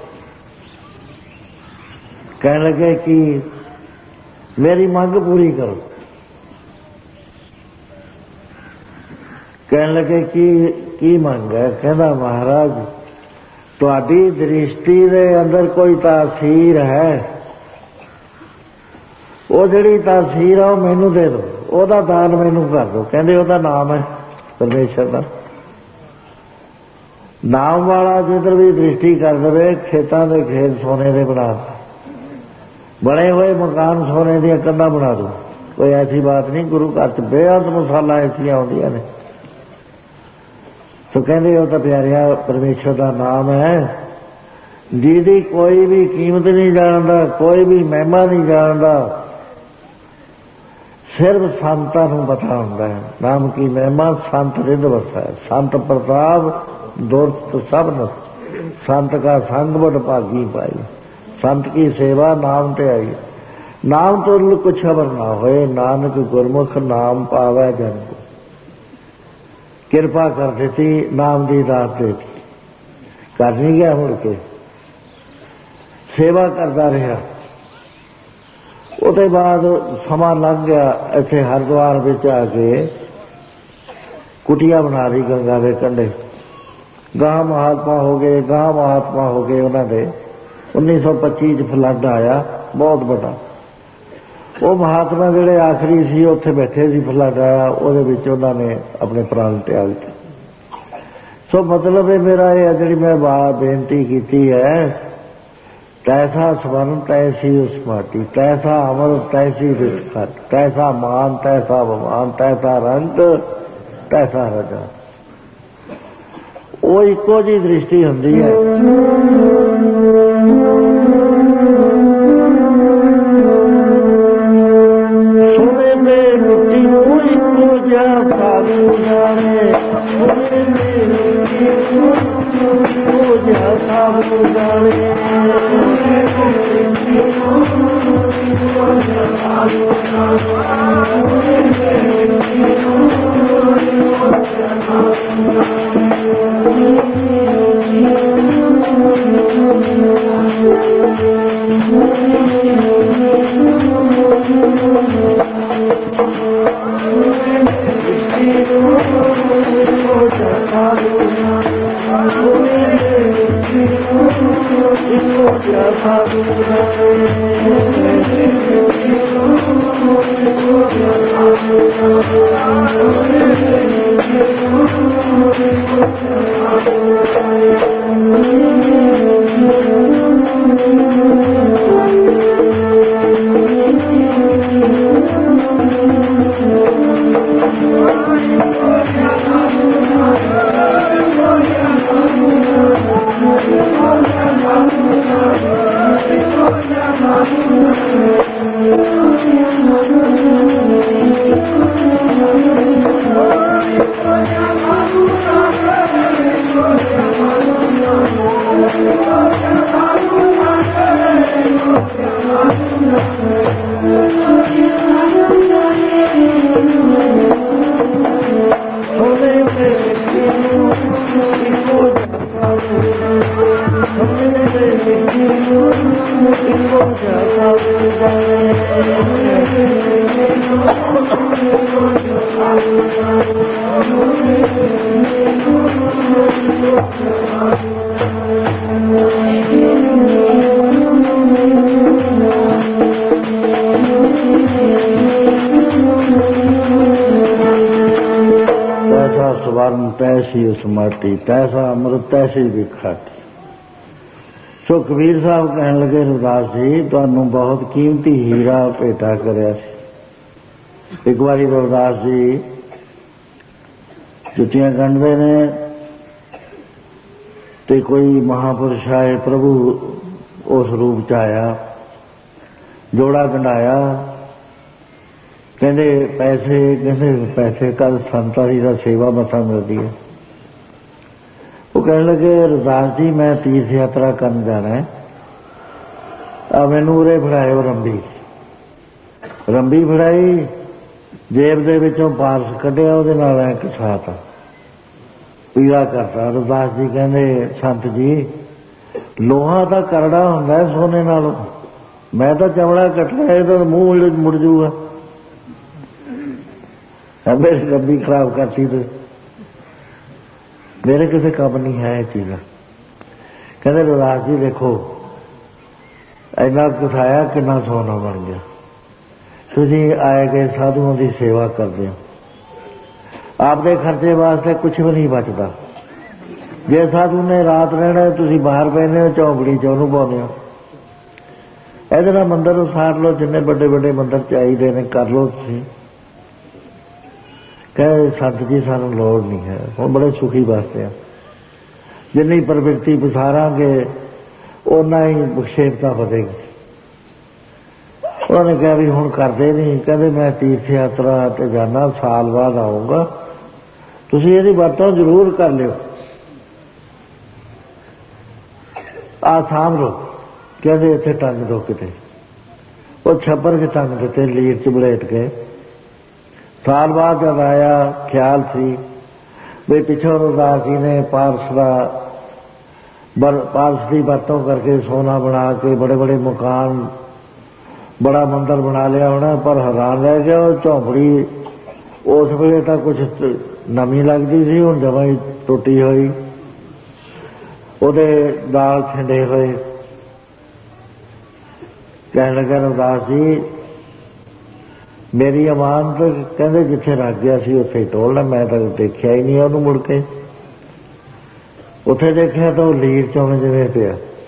ਕਹਿਣ ਲੱਗੇ ਕਿ ਮੇਰੀ ਮੰਗ ਪੂਰੀ ਕਰੋ। ਕਹਿਣ ਲੱਗੇ ਕਿ ਕੀ ਮੰਗ ਹੈ? ਕਹਿੰਦਾ ਮਹਾਰਾਜ ਤੁਹਾਡੀ ਦ੍ਰਿਸ਼ਟੀ ਦੇ ਅੰਦਰ ਕੋਈ ਤਾਸੀਰ ਹੈ, ਉਹ ਜਿਹੜੀ ਤਾਸੀਰ ਆ ਉਹ ਮੈਨੂੰ ਦੇ ਦਿਓ, ਉਹਦਾ ਦਾਨ ਮੈਨੂੰ ਕਰ ਦਿਓ। ਕਹਿੰਦੇ ਉਹਦਾ ਨਾਮ ਹੈ ਪਰਮੇਸ਼ਰ ਦਾ ਨਾਮ ਵਾਲਾ। ਜਿੱਧਰ ਵੀ ਦ੍ਰਿਸ਼ਟੀ ਕਰ ਦੇਵੇ, ਖੇਤਾਂ ਦੇ ਖੇਤ ਸੋਨੇ ਦੇ ਬਣਾ ਦਿਓ, ਬਣੇ ਹੋਏ ਮਕਾਨ ਸੋਨੇ ਦੀਆਂ ਕੰਧਾਂ ਬਣਾ ਦਿਓ। ਕੋਈ ਐਸੀ ਬਾਤ ਨਹੀਂ, ਗੁਰੂ ਘਰ 'ਚ ਬੇਅੰਤ ਮਸਾਲਾ ਐਸੀਆਂ ਆਉਂਦੀਆਂ ਨੇ। ਸੋ ਕਹਿੰਦੇ ਉਹ ਤਾਂ ਪਿਆਰਿਆ ਪਰਮੇਸ਼ਰ ਦਾ ਨਾਮ ਹੈ, ਜਿਹਦੀ ਕੋਈ ਵੀ ਕੀਮਤ ਨਹੀਂ ਜਾਣਦਾ, ਕੋਈ ਵੀ ਮਹਿਮਾ ਨਹੀਂ ਜਾਣਦਾ, सिर्फ संतां नूं पता हुंदा है। नाम की महिमा संत रिद वसै, संत प्रताप दुरत सब नस, संत का संग बड़ भागी पाई, संत की सेवा नाम ते आई। नाम तो कुछ खबर ना होए, नानक गुरमुख नाम पावै जन को। किरपा कर देती, नाम दी दात देती, कर नहीं गया, मुड़ के सेवा करता रहा। उसके बाद समा लंघ गया, इत्थे हरिद्वार विच आके कुटिया बना ली गंगा के कंढे। गांह महात्मा हो गए, गांह महात्मा हो गए। उन्होंने उन्नीस सौ पच्ची च फ्लड आया बहुत बड़ा। वो महात्मा जिहड़े आखिरी सी उत्थे बैठे सी, फ्लड आया, उहदे विच उन्होंने अपने प्राण त्याग दिते। सो मतलब है मेरा ये जिहड़ी मैं बात बेनती की है, तैसा स्वर्ण तैसी उस माटी, तैसा अमर तैसी विस्खट, तैसा मान तैसा अभिमान, तैसा रंग तैसा रजा। वो इको जी दृष्टि हुंदी है। सोने में मिट्टी को इको जा साधु जाने, सोने में मिट्टी को जा साधु जाने। तैसी उस माटी, तैसा अमृत तैसी विखट। सो कबीर साहब कहन लगे, रविदास जी तुहानू बहुत कीमती हीरा भेटा करया सी। एक बारी रविदास जी जुतियां गंढदे ने ते कोई महापुरुष आए, प्रभु उस रूप च आया, जोड़ा गंढाया, कहते पैसे कहते पैसे कल संतारी का सेवा मसा मिलती है। वो कहने लगे, रविदास जी मैं तीर्थ यात्रा करन जाना है, आ मैनू उरे फड़ाए रंबी। रंबी फड़ाई, जेब दे विचों पारस कढ़िया, उहदे नाल ऐ कसाता, पीला करता। रविदास जी कहते, संत जी लोहा दा करड़ा हुंदा है सोने नालों, मैं तो चमड़ा कट लिया, ये तो मूँह मुड़ जूगा, मेरी रंबी खराब करती तो मेरे किसी काम नहीं है ये चीज़। कहते रविदास जी देखो इन्ना कुठाया कितना सोना बन गया, तुसी आए गए साधुओं की सेवा करते हो, आपके खर्चे वास्ते कुछ भी नहीं बचता। जे साधु ने रात रहना, तुसी बाहर पहने हो, चौंकड़ी च ओनू पाउने हो। ਇਹਦੇ ਨਾਲ ਮੰਦਰ ਉਸਾਰ ਲਓ, जिन्ने बड़े बड़े मंदिर चाहिए ने कर लो तुसी। कहे संत जी सानू लोड़ नहीं है, हम बड़े सुखी वास्ते हैं, जिन्नी प्रवृत्ति पसारांगे उन्ना ही विक्षेपता बढ़ेगी। उन्होंने कहा भी हुण करते नहीं, कहते मैं तीर्थ यात्रा ते जाना, साल बाद आऊँगा, तुसीं इहदी वरतों जरूर कर लिओ, आ साम लो। कहते इत्थे टंग दो किते, वो छप्पर के टंग दिते लीर च बलेट के। साल बाद जब आया ख्याल सी भी पिछों रविदास जी ने पारस का पारस की वरतों करके सोना बना के बड़े बड़े मकान, बड़ा मंदिर बना लिया होना, पर हैरान रह गया। और झोंपड़ी उस वेले तो कुछ नवी लगती सी, हुण जमा ही टुटी हुई, उहदे दाल छिंडे हुए। कहने लगा रविदास जी मेरी अमानत, कहते जिथे रख गया सी उत्थे ही टोलना, मैं तो देखिया ही नहीं उहनूं मुड़ के। उत्थे देखिया तो लीर चौं जिवें पिया।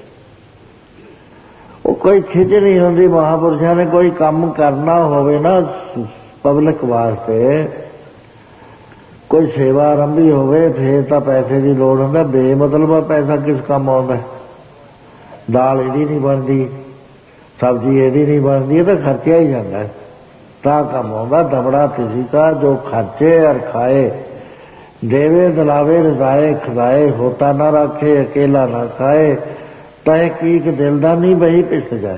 वो कोई खिच नहीं होंदी, महापुरुषों ने कोई काम करना होवे ना पब्लिक वास्ते, कोई सेवा आरंभी होवे, फिर तो पैसे की लोड़ होंदा। बेमतलब पैसा किस काम आउंदा? दाल इहदी नहीं बनती, सब्जी इहदी नहीं बनती, तो खर्चा ही जाता है, ता काम आउंदा। दबड़ा किसी का जो खर्चे और खाए, देवे दिलावे रजाए खजाए, होता ना रखे अकेला ना खाए, तय कीक दिल दा नहीं बही पिस जाए।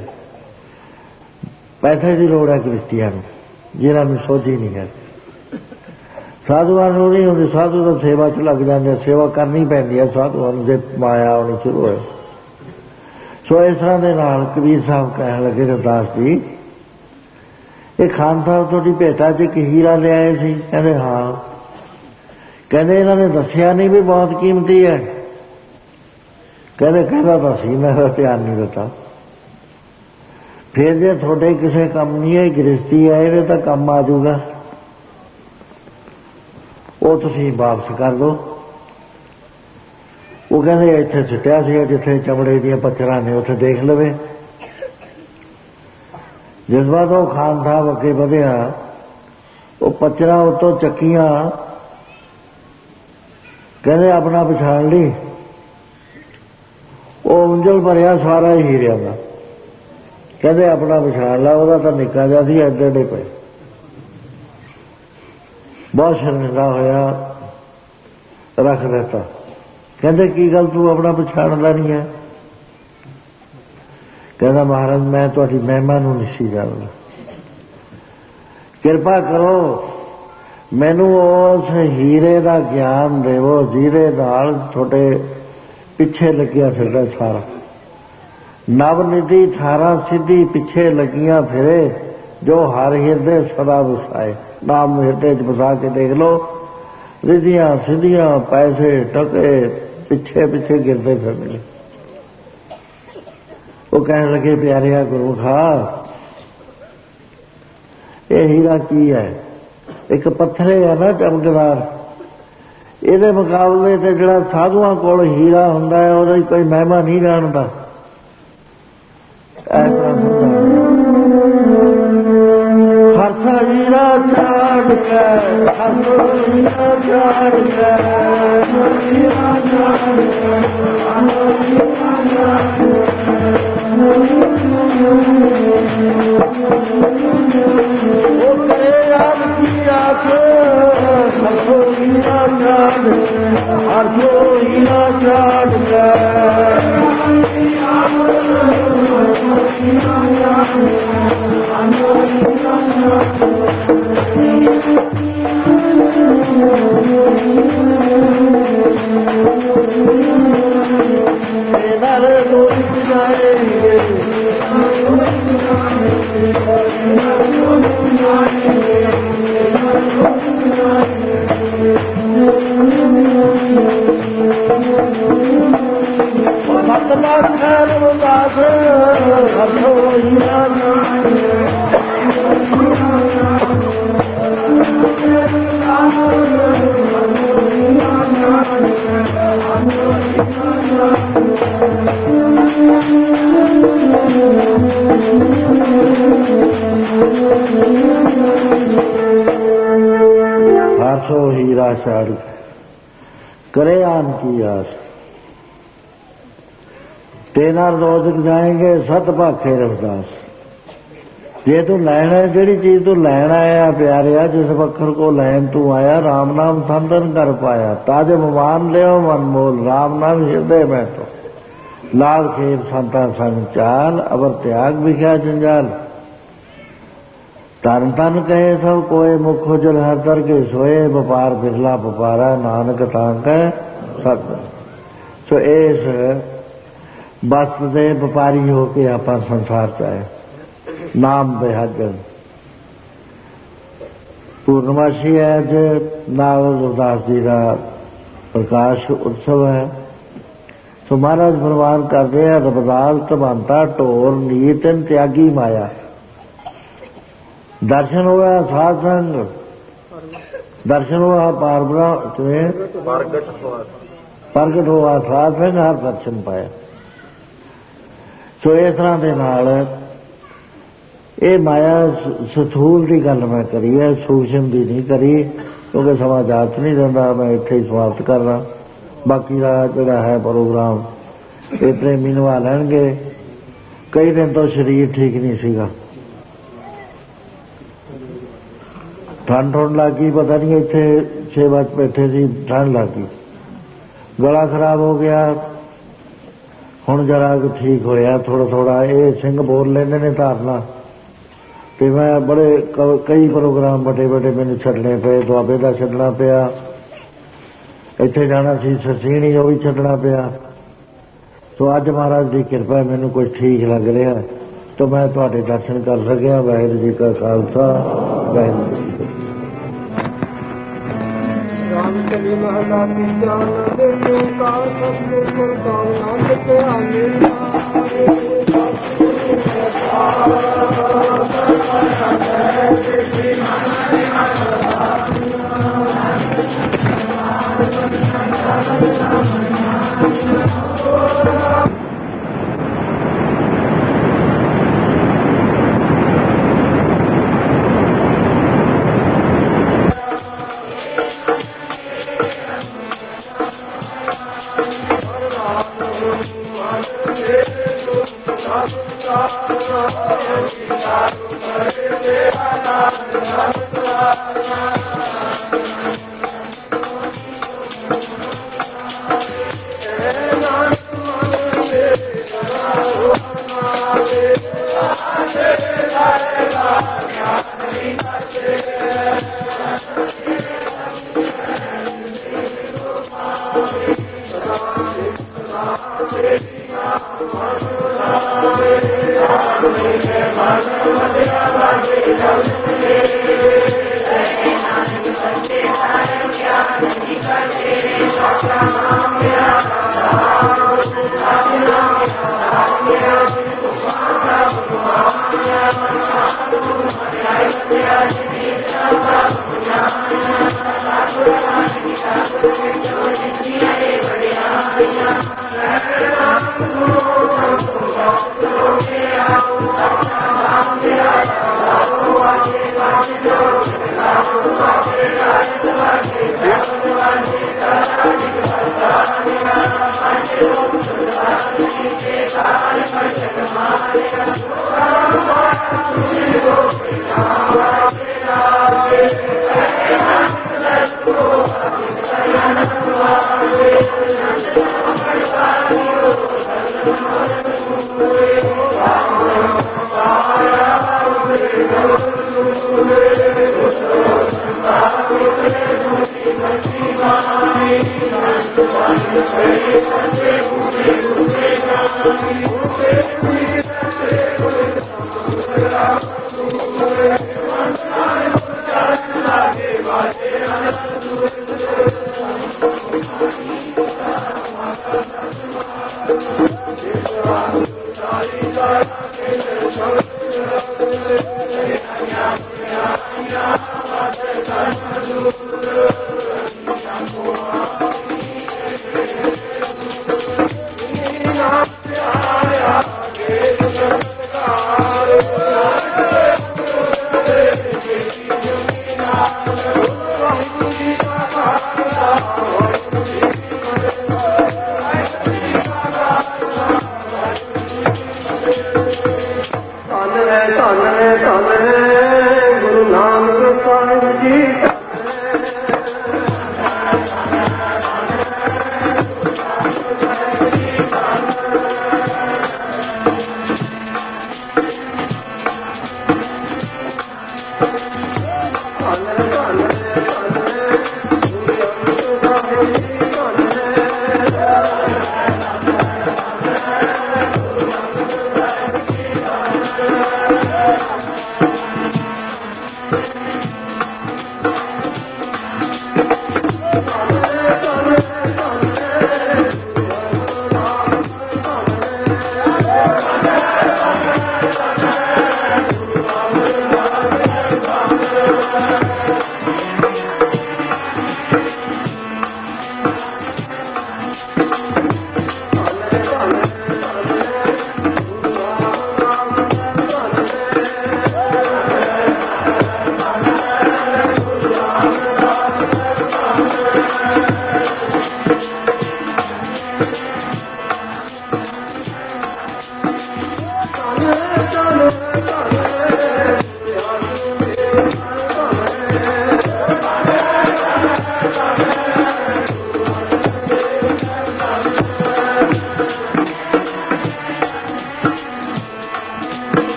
पैसे की लोड़ है क्रिश्तियां नूं, जिन्हां सोची नहीं है। साधुआं नूं नहीं होंदी, साधु तो सेवा च लग जाते, सेवा करनी पैंदी है साधुआं नूं जे माया आउणी शुरू होए। सो इस तरह के नाल कबीर साहब कहण लगे रविदास जी ये खान साहब थोड़ी भेटा च एक हीरा ले आए सी। कहते हाँ। कहते इन्होंने दसिया नहीं भी बहुत कीमती है। कहते कहता तो सी, मैं ध्यान नहीं दिता। फिर जे थोड़े किसी काम नहीं है, गृहस्थी है, ये तो काम आ जाऊगा, वो तुसीं वापस कर दो। वो कहते इत्थे सुटिया सी जिथे चमड़े दियां पत्थरां ने, उत्थे देख लवे। जिस बात वो खान साहब अगे वधिया, वो पचरा उतों चक्कियां, कहते अपना पछाण ली, वो उंजल भरिया सारा ही हीरिया का। कहते अपना पछाण ला, वह तो निक्का जिहा सी, एडे एडे पे। बहुत शर्मिंदा होया, रख दिता। कहते की गल तू अपना पछाणदा नहीं है? कहता महाराज मैं तुहाडी महिमा नूं नहीं जानदा, किरपा करो मैनू उस हीरे का ज्ञान देवो जिहदे नाल तुहाडे पिछे लग्या फिरदा सारा। नवनिधि अठारह सिद्धि पिछे लगियां फिरे, जो हर हिरदे सदा वसाए। नाम हिरदे च बसा के देख लो, रिधियां सिद्धियां पैसे टके पिछे पिछे गिरते फिरने। वो कहने लगे प्यारिया गुरुखा ये हीरा की है? एक पत्थर है ना चमकदार, ये मुकाबले से जो साधुआं कोल हीरा हुंदा है उसकी कोई महिमा नहीं जानता। हर्ष हीरा छाड़ के, हर्ष हीरा छाड़ के, हीरा छाड़ के, वो करे याद की आंख, हर्षो हीरा छाड़ के, हर्षो हीरा छाड़ के, हर्षो हीरा छाड़ करे आन की आस, तेना रोजक जाएंगे सत भाखे रविदास। जे तू लैन है जिहड़ी चीज तू लैन आया प्यारिया, जिस वखर को लैन तू आया, राम नाम संतन कर पाया। ताज मान लियो मन मोल, राम नाम हृदय में तो लाल खेप संता संग चाल, अबर त्याग बिख्या जंजाल। तन तन कहे सब कोय, मुख जल हर तर के सोए, व्यापार बिरला व्यापारा, नानक तांक सत। सो इस वस्त दे व्यापारी होके आपां संसार च आए, नाम बिहाजन। पूर्णमासी है अज, नावल गुरदास जी का प्रकाश उत्सव है। सो महाराज फरमान करते हैं, रबदाल तबंता ढोर नीतन त्यागी माया। दर्शन हुआ साध संग, दर्शन हुआ पारबरा तुम्हें प्रगट हुआ साध संग, हर दर्शन पाया। सो इस तरह के नाल ये माया सथूल की गल मैं करी है, सूक्ष्म की नहीं करी, क्योंकि समा जात नहीं देता। मैं इत्थे ही समाप्त कर रहा। बाकी का जोड़ा है प्रोग्राम ये प्रेमी निभा लैणगे। कई दिन तो शरीर ठीक नहीं सीगा, ठंड ठुंड लग गई, पता नहीं इत्थे छे बज बैठे सी, ठंड लग गई, गला खराब हो गया। हुण जरा ठीक होया थोड़ा थोड़ा। ये सिंह बोल लेंदे ने धारना, तो मैं बड़े कई प्रोग्राम बड़े बड़े मैंने छड्डने पे, दुआबे का छड्डना पिया, इत्थे जाना सी सरसीणी वो भी छड्डना पिया। तो अज महाराज की कृपा मैनू कुछ ठीक लग रहा, तो मैं तुहाडे दर्शन कर सकिया। वाहिगुरू जी का खालसा, वाहिगुरू जी की फतेह। राम चली महला की जान दे का सबके सरकार नाम के आने धन है धन है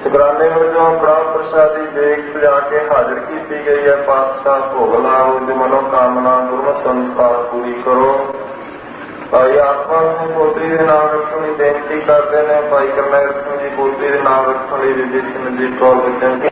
ਸ਼ੁਕਰਾਨੇ ਵਜੋਂ ਕੜਾਹ ਪ੍ਰਸ਼ਾਦੀ ਦੇਖ ਲਿਆ ਕੇ ਹਾਜ਼ਰ ਕੀਤੀ ਗਈ ਹੈ। ਪਾਤਸ਼ਾਹ ਭੋਗ ਲਾਓ, ਜੋ ਮਨੋਕਾਮਨਾ ਗੁਰਮਤਿ ਸੰਸਕਾਰ ਪੂਰੀ ਕਰੋ। ਭਾਈ ਆਤਮਾ ਸਿੰਘ ਪੋਤਰੀ ਦੇ ਨਾਮ ਰੱਖਣ ਦੀ ਬੇਨਤੀ ਕਰਦੇ ਨੇ। ਭਾਈ ਕਰਨੈਲ ਸਿੰਘ ਜੀ ਪੋਤਰੀ ਦੇ ਨਾਮ ਰੱਖਣ ਲਈ ਵਿਜੇ ਸਿਮਰਜੀਤ ਕੌਰ ਬੇਨਤੀ।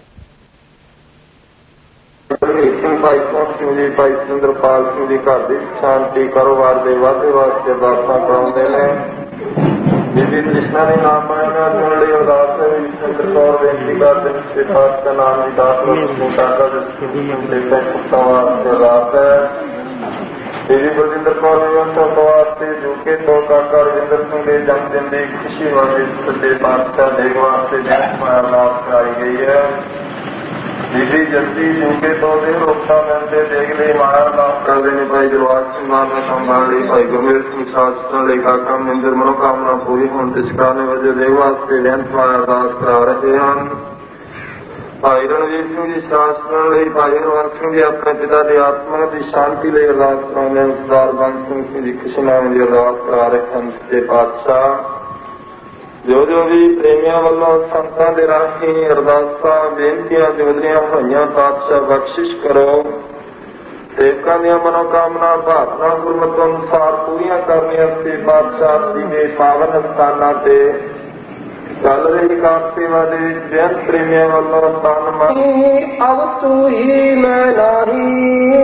ਸਿੰਘ ਭਾਈ ਸੋਹਣ ਸਿੰਘ ਜੀ, ਭਾਈ ਸੁੰਦਰਪਾਲ ਸਿੰਘ ਜੀ ਘਰ ਦੀ ਸ਼ਾਂਤੀ ਕਾਰੋਬਾਰ ਦੇ ਵਾਧੇ ਵਾਸਤੇ ਅਰਦਾਸਾਂ ਕਰਾਉਂਦੇ ਨੇ। ਬੀਬੀ ਕ੍ਰਿਸ਼ਨਾ ਦੇ ਨਾਮ ਪਾਏਗਾ ਚੁਣ ਲਈ ਅਰਦਾਸ ਹੈ। ਸੁੰਦਰ ਕੌਰ ਬੇਨਤੀ ਕਰਦੇ ਨੇ ਪਾਤਸ਼ਾਹ ਨਾਮ ਦੀ ਦਾਤ ਕਾਕਾ ਦੇ ਕੁੱਤਾ ਵਾਸਤੇ ਅਰਦਾਸ ਹੈ। ਬੀਬੀ ਬਲਜਿੰਦਰ ਕੌਰ ਦੇ ਵਾਸਤੇ ਯੂਕੇ ਤੋਂ ਕਾਕਾ ਰਵਿੰਦਰ ਸਿੰਘ ਦੇ ਜਨਮ ਦਿਨ ਦੀ ਖੁਸ਼ੀ ਵਾਲੇ ਸੱਚੇ ਪਾਤਸ਼ਾਹ ਦੇਖ ਵਾਸਤੇ ਜੈਸ ਅਰਦਾਸ ਕਰਾਈ ਗਈ ਹੈ। ਬੀਬੀ ਜੱਤੀ ਯੂਕੇ ਤੋਂ ਦੇ ਰੋਕਤਾ ਮਿਲਦੇ ਦੇਖ ਲਈ ਮਾਇਆ ਅਰਦਾਸ ਕਰਦੇ ਨੇ। ਭਾਈ ਜਵਾਜ ਸਿੰਘ ਮਾਨ ਨੂੰ ਸੰਭਾਲ ਲਈ। ਭਾਈ ਗੁਰਮੇਲ ਸਿੰਘ ਸ਼ਾਸਤਰਾਂ ਲਈ ਕਾਕਾ ਮਹਿੰਦਰ ਮਨੋਕਾਮਨਾ ਪੂਰੀ ਹੋਣ ਤੇ ਸ਼ੁਕਰਾਨੇ ਵਜੋਂ ਦੇਖ ਵਾਸਤੇ ਬੇਨਤੀ ਅਰਦਾਸ ਕਰਾ ਰਹੇ ਹਨ। ਭਾਈ ਰਣਜੀਤ ਸਿੰਘ ਜੀ ਸ਼ਾਸਤਰਾਂ ਲਈ। ਭਾਈ ਹਰਵੰਤ ਸਿੰਘ ਜੀ ਆਪਣੇ ਪਿਤਾ ਦੀ ਆਤਮਾ ਦੀ ਸ਼ਾਂਤੀ ਲਈ ਅਰਦਾਸ ਕਰਾਉਂਦੇ ਹਨ। ਸਰਦਾਰ ਬੰਦ ਸਿੰਘ ਜੀ ਖੁਸ਼ੀ ਨਾਮ ਦੀ ਅਰਦਾਸ ਕਰਾ ਰਹੇ ਹਨ। ਸੱਚੇ ਪਾਤਸ਼ਾਹ ਜੋ ਜੋ ਵੀ ਪ੍ਰੇਮੀਆਂ ਵੱਲੋਂ ਸੰਤਾਂ ਦੇ ਰਾਹੀਂ ਅਰਦਾਸਾਂ ਬੇਨਤੀਆਂ ਜੁਗਦੀਆਂ ਹੋਈਆਂ ਪਾਤਸ਼ਾਹ ਬਖਸ਼ਿਸ਼ ਕਰੋ। ਸੇਵਕਾਂ ਦੀਆਂ ਮਨੋਕਾਮਨਾ ਭਾਵਨਾ ਗੁਰਮਤਿ ਅਨੁਸਾਰ ਪੂਰੀਆਂ ਕਰਨੀਆਂ ਤੇ ਪਾਤਸ਼ਾਹ ਜੀ ਦੇ ਪਾਵਨ ਸਥਾਨਾਂ ਤੇ ਚੱਲ ਰਹੀ ਕਾਰ ਸੇਵਾ ਦੇ ਵਿੱਚ ਬੇਅੰਤ ਪ੍ਰੇਮੀਆਂ ਵੱਲੋਂ ਤਨ ਮਨ ਅਬ ਤੂੰ ਹੀ ਮੈਂ ਨਹੀਂ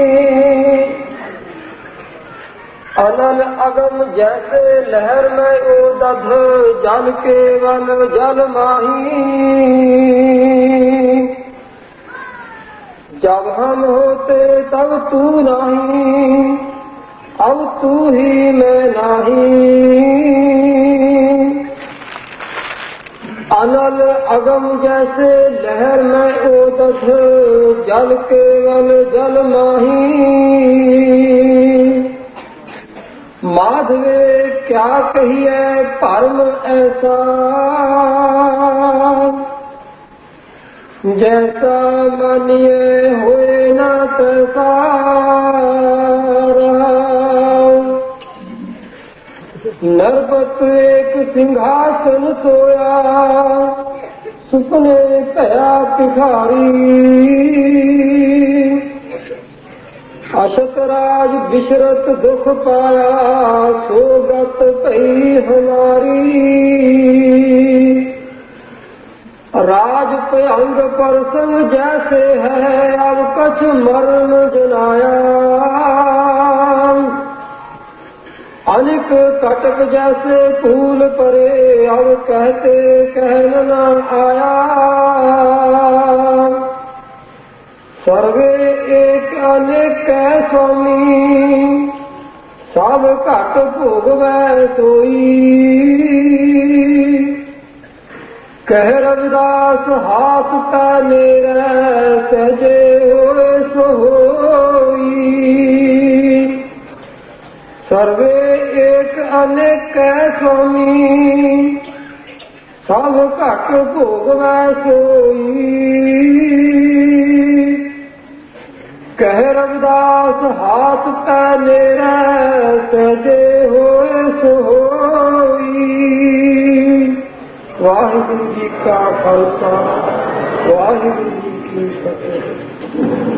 अनल अगम जैसे लहर में ओ दध जल केवल जल माही। जब हम होते तब तू नहीं, अब तू ही मैं नहीं। अनल अगम जैसे लहर में ओ दध जल केवल जल माही। माधवे क्या कहिए परम ऐसा, जैसा मानिए होए ना तैसा। नरपत एक सिंहासन सोया, सुपने पया भिखारी। अशतराज विशरत दुख पाया, सोगत भई हमारी। राज भयंग परसंग जैसे है, अब कछ मरण जनाया। अनिक कटक जैसे फूल परे, अब कहते कहन न आया। सर्वे एक अनेक स्वामी, सब घट भोगवै सोई। कह रविदास हाथ पै मेरे, सहजे होए सो होई। सर्वे एक अनेक स्वामी, सब घट भोगवै सोई। कह रविदास हाथ पै मेरा, सहजे होए सो होई। वाहिगुरु जी का खालसा, वाहिगुरु जी की फतेह।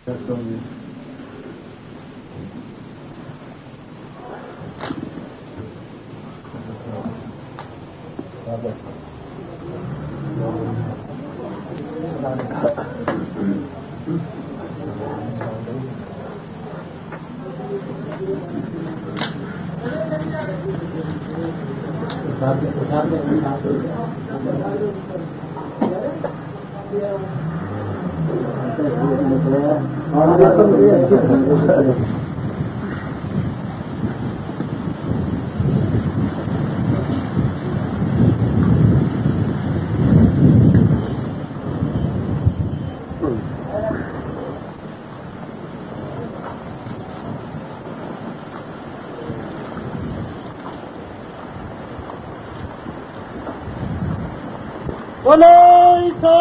बोलो सो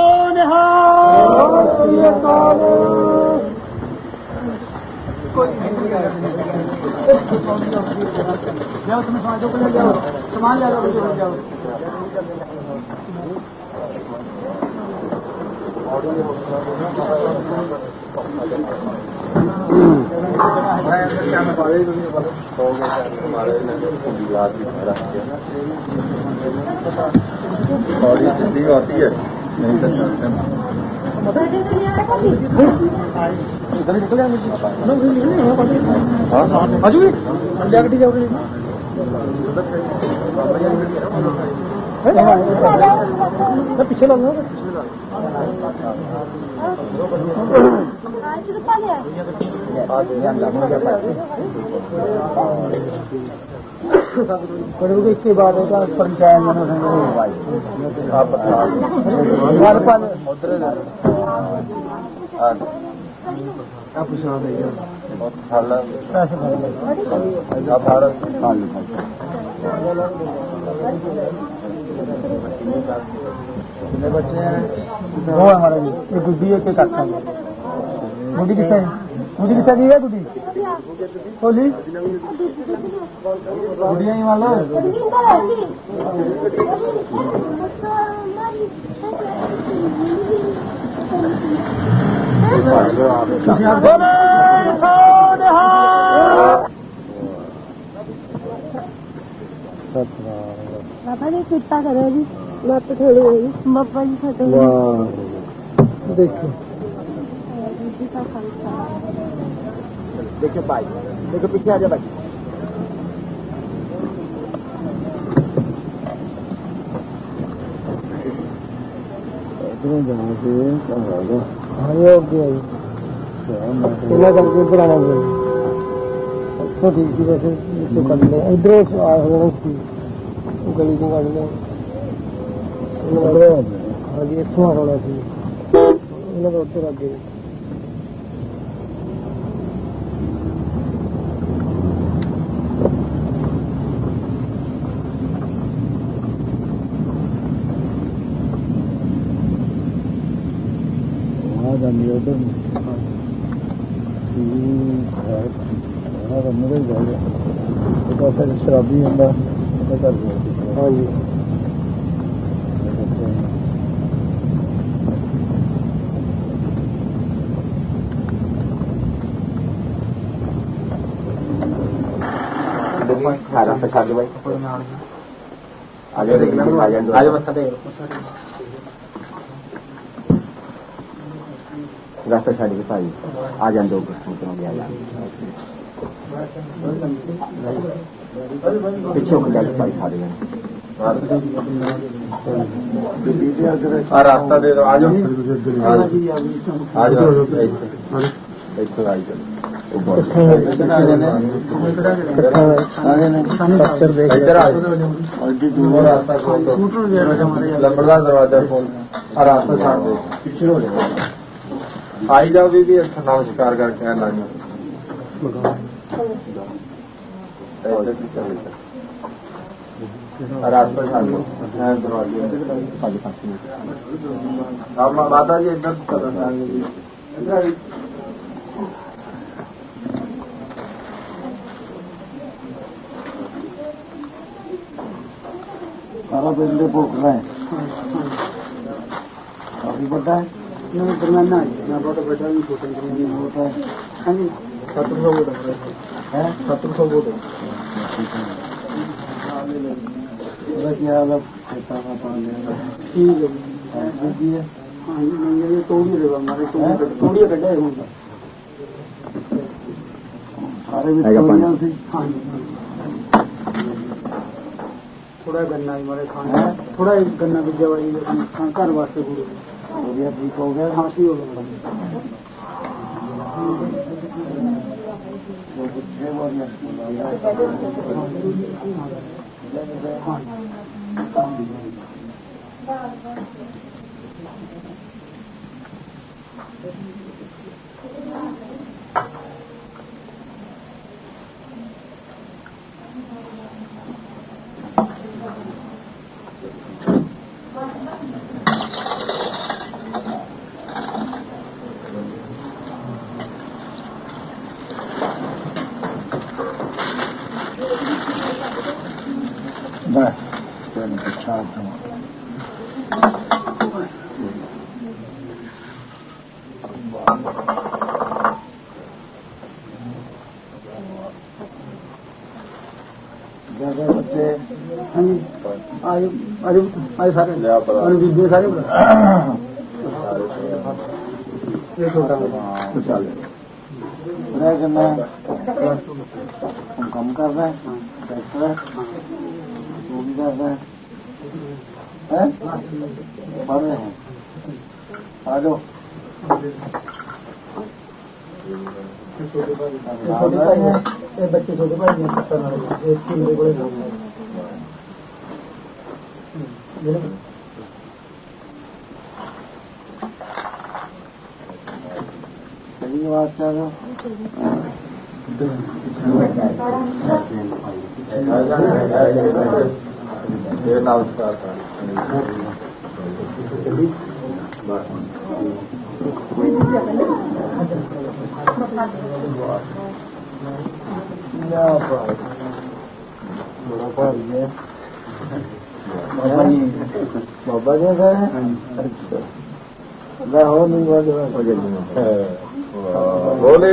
निहाल जाओ तुम्हें समाजों को ले जाओ सामान ले जाओ मुझे जाओ और ये सिद्धि होती है नहीं तो पीछे लोग इसके बाद पंचायत बच्चे हैं वो हमारे एक गुड्डी है के काका गुड्डी किसने गुड्डी किसने दी है गुड्डी बोली गुड़िया ही मान लो बाबा ने कृपा करो जी मत थोड़ी होगी बाबा जी खत्म देखो देखो भाई देखो पीछे आ जाओ भाई इधर गली को कट ले हाँ जी इतों आना सी उधर अगे शराबी होंगे हाँ जी रास्ता छाड़ दो भाई आगे देखना आगे मत दे रास्ता छाड़ के भाई आ जान दो पीछे हो जाए भाई खा देंगे रास्ता दे दो आ जाओ आ जाओ ऐसे आई जाओ लंबरदार दरवाजा खोल रास्ता छाड़ दो पीछे हो जाए आई जाओ बीबी अच्छा नमस्कार करके लाइए रास्ता छाड़ दो दरवाजे माता जी इधर सारा बिजली भूख रहे हैं काफी बड़ा है दरम्याना ना बहुत बड़ा नहीं छोटे नहीं होता है हाँ जी सत्तर सौ वोट है सत्तर सौ वोट क्या हाल ठीक है हाँ जी तोड़िए देगा हमारे तोड़िए कटा है सारे भी हाँ थोड़ा गन्ना हमारे खाने थोड़ा गन्ना बीजा वाली घर वास्ते हो गया ठीक हो गया हाँ ठीक हो गया अरे अरे सारे अरे बीबी सारे करना हम कम कर रहे हैं वो भी कर रहे हैं पढ़ रहे हैं आ जाओ बच्चे छोटे भाई बात कर रहे बाबा क्या कह रहे हैं हो नहीं बोले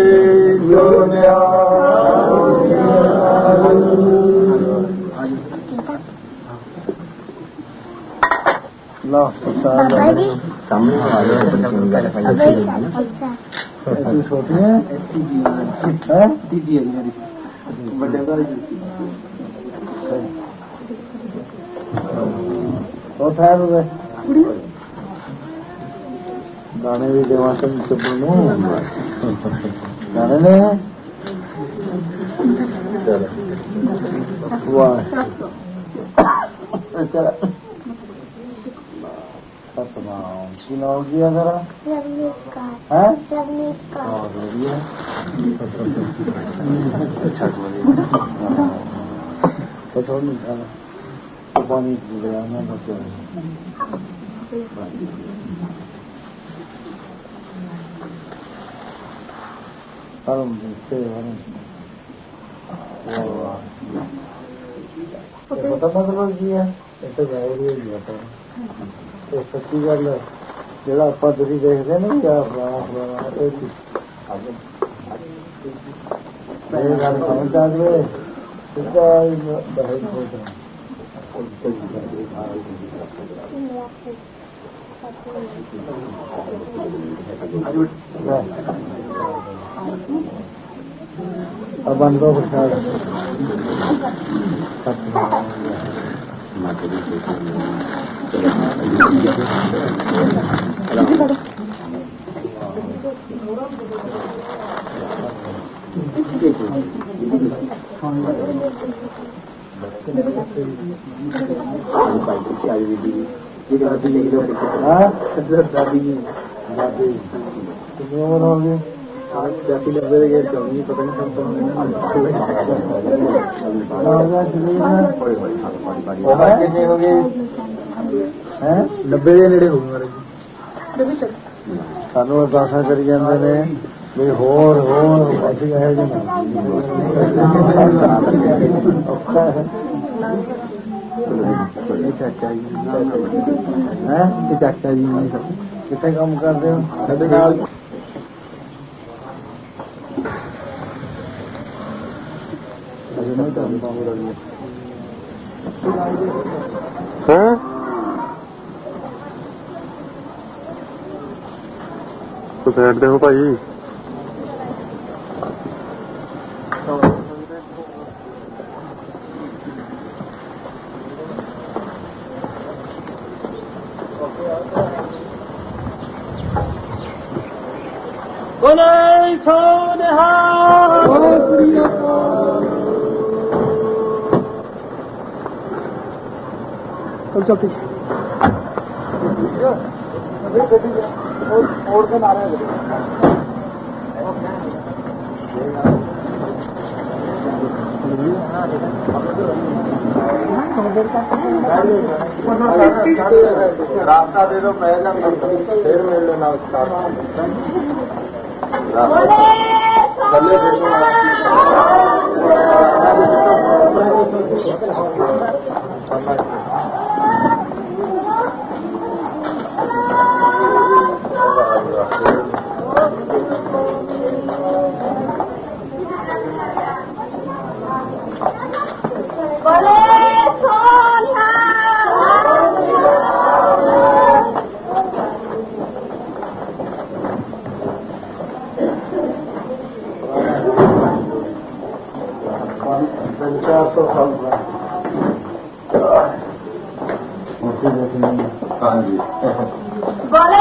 छोटी है दीदी है बड़े और गाने भी देवासन गाने में सुनाओ किया जरा है पानी Arum से arum पता मतलब की है ऐसा जाहिर ही नहीं होता तो सच्ची गल है जेड़ा ਆਪਾਂ ਤੁਸੀਂ ਦੇਖਦੇ ਨੇ ਕਿ ਫਲਾਣਾ ਫਲਾਣਾ ਇਹ ਚੀਜ਼ ਇਹ ਗੱਲ ਸਮਝ ਆ ਗਈ इसका बहुत होता है अब बंदो प्रसाद जाति नब्बे गए चौनी पता नहीं कितने हो गए हैं नब्बे के नेड़े हो गए सानू अरदासा करी जाते ने भी होर होर ऐसी है जी चाचा जी है चाचा जी नहीं सब ਕਿੱਥੇ ਕੰਮ ਕਰਦੇ ਹੋ? ਸਾਡੇ ਨਾਲ ਹਾਂ ਤੋ ਸਾਈਡ ਦੇ ਹੋ ਭਾਈ। ਬੋਲੇ ਸੋ ਨਿਹਾਲ। ਚਲ ਚਲ ਪੀਛੇ और से नारे रास्ता दे दो पहला फिर मिल लेना उसका हाँ जी बोले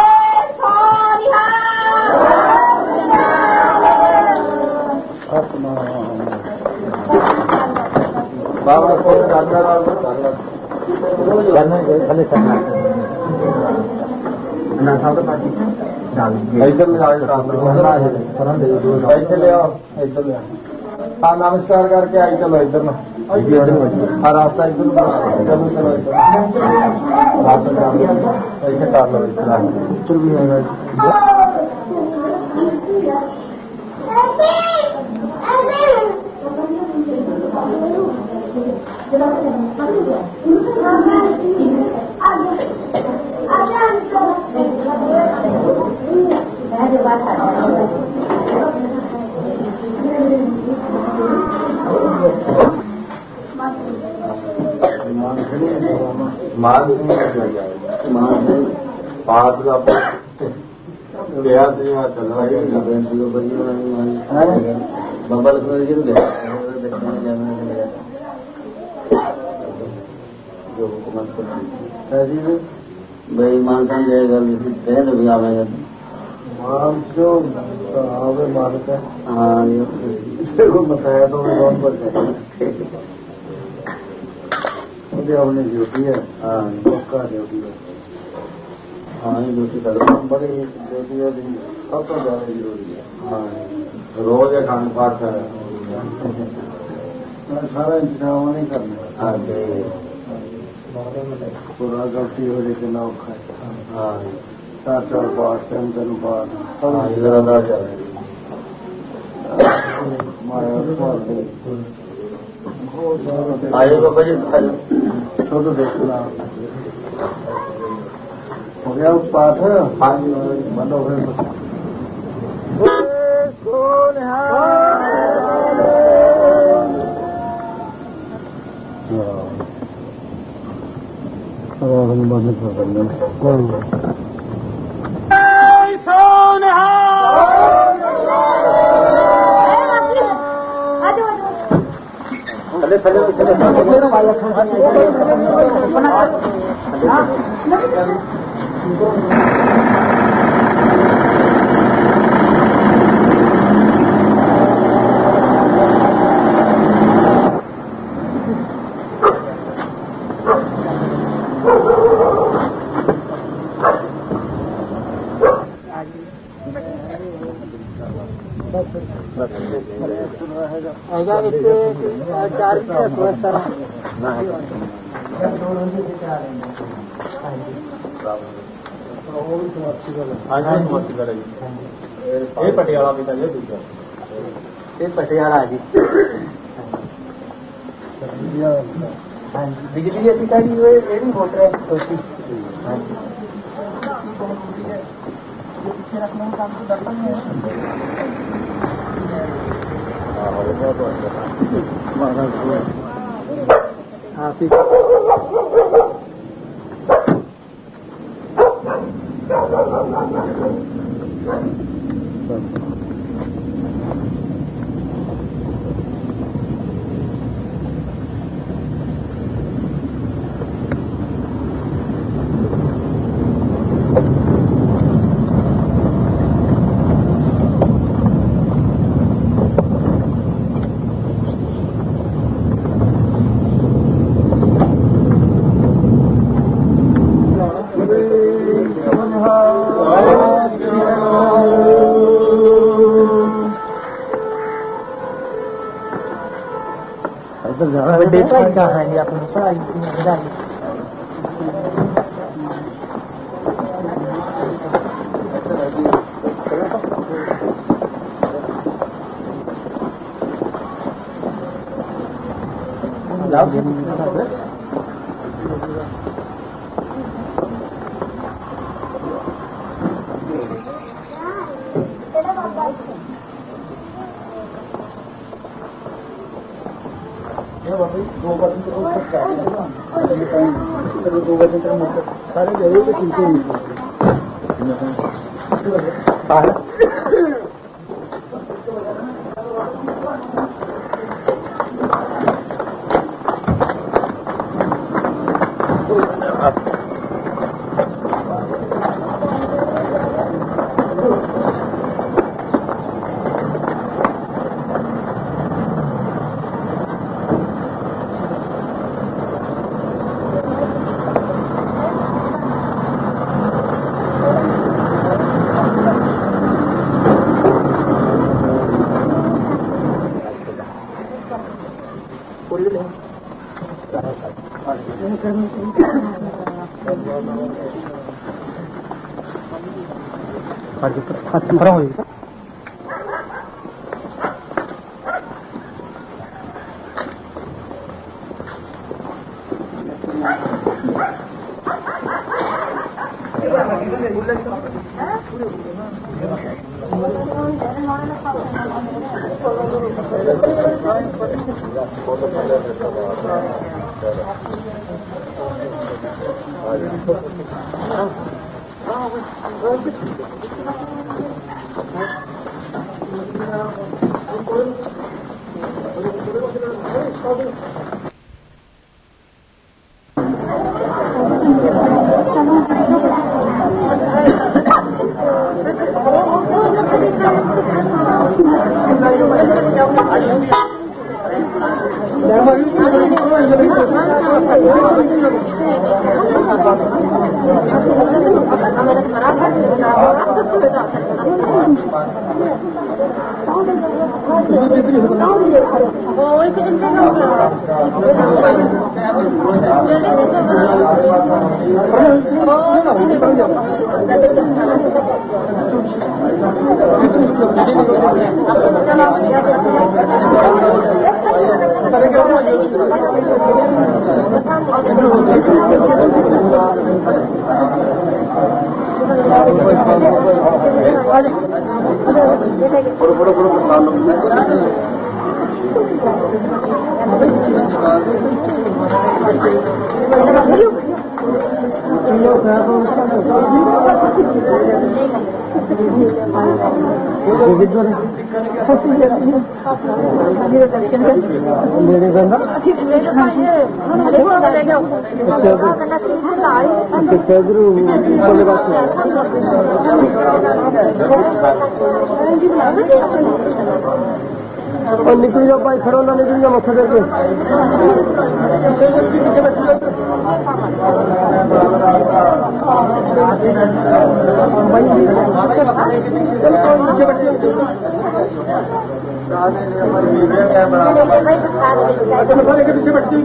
बाबा को इधर ले आओ इधर ले हाँ नमस्कार करके आई चलो इधर ना हाँ रास्ता इधर चलो चलो ऐसे कर लो इधर भी है मान पास का चलना बबल भाई मान समझेगा भी आवेगा मान जो आवे मालिक है हाँ ये बताया तो मैं कौन पर अपनी ड्यूटी है हाँ पक्का ड्यूटी है हाँ ये ड्यूटी करना बड़ी ड्यूटी है सबसे ज्यादा जरूरी है हाँ रोज एक खान पाठ है सारा इंतजाम नहीं करना हाँ पूरा गलती हो जाए ना खाए हाँ चार चार पाठ तीन तीन पाठ हाँ इधर अदा चल आइए बाबा जी छोटो देखना हो गया पाठ है हाँ जी बंदो बंद कर चले चले चले चार ये पटियाला भी था ये दूसरा ये पटियाला जी बिजली अधिकारी हुए ये भी वोट है पीछे रखने में काम तो दर्पण है। हाँ ठीक डेटा क्या है ये आपने पढ़ा सारे जगह पे चिंता नहीं खड़ा हो जाएगा। और निकल जाओ भाई, खड़ो ना निकल जाओ मच्छर के पीछे बैठती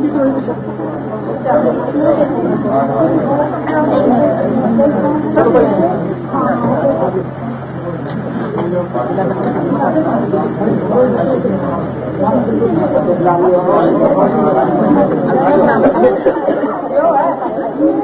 हुई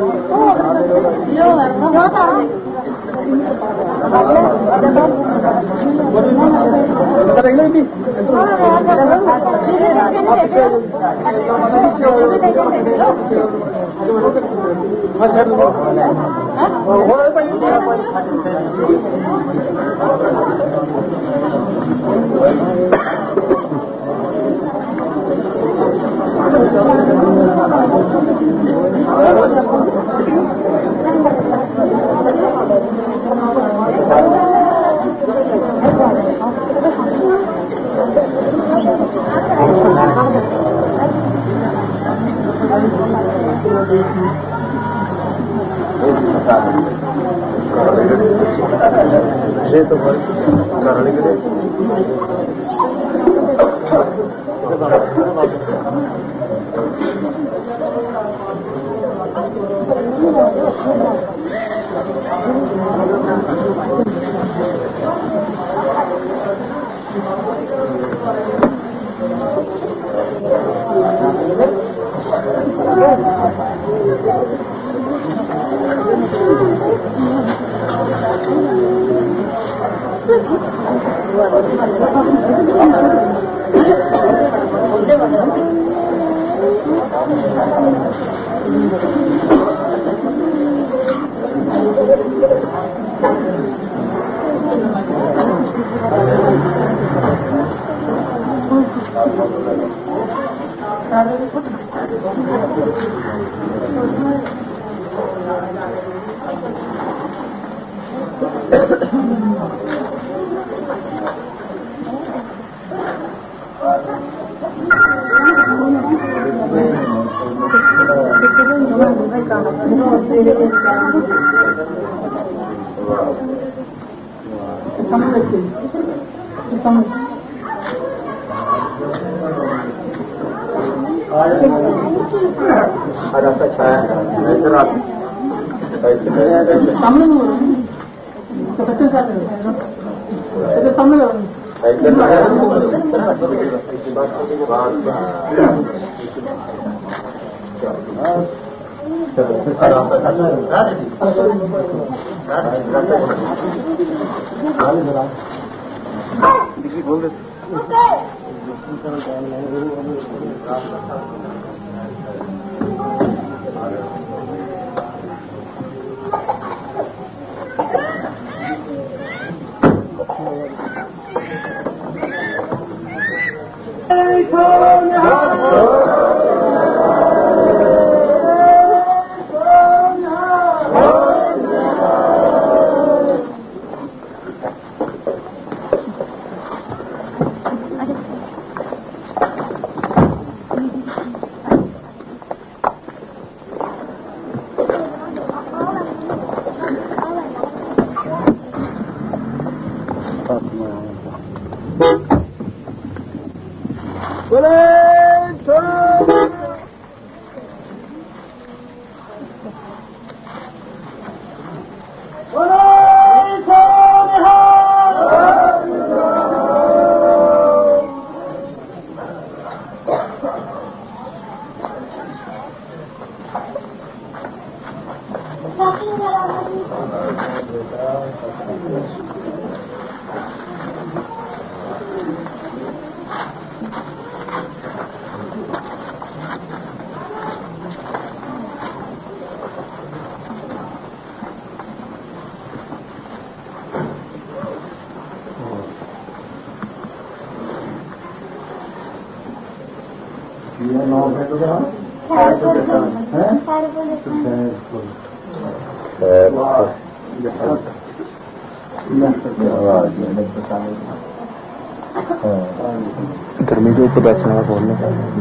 गर्मी के ऊपर बैठने वाला बोलने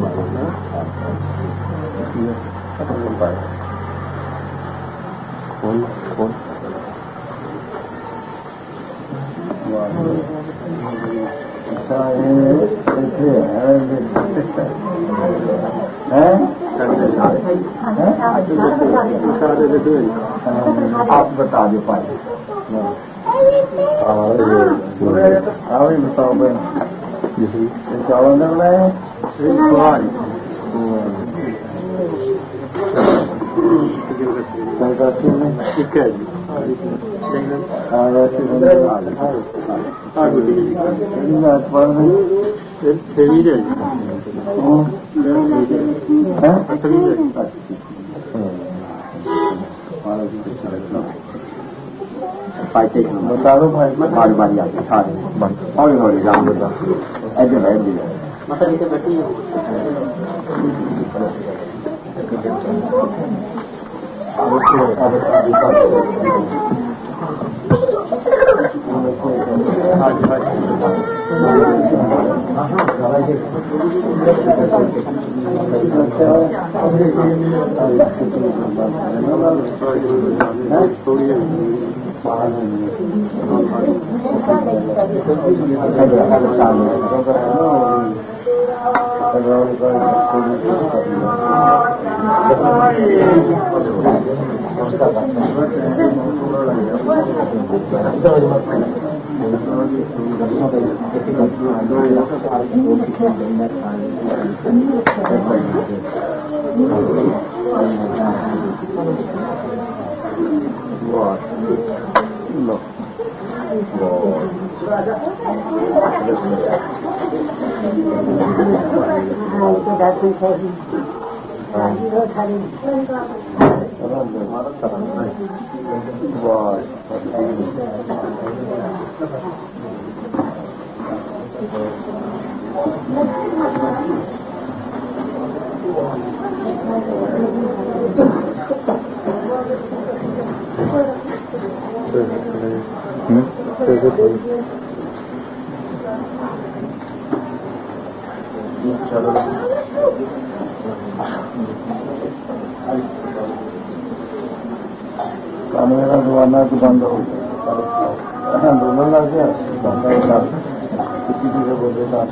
खोल खोल आप बता दो पाए हाँ बताओ भाई चावल डालना है ठीक है जी बता दो भाई बारी बारी आके सारे हौली हौली जाम बता ऐसे बैठ दिया मतलब इसे बैठी मेरा दुआना तो बंद हो गया दोनों लग गया किसी चीज बोल देता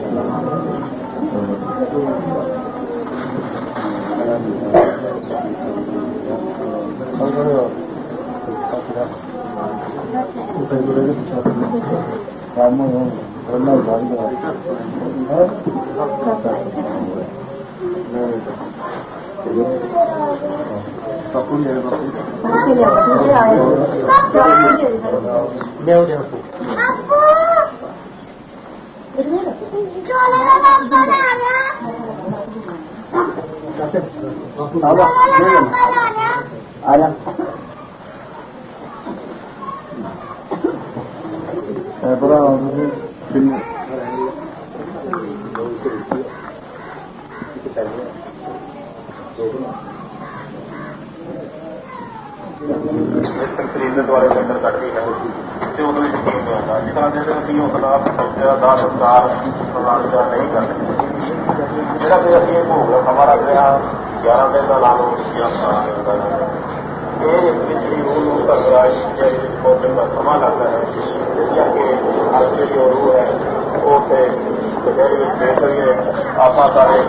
ਖਰੀਦਣ ਵਾਲੇ ਅੰਦਰ ਕੱਢਦੀ ਹੈ ਤੇ ਉਹਦੇ ਵਿੱਚ ਕੀ ਹੁੰਦਾ ਜਿਸ ਤਰ੍ਹਾਂ ਜਿਹੜੇ ਅਸੀਂ ਉਹ ਖਿਲਾਫ ਸੱਚਾ ਦਾ ਸਰਕਾਰ ਪ੍ਰਣਾਲੀ ਦਾ ਨਹੀਂ ਕਰਦੇ ਜਿਹੜਾ ਕਿ ਅਸੀਂ ਭੋਗ ਦਾ ਸਮਾਂ ਰੱਖ ਰਹੇ ਹਾਂ ਗਿਆਰਾਂ ਦਿਨ ਦਾ ਲਾ ਲਓ ਜਾਂ ਸਤਾਰਾਂ ਦਿਨ ਦਾ ਇਹ ਜਿਹੜੀ ਰੂਹ ਨੂੰ ਕਰਦਾ ਹੈ ਜਿਹਦੇ ਵਿੱਚ ਬਹੁਤ ਦਿਨ ਦਾ ਸਮਾਂ ਲੱਗਦਾ ਹੈ ਇਸ ਕਰਕੇ ਅੱਜ ਜਿਹੜੀ ਉਹ ਰੂਹ ਹੈ ਉਹ ਤੇ ਕਚਹਿਰੀ ਵਿੱਚ ਪੇਸ਼ ਹੋਈ ਹੈ ਆਪਾਂ ਸਾਰੇ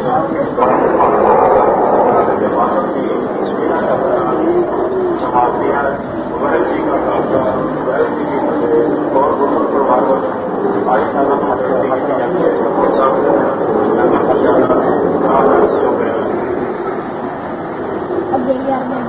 ਵਾਹਿਗੁਰੂ ਜੀ ਕਾ ਖਾਲਸਾ ਵਾਹਿਗੁਰੂ ਜੀ ਕੀ ਫਤਿਹ ਬਹੁਤ ਬਹੁਤ ਧੰਨਵਾਦ ਅੱਜ ਸਾਡਾ ਮਾਤਾ ਜੀ ਦੀ ਜਾਂਦੀ ਹੈ ਉਹ ਸਭ ਲੰਗਰ ਚੱਲਦਾ ਹੈ ਆਦਰ ਸੋ ਗਿਆ ਅੱਗੇ ਯਾਰ ਮੈਂ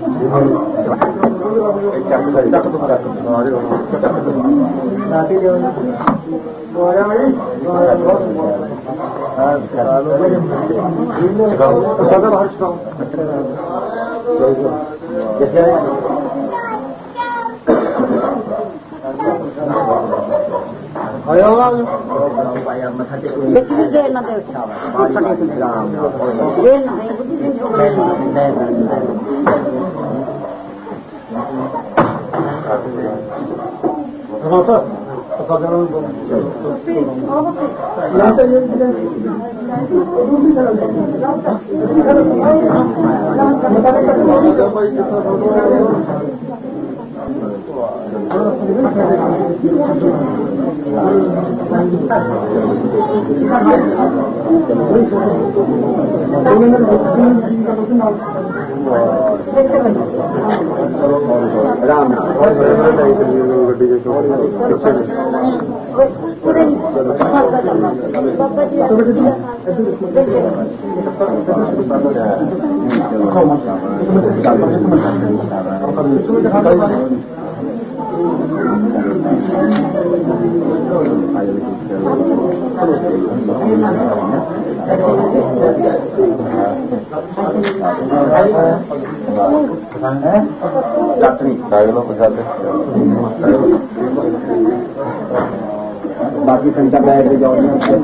बाकी संख्या बैठ जाओ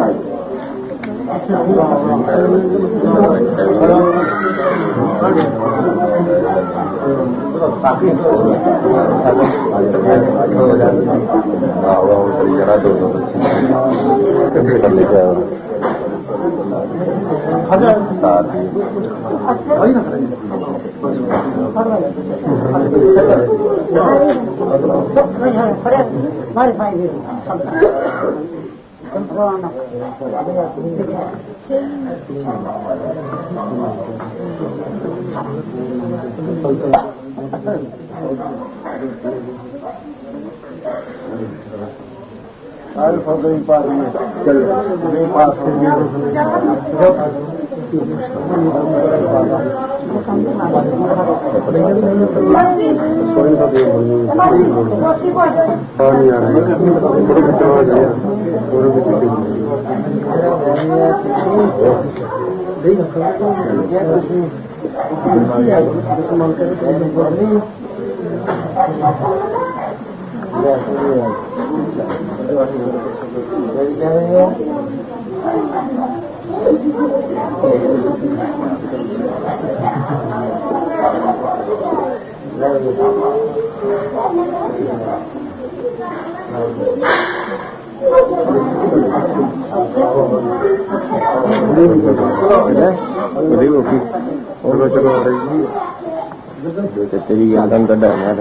तेरी आदम का डर है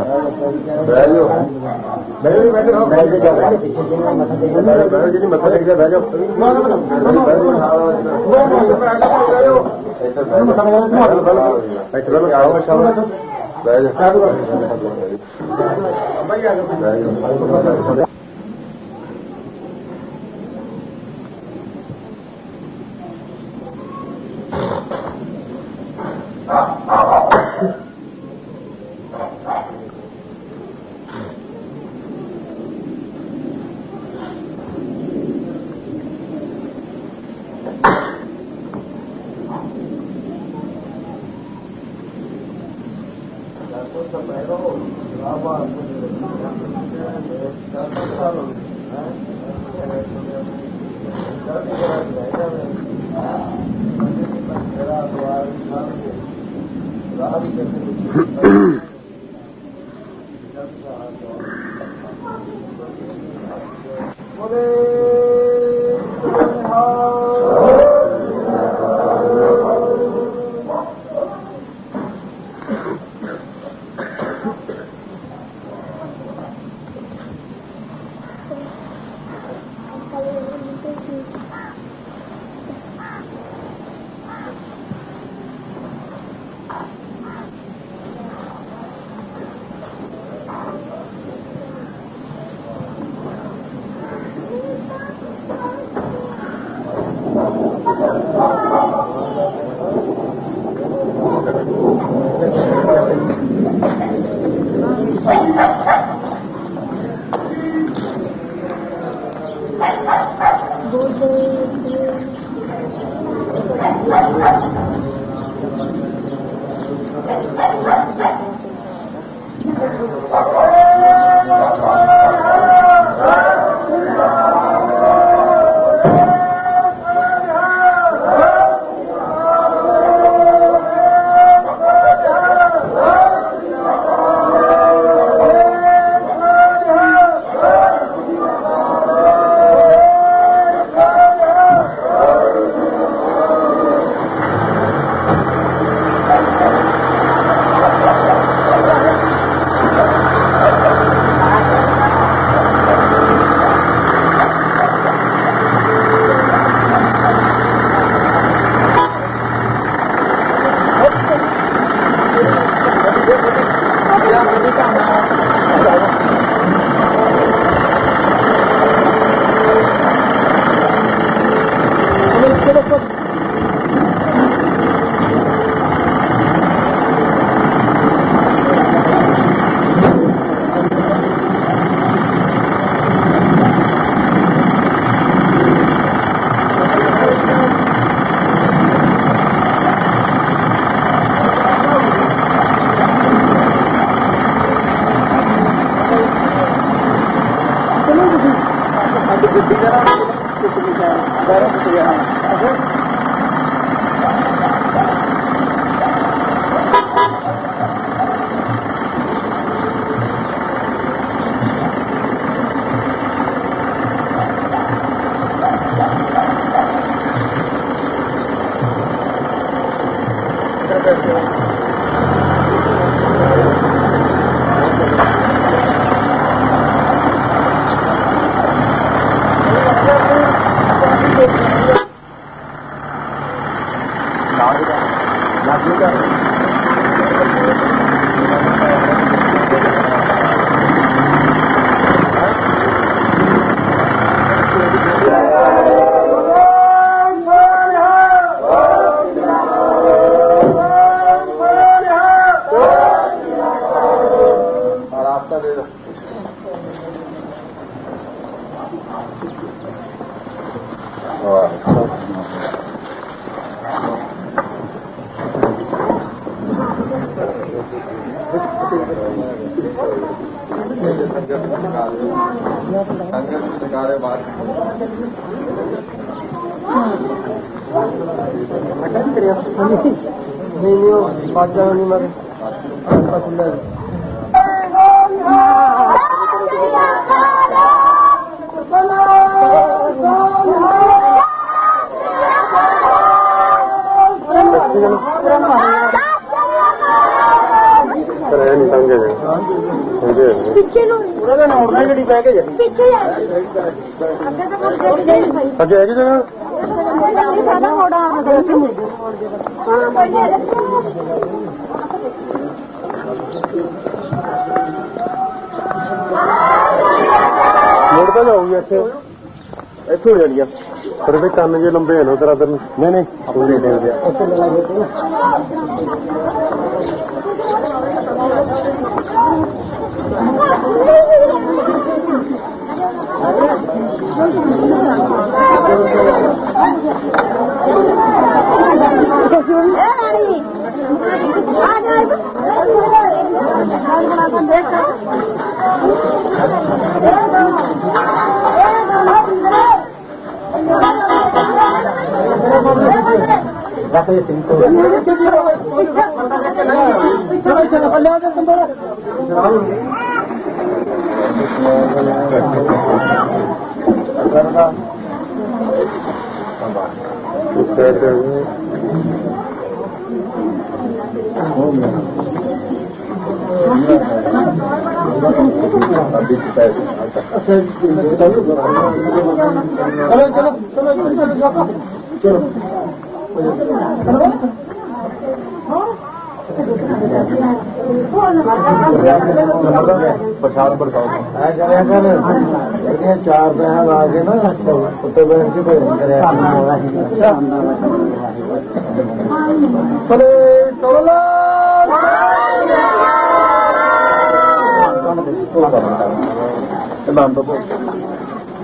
अच्छा एक जगह मुड़ता जाऊगी इतने इतों हो जानिया पर भी कन्न जे लंबे हैं उधर उधर नहीं नहीं प्रसाद प्रसाद चार पैसा ला के ना कुत्ते बहन के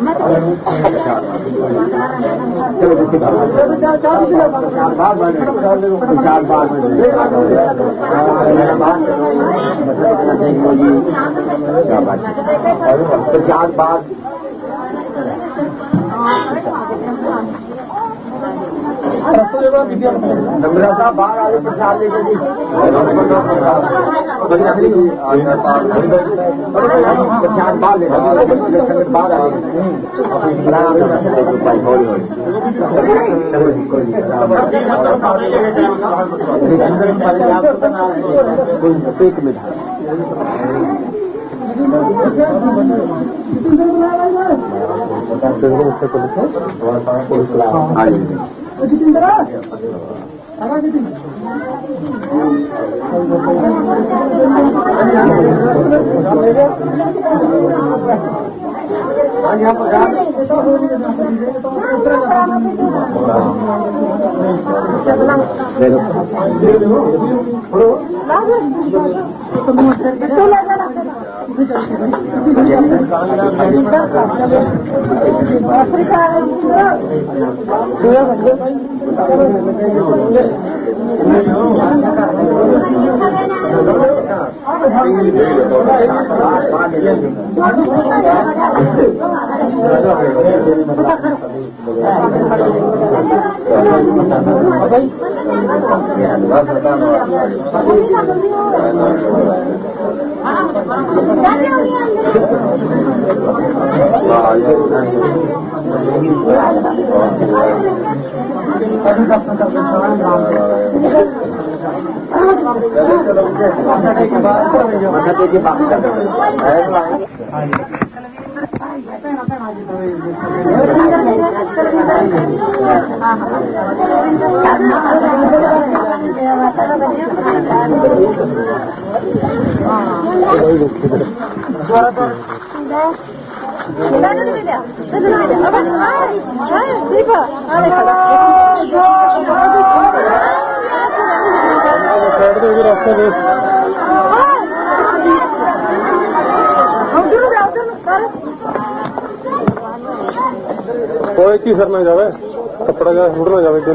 प्रचार बाद नम्रा साहब बाहर आगे प्रसाद लेके जी प्रसाद बाहर ले बाहर आए एक मिनट कोई चीज सर ना जावे कपड़ा जा उड़ ना जावे दिन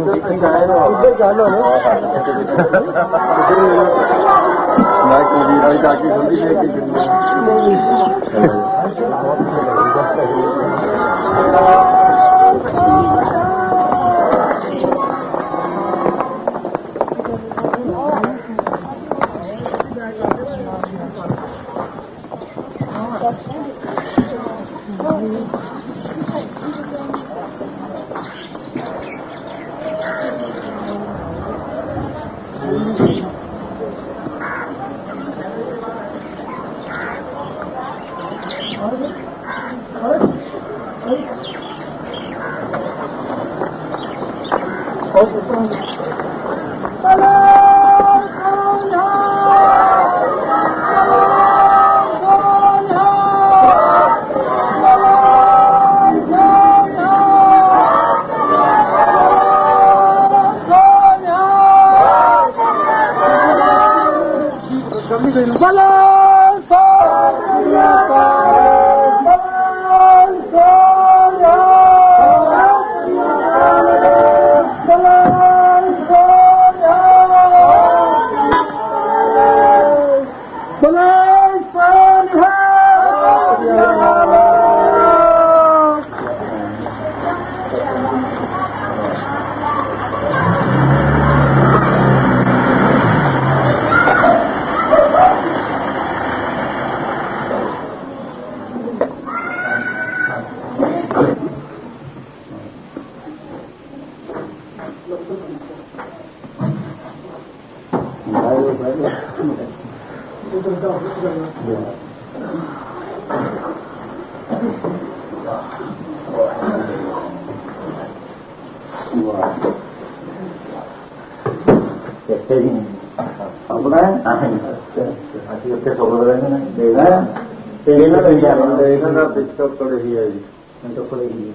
पड़ेगी है जी तो पड़ेगी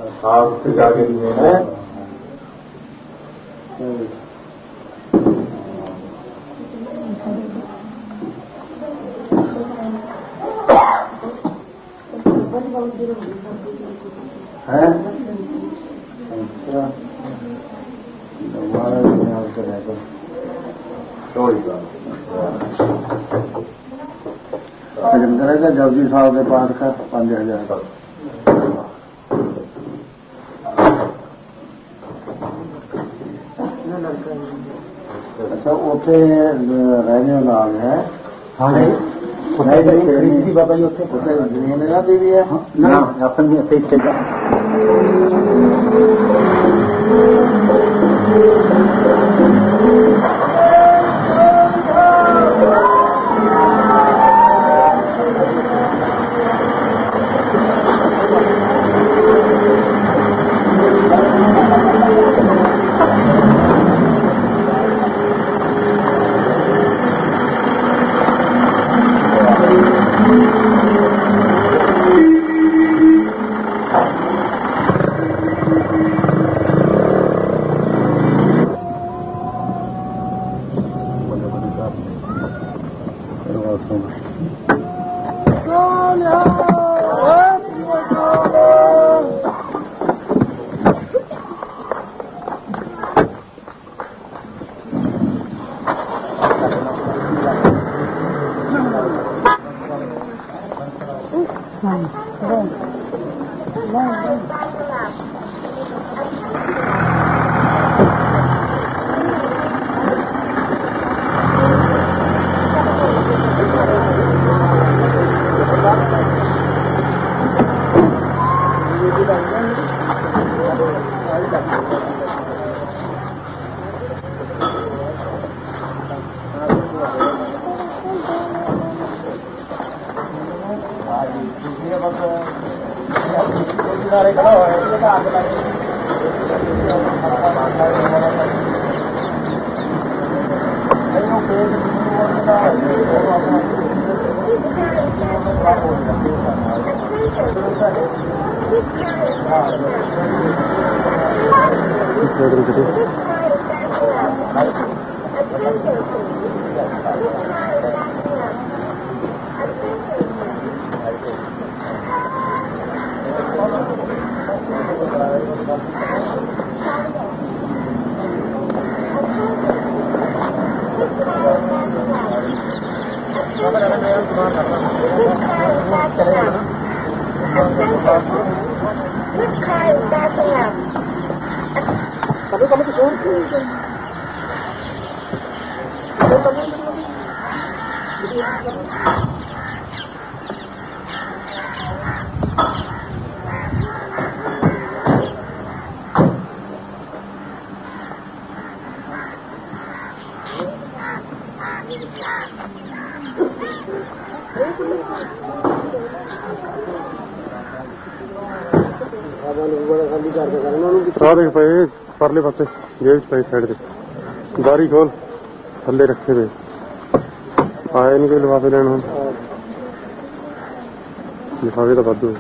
आप उससे जाके है है हमारा ध्यान से रहकर चौड़ी का भजन करेगा जपजी साहब के पाठ का पांच हजार का। अच्छा उसे रहने वाला आ गया है। हाँ नहीं बाबा जी उसे जमीन ना दे दी है ना अपन का सारे पे परले पासे जेब पे साइड से बारी खोल थले रखे हुए आए इनके लिफाफे लेना लिफाफे तो बदू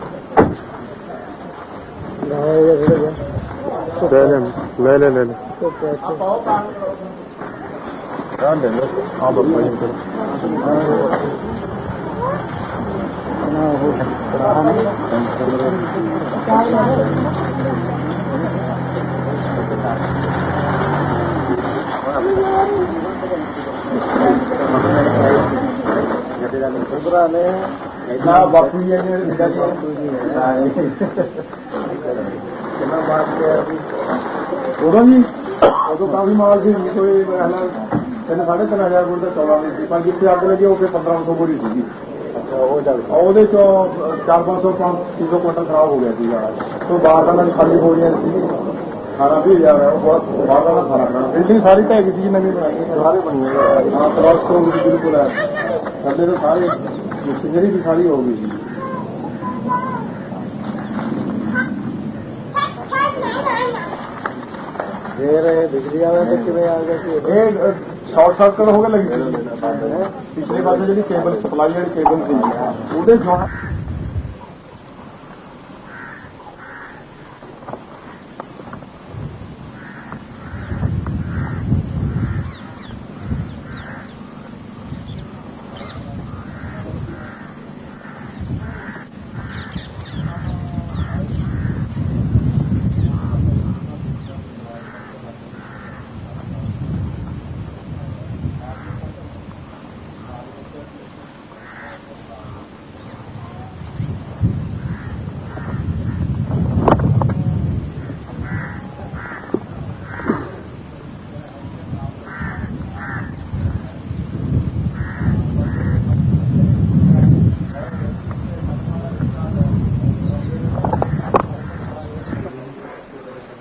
ले ले ले ले ले ले बापू जी उदो जी उदो काफी माल थी कोई तीन साढ़े तीन हजार बोल चौदह पर जितने अग लगी वो पंद्रह सौ बोरी थी ਉਹਦੇ ਚੋਂ चार पांच सौ पांच छह सौ क्विंटल खराब हो गया थी तो बाहर का खाली हो गया अठारह भी हजार है बहुत बाहर का सारा बिल्डिंग सारी ढह गई थी नवी बनाई सारे बनी हाँ प्लस तो बिल्कुल है थले तो सारे मशीनरी भी सारी हो गई थी फिर बिजली आया तो कि आ गया शॉर्ट सर्किट हो गया लगी पिछले पास जी केबल सप्लाई वाली केबल थी ਉਹਦੇ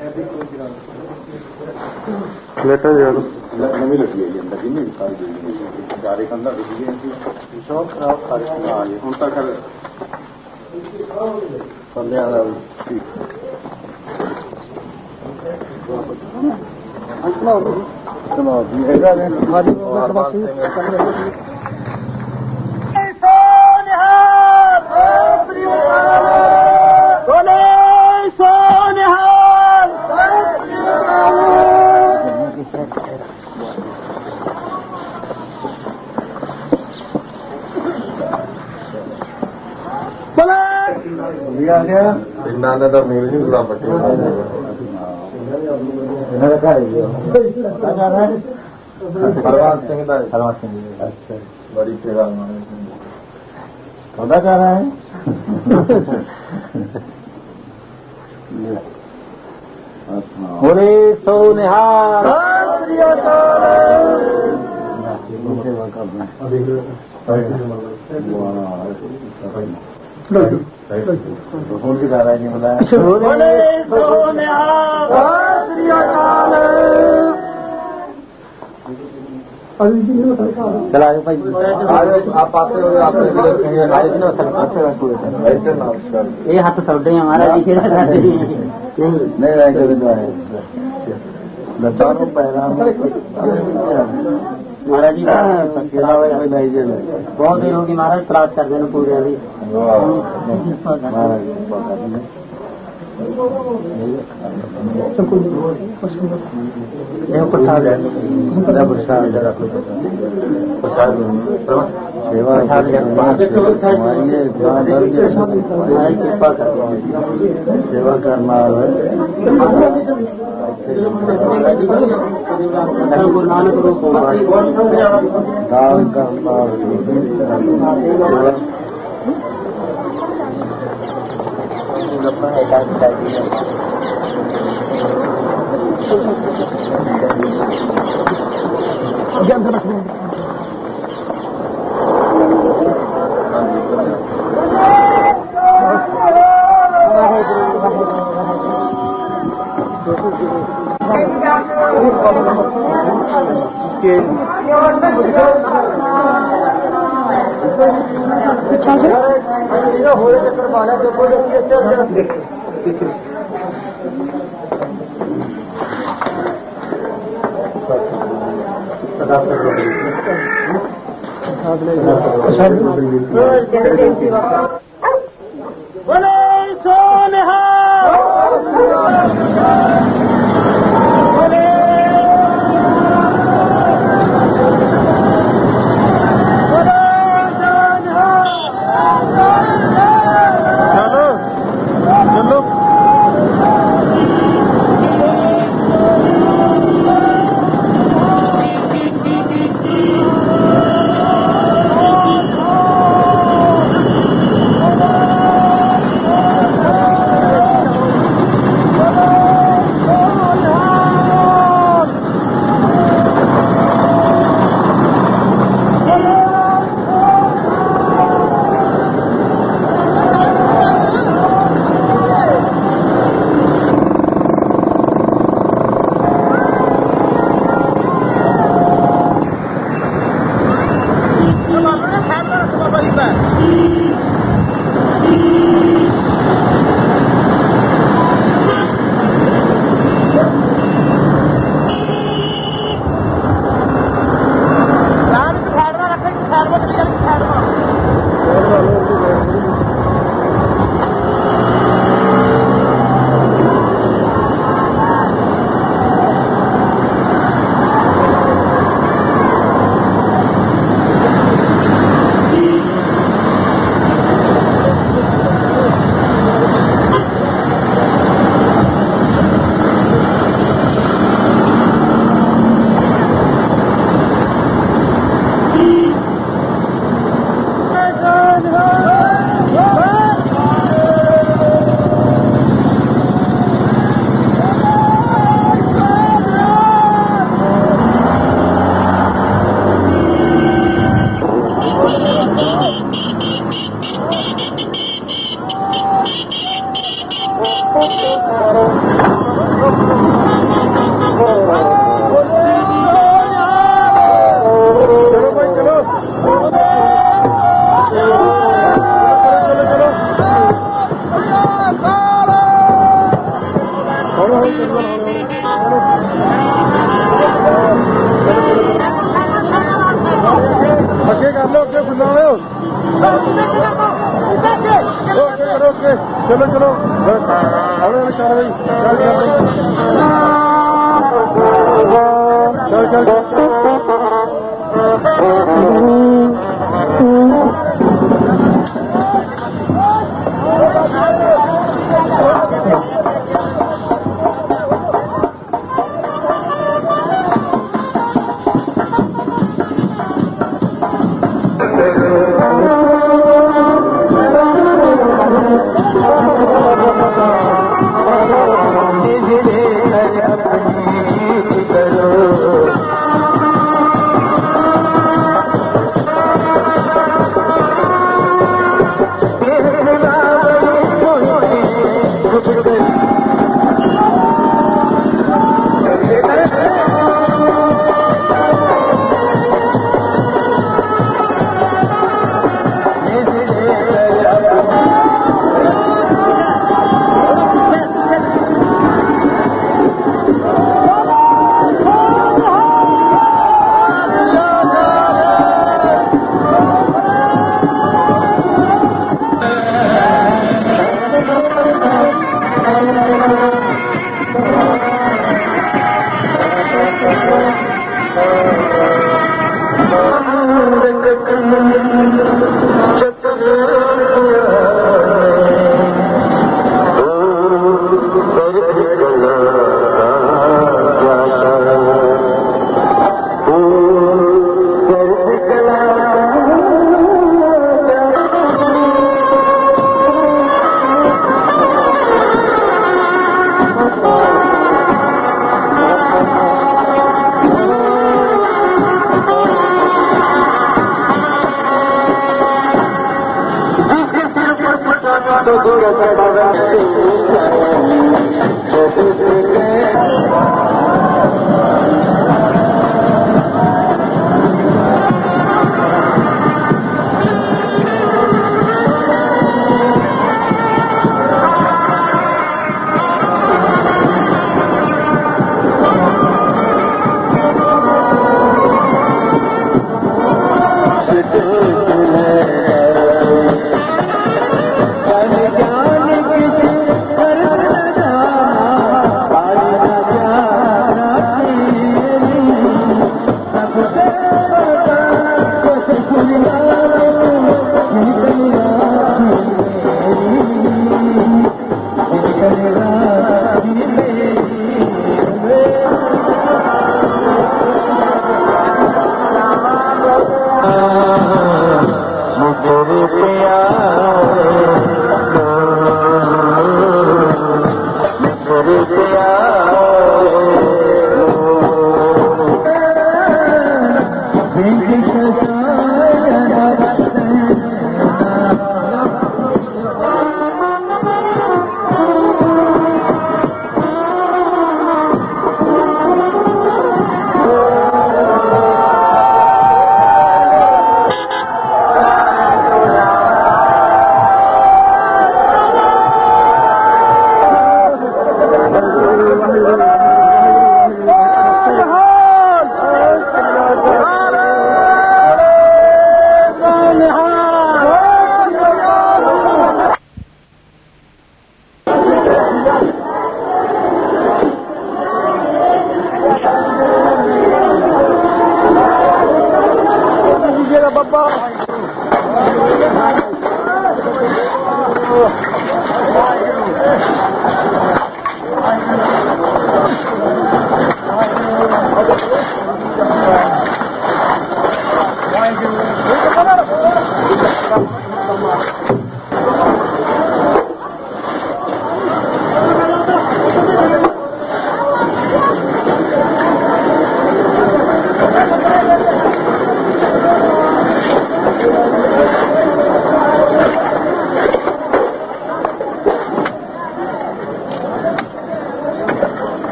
लेटर यार नवी लगी है जी अंदर जिन्हें भी सारी जारे कंधा दिख गए शौक खराब सारे आ गए हूँ तक बंदे ठीक चलो जी हैगा ने हमारी ਇਹਨਾਂ ਦਾ ਤਾਂ ਮੇਲ ਨਹੀਂ ਬੁਲਾ ਪੱਟੀ ਹਰਵਾਨ ਸਿੰਘ ਦਾ ਹਰਵਾਨ ਸਿੰਘ ਅੱਛਾ ਬੜੀ ਸੇਵਾ ਮਾਣੇ ਪਤਾ ਕਰ ਰਹਾ ਹੈ बोले सो निहार फोन की जा रहा है नहीं बताया चला भाई आप आते हो आप ये हाथ सौदे हमारा दिखे नहीं रहेंगे लचारों पहला महाराज जी बहुत देर होगी महाराज तलाश कर देना पूरे अभी प्रसाद सेवा करना गुरु नानक रूप दान करना बोले सोनिहार अगे कर लो, अगे सुना हो चलो चलो चार भाई चल चल चल ज्ञान किसी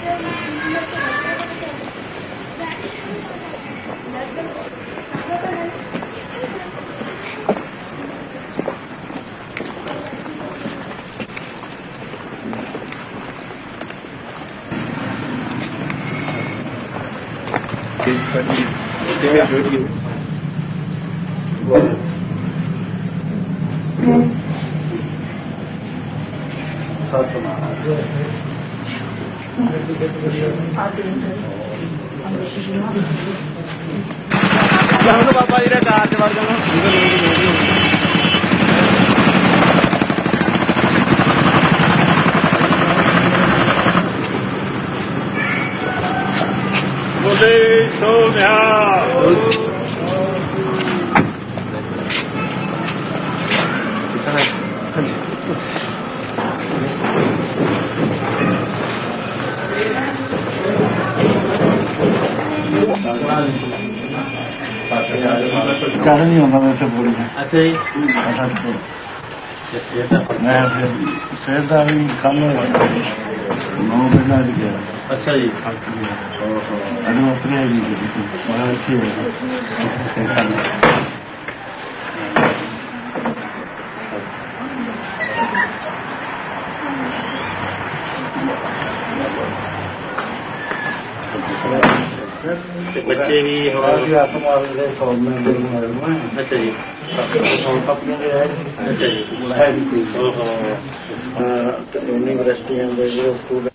बाबा जी कार च वड़ जाना बोले सोनिया कारण नहीं होगा वैसे बोली। अच्छा जी मैं फिर भी कल नौ बजे आज गया। अच्छा जी अरे उतरे बड़ा अच्छी है बच्चे भी अच्छा जी अच्छा जी यूनिवर्सिटी